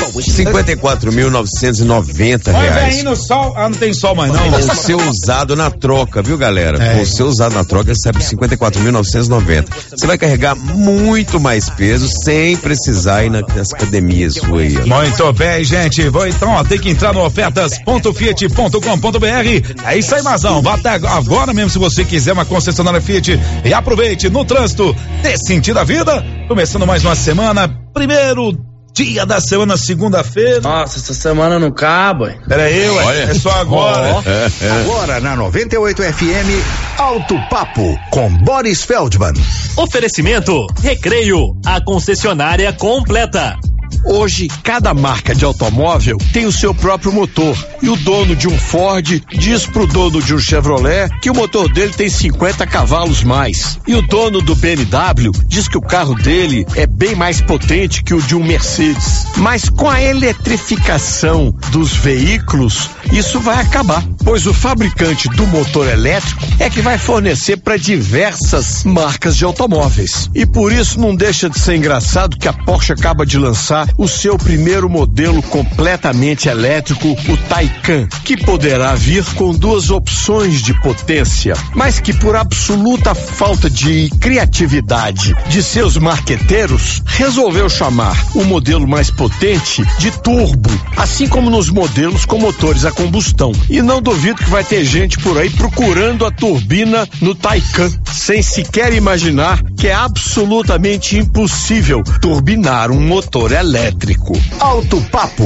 Speaker 3: R$54.990.
Speaker 1: Vai aí no sol. Ah, não tem sol mais não.
Speaker 3: O seu usado na troca, viu, galera? O seu usado na troca recebe R$54.990. Você vai carregar muito mais peso sem precisar ir nessa academia sua aí.
Speaker 1: Muito bem, gente. Então, ó, tem que entrar no ofertas.fiat.com.br. É isso aí, Mazão. Vá até agora mesmo se você quiser uma concessionária Fiat e aproveite no trânsito. Dê sentido à vida. Começando mais uma semana. Primeiro dia da semana, segunda-feira.
Speaker 10: Nossa, essa semana não acaba.
Speaker 1: Pera aí, ué. É só agora.
Speaker 20: Agora na 98 FM, Alto Papo com Boris Feldman.
Speaker 12: Oferecimento Recreio, a concessionária completa.
Speaker 23: Hoje, cada marca de automóvel tem o seu próprio motor. E o dono de um Ford diz pro dono de um Chevrolet que o motor dele tem 50 cavalos mais. E o dono do BMW diz que o carro dele é bem mais potente que o de um Mercedes. Mas com a eletrificação dos veículos, isso vai acabar. Pois o fabricante do motor elétrico é que vai fornecer para diversas marcas de automóveis. E por isso não deixa de ser engraçado que a Porsche acaba de lançar o seu primeiro modelo completamente elétrico, o Taycan, que poderá vir com duas opções de potência, mas que por absoluta falta de criatividade de seus marqueteiros, resolveu chamar o modelo mais potente de turbo, assim como nos modelos com motores a combustão. E não duvido que vai ter gente por aí procurando a turbina no Taycan, sem sequer imaginar que é absolutamente impossível turbinar um motor elétrico.
Speaker 20: Alto Papo.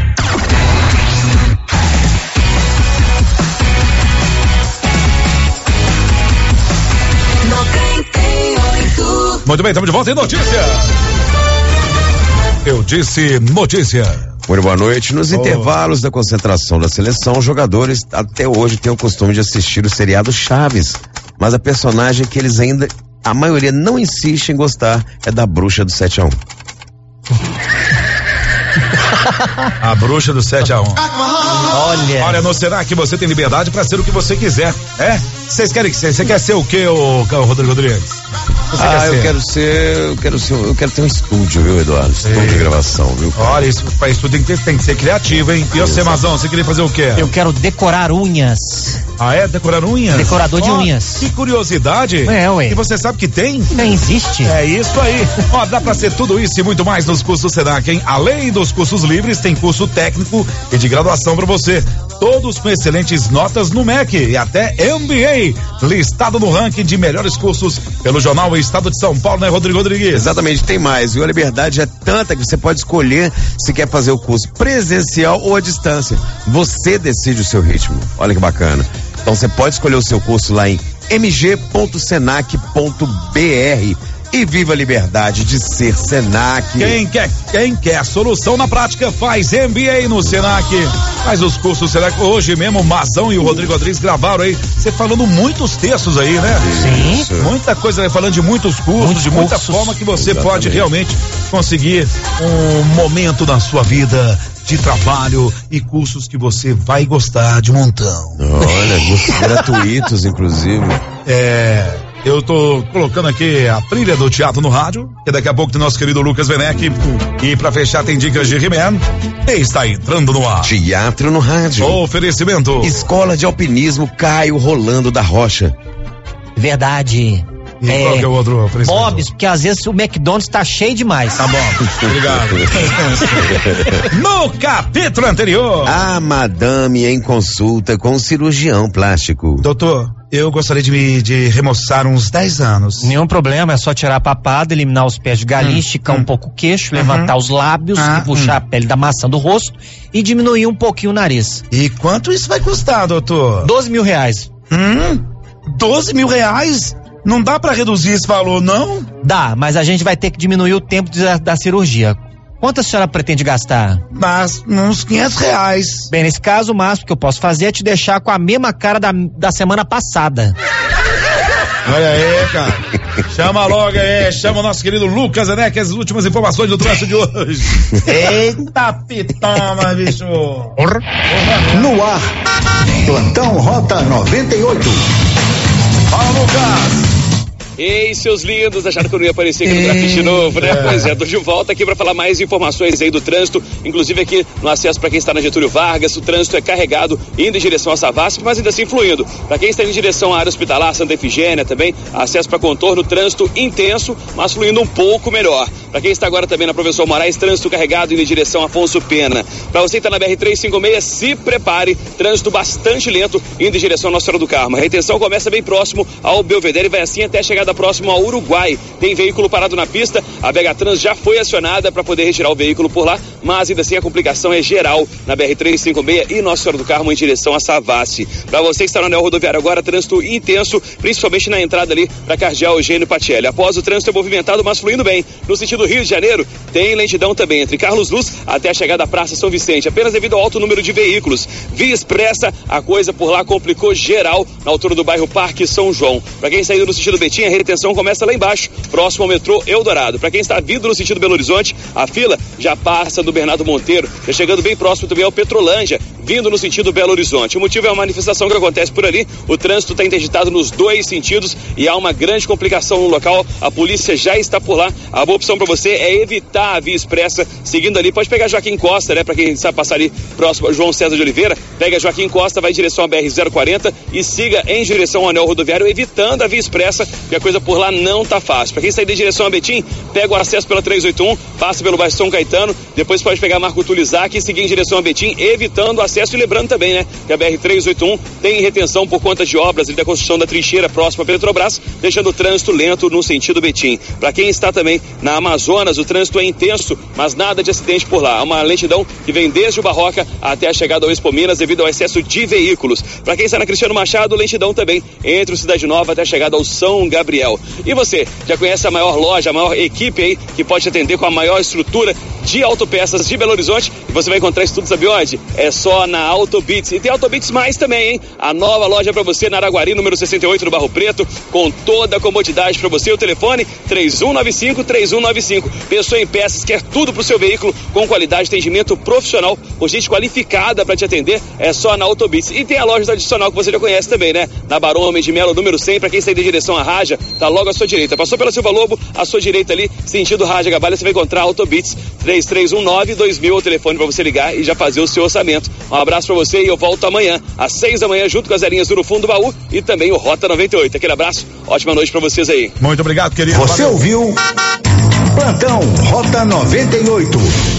Speaker 1: Muito bem, estamos de volta em notícia. Eu disse notícia.
Speaker 3: Muito boa noite. Nos intervalos da concentração da seleção, os jogadores até hoje têm o costume de assistir o seriado Chaves, mas a personagem que eles ainda, a maioria não insiste em gostar, é da Bruxa do 7-1.
Speaker 1: A Bruxa do 7-1. Olha, não será que você tem liberdade pra ser o que você quiser, é? Vocês querem que você quer ser o quê, o Rodrigo Rodrigues?
Speaker 3: Eu quero ter um estúdio, viu, Eduardo? Estúdio de gravação, viu?
Speaker 1: Olha, isso pra isso tem que ser criativo, hein? E você, Mazão, você queria fazer o quê?
Speaker 2: Eu quero decorar unhas.
Speaker 1: Ah, é? Decorar unhas?
Speaker 2: Decorador de unhas.
Speaker 1: Que curiosidade.
Speaker 2: Ué.
Speaker 1: E você sabe que tem?
Speaker 2: Não existe.
Speaker 1: É isso aí. Ó, dá pra ser tudo isso e muito mais nos cursos Senac, hein? Além dos cursos livres, tem curso técnico e de graduação pra você. Todos com excelentes notas no MEC e até MBA. Listado no ranking de melhores cursos pelo jornal Estado de São Paulo, né, Rodrigo Rodrigues?
Speaker 3: Exatamente, tem mais, viu? A liberdade é tanta que você pode escolher se quer fazer o curso presencial ou à distância. Você decide o seu ritmo. Olha que bacana. Então você pode escolher o seu curso lá em mg.senac.br e viva a liberdade de ser Senac.
Speaker 1: Quem quer solução na prática faz MBA no Senac. Faz os cursos Senac. Hoje mesmo o Mazão e o Rodrigo Rodrigues gravaram aí, você falando muitos textos aí, né?
Speaker 2: Sim.
Speaker 1: Muita coisa, falando de muitos cursos, de muita forma que você pode realmente conseguir um momento na sua vida de trabalho e cursos que você vai gostar de montão.
Speaker 3: Olha, cursos gratuitos, inclusive.
Speaker 1: Eu tô colocando aqui a trilha do teatro no rádio, que daqui a pouco tem nosso querido Lucas Venec. E pra fechar tem dicas de He-Man. E está entrando no ar.
Speaker 3: Teatro no rádio.
Speaker 1: Oferecimento.
Speaker 3: Escola de Alpinismo Caio Rolando da Rocha.
Speaker 2: Verdade.
Speaker 1: E qual que é o outro oferecimento?
Speaker 2: Bob's, porque às vezes o McDonald's tá cheio demais.
Speaker 1: Tá bom, obrigado. No capítulo anterior.
Speaker 3: A madame em consulta com cirurgião plástico.
Speaker 1: Doutor, eu gostaria de remoçar uns 10 anos.
Speaker 2: Nenhum problema, é só tirar a papada, eliminar os pés de galinha, esticar um pouco o queixo, levantar os lábios e puxar a pele da maçã do rosto e diminuir um pouquinho o nariz.
Speaker 1: E quanto isso vai custar, doutor?
Speaker 2: R$12 mil.
Speaker 1: R$12 mil? Não dá pra reduzir esse valor, não?
Speaker 2: Dá, mas a gente vai ter que diminuir o tempo da cirurgia. Quanto a senhora pretende gastar?
Speaker 1: Mas uns R$500.
Speaker 2: Bem, nesse caso, o máximo que eu posso fazer é te deixar com a mesma cara da semana passada.
Speaker 1: Olha aí, cara. Chama logo aí, chama o nosso querido Lucas, né? Que as últimas informações do trânsito de hoje. Eita pitoma, bicho.
Speaker 20: No ar, Plantão Rota 98.
Speaker 1: Fala, Lucas.
Speaker 21: Ei, seus lindos, acharam que eu não ia aparecer aqui no grafite novo, né? Pois é, tô de volta aqui pra falar mais informações aí do trânsito, inclusive aqui no acesso pra quem está na Getúlio Vargas, o trânsito é carregado indo em direção a Savassi, mas ainda assim fluindo. Pra quem está indo em direção à área hospitalar, Santa Efigênia também, acesso pra contorno, trânsito intenso, mas fluindo um pouco melhor. Pra quem está agora também na Professor Moraes, trânsito carregado indo em direção a Afonso Pena. Pra você que tá na BR-356, se prepare, trânsito bastante lento indo em direção à Nossa Senhora do Carmo. A retenção começa bem próximo ao Belvedere e vai assim até a chegada próximo ao Uruguai. Tem veículo parado na pista, a Vegatrans já foi acionada para poder retirar o veículo por lá, mas ainda assim a complicação é geral na BR-356 e Nossa Senhora do Carmo em direção a Savassi. Para você que está no anel rodoviário agora, trânsito intenso, principalmente na entrada ali para Cardeal Eugênio Patielli. Após o trânsito é movimentado, mas fluindo bem. No sentido Rio de Janeiro, tem lentidão também entre Carlos Luz até a chegada à Praça São Vicente, apenas devido ao alto número de veículos. Via expressa, a coisa por lá complicou geral na altura do bairro Parque São João. Para quem está indo no sentido Betim, a retenção começa lá embaixo, próximo ao metrô Eldorado. Para quem está vindo no sentido Belo Horizonte, a fila já passa do Bernardo Monteiro, já chegando bem próximo também ao Petrolândia, vindo no sentido Belo Horizonte. O motivo é uma manifestação que acontece por ali, o trânsito está interditado nos dois sentidos e há uma grande complicação no local, a polícia já está por lá. A boa opção para você é evitar a via expressa, seguindo ali, pode pegar Joaquim Costa, né, para quem sabe passar ali próximo a João César de Oliveira, pega Joaquim Costa, vai em direção à BR-040 e siga em direção ao anel rodoviário, evitando a via expressa, que a coisa por lá não tá fácil. Para quem sair de direção a Betim, pega o acesso pela 381, passa pelo bairro São Caetano, depois pode pegar Marco Túlio Isaac e seguir em direção a Betim, evitando o acesso. E lembrando também, né, que a BR-381 tem retenção por conta de obras e da construção da trincheira próxima à Petrobras, deixando o trânsito lento no sentido Betim. Para quem está também na Amazonas, o trânsito é intenso, mas nada de acidente por lá. Há uma lentidão que vem desde o Barroca até a chegada ao Expo Minas devido ao excesso de veículos. Para quem está na Cristiano Machado, lentidão também entre o Cidade Nova até a chegada ao São Gabriel. E você, já conhece a maior loja, a maior equipe aí que pode te atender com a maior estrutura de autopeças de Belo Horizonte? E você vai encontrar isso tudo, sabe onde? É só na Autobits. E tem Autobits mais também, hein? A nova loja para você na Araguari, número 68 do Barro Preto, com toda a comodidade para você. O telefone 3195-3195. Pensou em peças, quer tudo pro seu veículo com qualidade, atendimento profissional, com gente qualificada para te atender, é só na Autobits. E tem a loja tradicional que você já conhece também, né? Na Barão Homem de Melo, número 100, para quem sair de direção à Raja, tá logo à sua direita. Passou pela Silva Lobo, à sua direita ali, sentido Raja Gabalha, você vai encontrar a Autobits. 3319-2000 o telefone para você ligar e já fazer o seu orçamento. Um abraço para você e eu volto amanhã às 6 da manhã junto com as Zerinhas do Fundo do Baú e também o Rota 98. Aquele abraço, ótima noite para vocês aí.
Speaker 1: Muito obrigado, querido.
Speaker 20: Você ouviu Plantão Rota 98.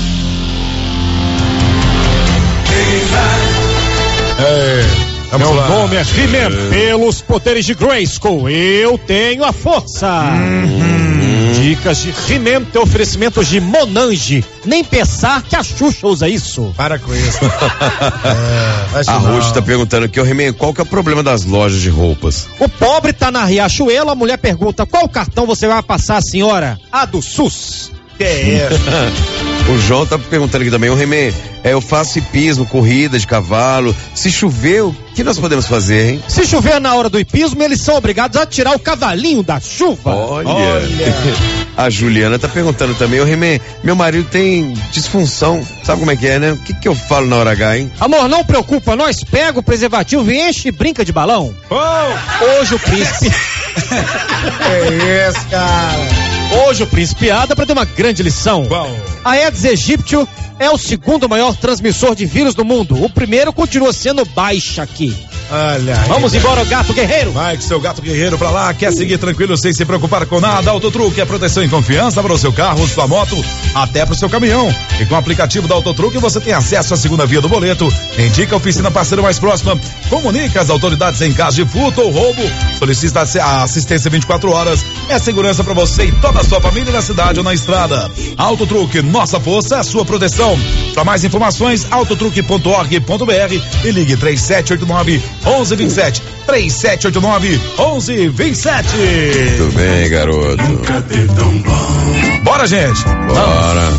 Speaker 5: Meu nome é He-Man, pelos poderes de Grayskull, eu tenho a força. Dicas de He-Man tem oferecimentos de Monange. Nem pensar que a Xuxa usa isso.
Speaker 1: Para com isso.
Speaker 3: A Ruth tá perguntando aqui, He-Man, qual que é o problema das lojas de roupas?
Speaker 5: O pobre tá na Riachuelo, a mulher pergunta, qual cartão você vai passar, senhora? A do SUS.
Speaker 1: Que é
Speaker 3: O João tá perguntando aqui também, He-Man, eu faço hipismo, corrida de cavalo, se chover, o que nós podemos fazer, hein?
Speaker 5: Se chover na hora do hipismo, eles são obrigados a tirar o cavalinho da chuva.
Speaker 3: Olha. A Juliana tá perguntando também, He-Man, meu marido tem disfunção, sabe como é que é, né? O que eu falo na hora H, hein?
Speaker 5: Amor, não preocupa, nós pega o preservativo e enche e brinca de balão. Hoje o príncipe...
Speaker 1: É isso, cara.
Speaker 5: Hoje o Príncipe Ada para ter uma grande lição. A Aedes aegypti é o segundo maior transmissor de vírus do mundo. O primeiro continua sendo baixa aqui.
Speaker 1: Olha aí.
Speaker 5: Vamos embora, gato guerreiro.
Speaker 1: Vai que seu gato guerreiro pra lá, quer seguir tranquilo sem se preocupar com nada. Autotruque é proteção e confiança para o seu carro, sua moto, até pro seu caminhão. E com o aplicativo da Autotruque você tem acesso à segunda via do boleto. Indica a oficina parceira mais próxima. Comunica as autoridades em caso de furto ou roubo. Solicita a assistência 24 horas. É segurança para você e toda a sua família na cidade ou na estrada. Autotruque, nossa força é a sua proteção. Para mais informações, autotruque.org.br e ligue 3789-1127. 3789-1127.
Speaker 3: Tudo bem, garoto.
Speaker 1: Bora, gente.
Speaker 3: Bora.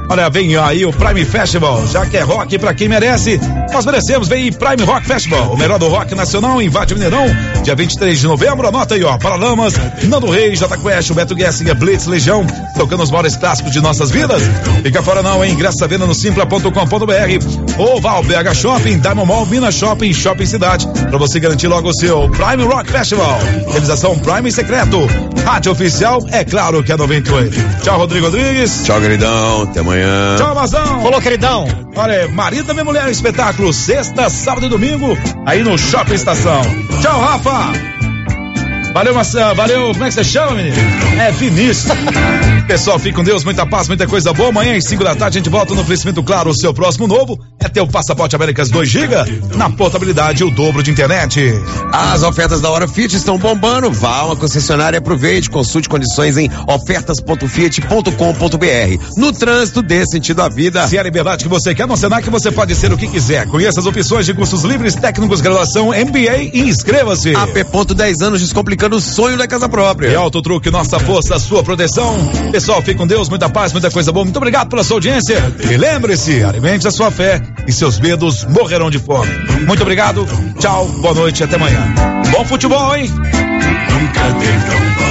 Speaker 1: Olha, vem aí o Prime Festival, já que é rock pra quem merece, nós merecemos. Vem Prime Rock Festival, o melhor do rock nacional, invade o Mineirão, dia 23 de novembro, anota aí, ó, Paralamas, Nando Reis, Jota Quest, Beto Gessinger, Blitz, Legião, tocando os maiores clássicos de nossas vidas. Fica fora não, hein? Ingresso à venda no simpla.com.br ou vá ao BH Shopping, Diamond Mall, Minas Shopping, Shopping Cidade, pra você garantir logo o seu Prime Rock Festival. Realização Prime Secreto. Rádio Oficial, é claro que é 98. Tchau, Rodrigo Rodrigues.
Speaker 3: Tchau, queridão. Até amanhã.
Speaker 1: Tchau, Mazão.
Speaker 2: Falou, queridão.
Speaker 1: Olha, Marido da Minha Mulher, espetáculo, sexta, sábado e domingo, aí no Shopping Estação. Tchau, Rafa. Valeu, Maçã. Valeu. Como é que você chama, menino? É Vinícius. Pessoal, fique com Deus. Muita paz, muita coisa boa. Amanhã, às 5 da tarde, a gente volta no oferecimento claro. O seu próximo novo é ter o Passaporte Américas 2 GB na portabilidade, o dobro de internet.
Speaker 3: As ofertas da Hora Fiat estão bombando. Vá a uma concessionária, aproveite, consulte condições em ofertas.fiat.com.br. No trânsito, dê sentido à vida.
Speaker 1: Se é a liberdade que você quer, no Senac você pode ser o que quiser. Conheça as opções de cursos livres, técnicos, graduação, MBA e inscreva-se.
Speaker 3: AP. 10 anos descomplicando o sonho da casa própria.
Speaker 1: E Auto Truque, nossa força, sua proteção. Pessoal, fique com Deus, muita paz, muita coisa boa. Muito obrigado pela sua audiência. E lembre-se, alimente a sua fé e seus medos morrerão de fome. Muito obrigado, tchau, boa noite, até amanhã. Bom futebol, hein?
Speaker 20: Nunca